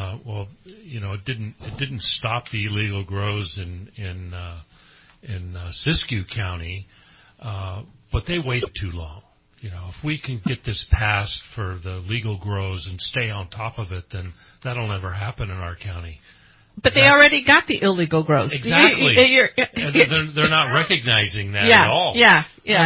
Speaker 3: it didn't stop the illegal grows in Siskiyou County, but they waited too long. You know, if we can get this passed for the legal grows and stay on top of it, then that'll never happen in our county.
Speaker 4: But they already got the illegal grows.
Speaker 3: Exactly. They're not recognizing that at all.
Speaker 4: Yeah,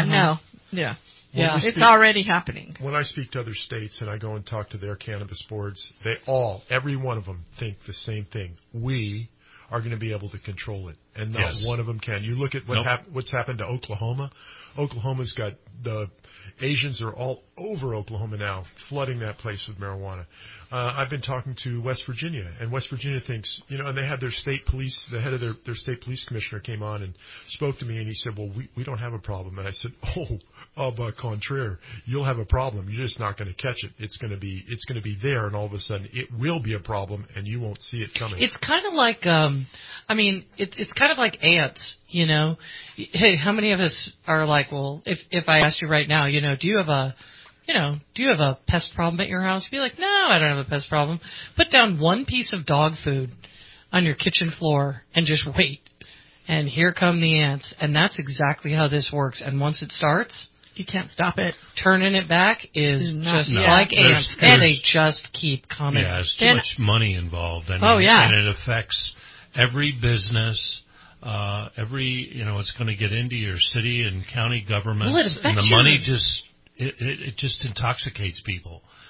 Speaker 4: it's already happening.
Speaker 5: When I speak to other states and I go and talk to their cannabis boards, every one of them think the same thing. We are going to be able to control it, and not one of them can. You look at what's happened to Oklahoma. Oklahoma's got the Asians are all over Oklahoma now, flooding that place with marijuana. I've been talking to West Virginia, and West Virginia thinks, and they had their state police, the head of their state police commissioner came on and spoke to me, and he said, well, we don't have a problem. And I said, au contraire, you'll have a problem. You're just not going to catch it. It's going to be there, and all of a sudden it will be a problem, and you won't see it coming.
Speaker 2: It's kind of like, it's kind of like ants, Hey, how many of us are like, well, if I asked you right now, do you have a pest problem at your house? You'd be like, no, I don't have a pest problem. Put down one piece of dog food on your kitchen floor and just wait. And here come the ants. And that's exactly how this works. And once it starts,
Speaker 4: you can't stop it.
Speaker 2: Turning it back is just like ants. And they just keep coming.
Speaker 3: Yeah, there's too much money involved. And it affects every business. It's going to get into your city and county governments.
Speaker 2: Well, it affects
Speaker 3: and the money just... It just intoxicates people.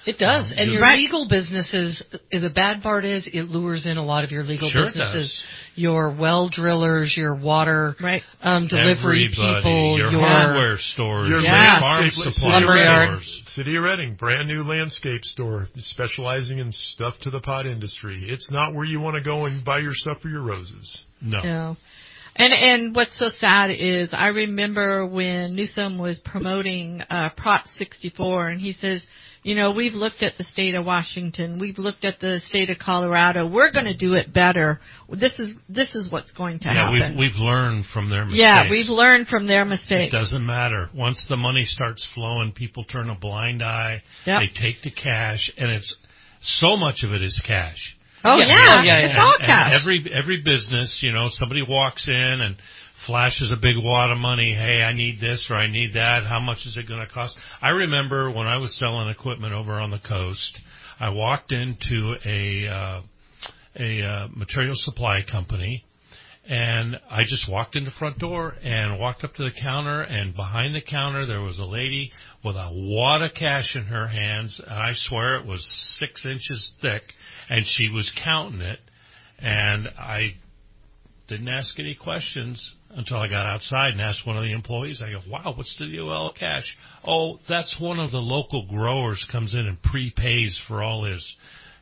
Speaker 2: It does. And your
Speaker 3: Right.
Speaker 2: legal businesses, the bad part is it lures in a lot of your legal
Speaker 3: Sure it
Speaker 2: businesses.
Speaker 3: does.
Speaker 2: Your well drillers, your water delivery
Speaker 3: Everybody,
Speaker 2: people,
Speaker 3: your hardware stores,
Speaker 5: your
Speaker 3: farm
Speaker 5: landscape
Speaker 3: supply
Speaker 2: lumberyard.
Speaker 3: stores.
Speaker 5: City of Reading, brand new landscape store specializing in stuff to the pot industry. It's not where you want to go and buy your stuff for your roses.
Speaker 3: No.
Speaker 4: And what's so sad is I remember when Newsom was promoting Prop 64, and he says, we've looked at the state of Washington, we've looked at the state of Colorado, we're going to do it better. This is what's going to happen.
Speaker 3: Yeah, we've learned from their mistakes.
Speaker 4: Yeah, we've learned from their mistakes.
Speaker 3: It doesn't matter. Once the money starts flowing, people turn a blind eye.
Speaker 4: Yep.
Speaker 3: They take the cash, and it's so much of it is cash.
Speaker 4: Oh, yeah. It's all cash.
Speaker 3: And every business, somebody walks in and flashes a big wad of money. Hey, I need this or I need that. How much is it going to cost? I remember when I was selling equipment over on the coast, I walked into a material supply company, and I just walked in the front door and walked up to the counter, and behind the counter there was a lady with a wad of cash in her hands. I swear it was 6 inches thick, and she was counting it, and I didn't ask any questions until I got outside and asked one of the employees. I go, wow, what's the deal with cash? Oh, that's one of the local growers comes in and prepays for all his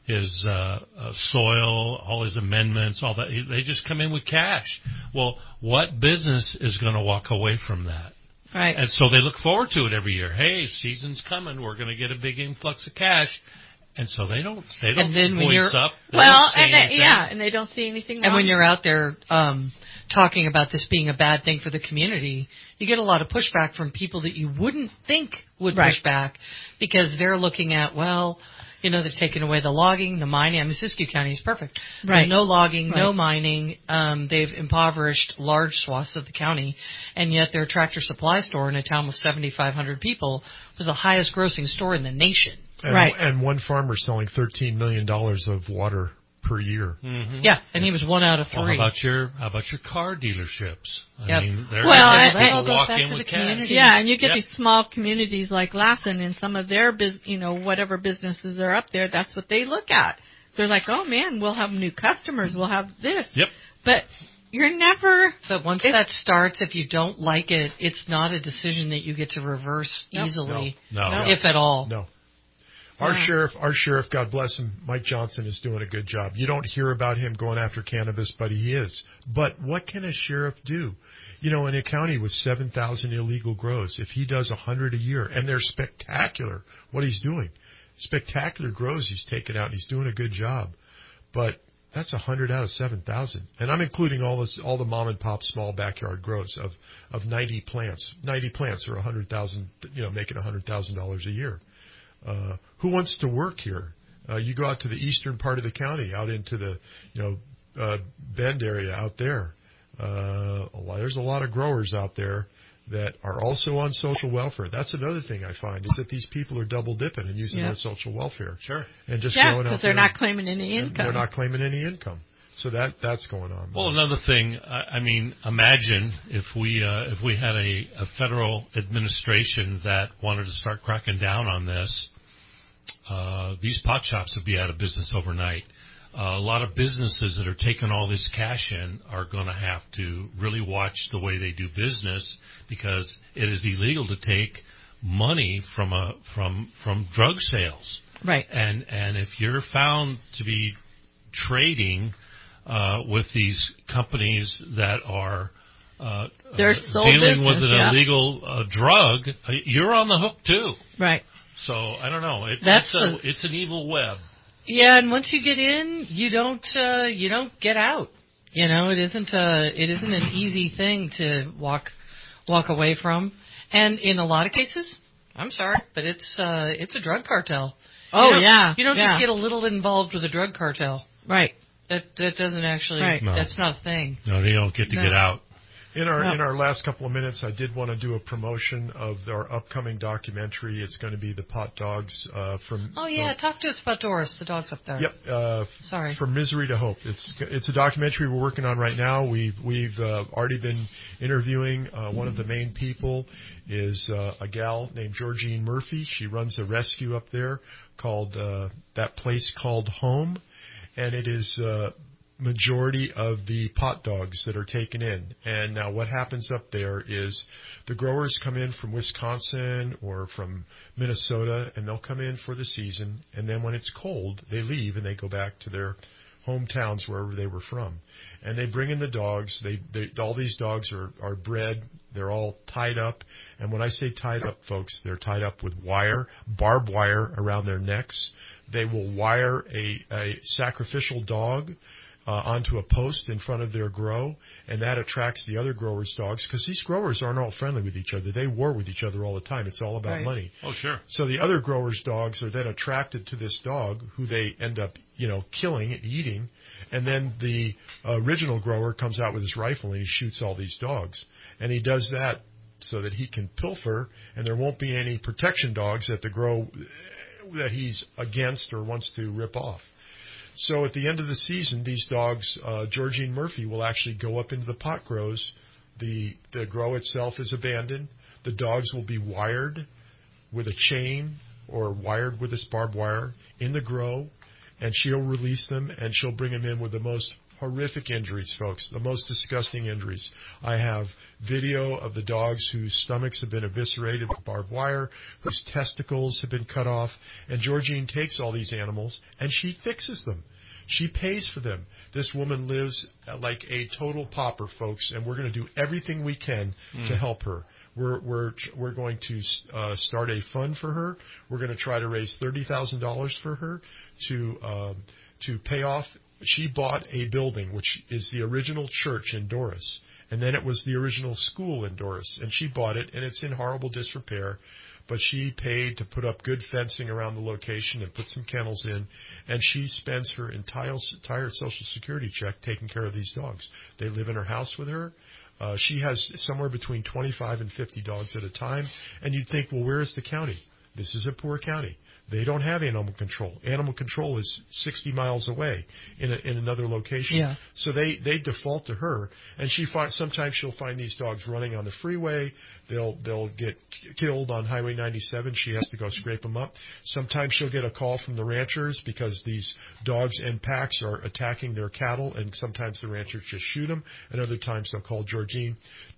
Speaker 3: soil, all his amendments, all that. They just come in with cash. Well, what business is going to walk away from that?
Speaker 4: Right.
Speaker 3: And so they look forward to it every year. Hey, season's coming. We're going to get a big influx of cash. And so they don't
Speaker 2: and then when
Speaker 3: voice
Speaker 2: you're,
Speaker 3: up.
Speaker 4: And they don't see anything wrong.
Speaker 2: And when you're out there talking about this being a bad thing for the community, you get a lot of pushback from people that you wouldn't think would push back, because they're looking at, they've taken away the logging, the mining. I mean, Siskiyou County is perfect.
Speaker 4: Right.
Speaker 2: There's no logging, no mining. They've impoverished large swaths of the county, and yet their Tractor Supply store in a town with 7,500 people was the highest grossing store in the nation.
Speaker 5: And one farmer selling $13 million of water per year.
Speaker 3: Mm-hmm.
Speaker 2: Yeah, and he was 1 out of 3.
Speaker 3: Well, how about your car dealerships? I mean,
Speaker 4: it all
Speaker 3: walk
Speaker 4: goes back
Speaker 3: in
Speaker 4: to
Speaker 3: with
Speaker 4: the
Speaker 3: cash.
Speaker 4: community. Yeah, and you get these small communities like Lassen, and some of their whatever businesses are up there, that's what they look at. They're like, oh man, we'll have new customers, we'll have this.
Speaker 3: Yep.
Speaker 4: But you're never.
Speaker 2: But once that starts, if you don't like it, it's not a decision that you get to reverse easily, if at all.
Speaker 5: No. Our sheriff, God bless him, Mike Johnson, is doing a good job. You don't hear about him going after cannabis, but he is. But what can a sheriff do? In a county with 7,000 illegal grows, if he does 100 a year, and they're spectacular, what he's doing, spectacular grows he's taken out, and he's doing a good job. But that's 100 out of 7,000. And I'm including all the mom and pop small backyard grows of 90 plants. 90 plants are 100,000, making $100,000 a year. Who wants to work here? You go out to the eastern part of the county, out into the, Bend area out there. There's a lot of growers out there that are also on social welfare. That's another thing I find, is that these people are double dipping and using their social welfare.
Speaker 3: Sure.
Speaker 5: And just going out there.
Speaker 4: because they're not claiming any income.
Speaker 5: They're not claiming any income. So that's going on.
Speaker 3: Well, another thing, I mean, imagine if we had a federal administration that wanted to start cracking down on this. These pot shops would be out of business overnight. A lot of businesses that are taking all this cash in are going to have to really watch the way they do business, because it is illegal to take money from drug sales.
Speaker 4: Right.
Speaker 3: And if you're found to be trading with these companies that are dealing with an illegal drug, you're on the hook too.
Speaker 4: Right.
Speaker 3: So I don't know. It's an evil web.
Speaker 2: Yeah, and once you get in, you don't get out. It isn't an easy thing to walk away from. And in a lot of cases, I'm sorry, but it's a drug cartel. You don't just get a little involved with a drug cartel.
Speaker 4: Right.
Speaker 2: That doesn't actually. Right.
Speaker 3: No.
Speaker 2: That's not a thing.
Speaker 3: No, they don't get to get out.
Speaker 5: In our last couple of minutes, I did want to do a promotion of our upcoming documentary. It's going to be the Pot Dogs from.
Speaker 2: Oh yeah, talk to us about Doris, the dogs up there.
Speaker 5: Yep.
Speaker 2: Sorry.
Speaker 5: From Misery to Hope. It's a documentary we're working on right now. We've already been interviewing. One of the main people is a gal named Georgine Murphy. She runs a rescue up there called that place called Home, and it is. Majority of the pot dogs that are taken in. And now what happens up there is the growers come in from Wisconsin or from Minnesota, and they'll come in for the season, and then when it's cold, they leave and they go back to their hometowns wherever they were from. And they bring in the dogs. All these dogs are bred. They're all tied up. And when I say tied up, folks, they're tied up with wire, barbed wire around their necks. They will wire a sacrificial dog onto a post in front of their grow, and that attracts the other growers' dogs, because these growers aren't all friendly with each other. They war with each other all the time. It's all about money.
Speaker 3: Oh, sure.
Speaker 5: So the other growers' dogs are then attracted to this dog, who they end up, killing and eating, and then the original grower comes out with his rifle and he shoots all these dogs. And he does that so that he can pilfer, and there won't be any protection dogs at the grow that he's against or wants to rip off. So at the end of the season, these dogs, Georgine Murphy will actually go up into the pot grows. The grow itself is abandoned. The dogs will be wired with a chain or wired with this barbed wire in the grow, and she'll release them, and she'll bring them in with the most horrific injuries, folks, the most disgusting injuries. I have video of the dogs whose stomachs have been eviscerated with barbed wire, whose testicles have been cut off, and Georgine takes all these animals and she fixes them. She pays for them. This woman lives like a total pauper, folks, and we're going to do everything we can to help her. We're going to start a fund for her. We're going to try to raise $30,000 for her to pay off. She bought a building, which is the original church in Doris, and then it was the original school in Doris, and she bought it, and it's in horrible disrepair, but she paid to put up good fencing around the location and put some kennels in, and she spends her entire Social Security check taking care of these dogs. They live in her house with her. She has somewhere between 25 and 50 dogs at a time, and you'd think, well, where is the county? This is a poor county. They don't have animal control. Animal control is 60 miles away in another location.
Speaker 2: Yeah.
Speaker 5: So they default to her, and sometimes she'll find these dogs running on the freeway. They'll get killed on Highway 97. She has to go scrape them up. Sometimes she'll get a call from the ranchers because these dogs in packs are attacking their cattle, and sometimes the ranchers just shoot them, and other times they'll call Georgine.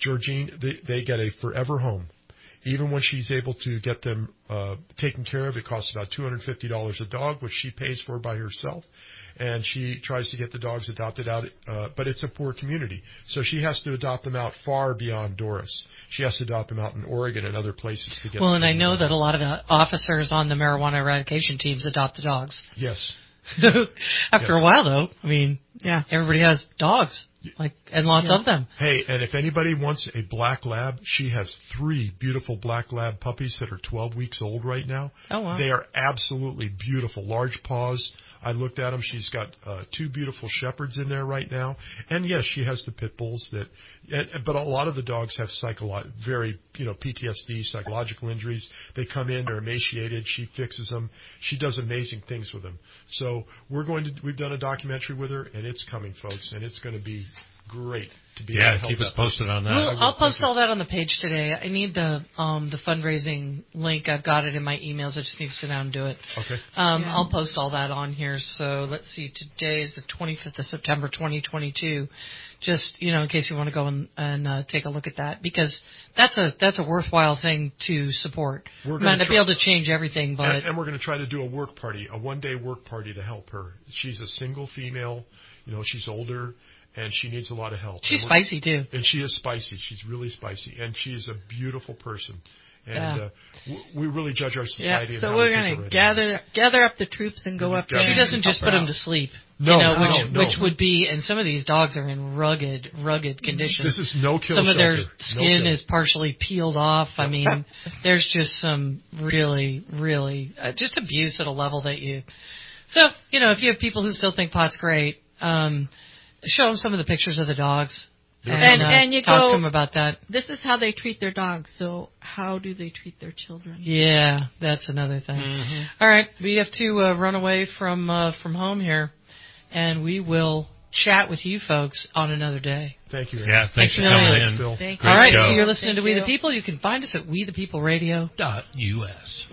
Speaker 5: They get a forever home. Even when she's able to get them taken care of, it costs about $250 a dog, which she pays for by herself. And she tries to get the dogs adopted out, but it's a poor community. So she has to adopt them out far beyond Doris. She has to adopt them out in Oregon and other places to get them.
Speaker 2: Well, and I know that a lot of the officers on the marijuana eradication teams adopt the dogs.
Speaker 5: Yes.
Speaker 2: After a while, though, I mean, yeah, everybody has dogs. And lots of them.
Speaker 5: Hey, and if anybody wants a black lab, she has 3 beautiful black lab puppies that are 12 weeks old right now.
Speaker 2: Oh, wow.
Speaker 5: They are absolutely beautiful. Large paws. I looked at them. She's got 2 beautiful shepherds in there right now. And yes, she has the pit bulls but a lot of the dogs have very PTSD, psychological injuries. They come in, they're emaciated. She fixes them. She does amazing things with them. So we've done a documentary with her, and it's coming, folks, and it's going to be great to be able to help.
Speaker 3: Keep us posted on that.
Speaker 2: Well, I'll post all that on the page today. I need the fundraising link. I've got it in my emails. I just need to sit down and do it.
Speaker 5: Okay.
Speaker 2: I'll post all that on here. So let's see. Today is the 25th of September, 2022. Just in case you want to go and take a look at that, because that's a worthwhile thing to support.
Speaker 5: We're
Speaker 2: going to be able to change everything, but
Speaker 5: and we're going to try to do a work party, a one-day work party to help her. She's a single female. She's older. And she needs a lot of help.
Speaker 2: She's spicy, too.
Speaker 5: And she is spicy. She's really spicy. And she is a beautiful person. And we really judge our society.
Speaker 4: Yeah. So we're going to gather up the troops and go up there.
Speaker 2: She doesn't just put them to sleep.
Speaker 5: No,
Speaker 2: which would be, and some of these dogs are in rugged conditions.
Speaker 5: This is no-kill
Speaker 2: Some of their
Speaker 5: shelter.
Speaker 2: skin is partially peeled off. I mean, there's just some really, really, just abuse at a level that you... So, if you have people who still think pot's great... show them some of the pictures of the dogs.
Speaker 4: And you
Speaker 2: talk
Speaker 4: go,
Speaker 2: to them about that.
Speaker 4: This is how they treat their dogs, so how do they treat their children?
Speaker 2: Yeah, that's another thing.
Speaker 3: Mm-hmm.
Speaker 2: All right, we have to run away from home here, and we will chat with you folks on another day.
Speaker 5: Thank you.
Speaker 3: Yeah, thanks for coming in.
Speaker 5: Phil.
Speaker 4: Thank you.
Speaker 2: All right,
Speaker 3: show.
Speaker 2: so you're listening to We the People. You can find us at wethepeopleradio.us.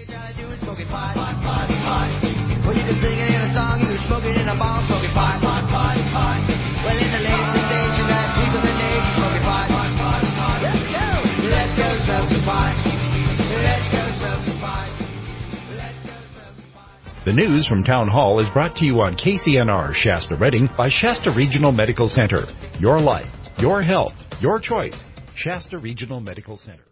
Speaker 14: Well, you can sing it in a song, you can smoke it in a bong, smoking pot. Well, in the latest station, that's sweeping the nation, smoking pot. Let's go! Let's go smoke some pot. Let's go smoke some pot. Let's go smoke some pot.
Speaker 17: The news from Town Hall is brought to you on KCNR Shasta Redding by Shasta Regional Medical Center. Your life, your health, your choice. Shasta Regional Medical Center.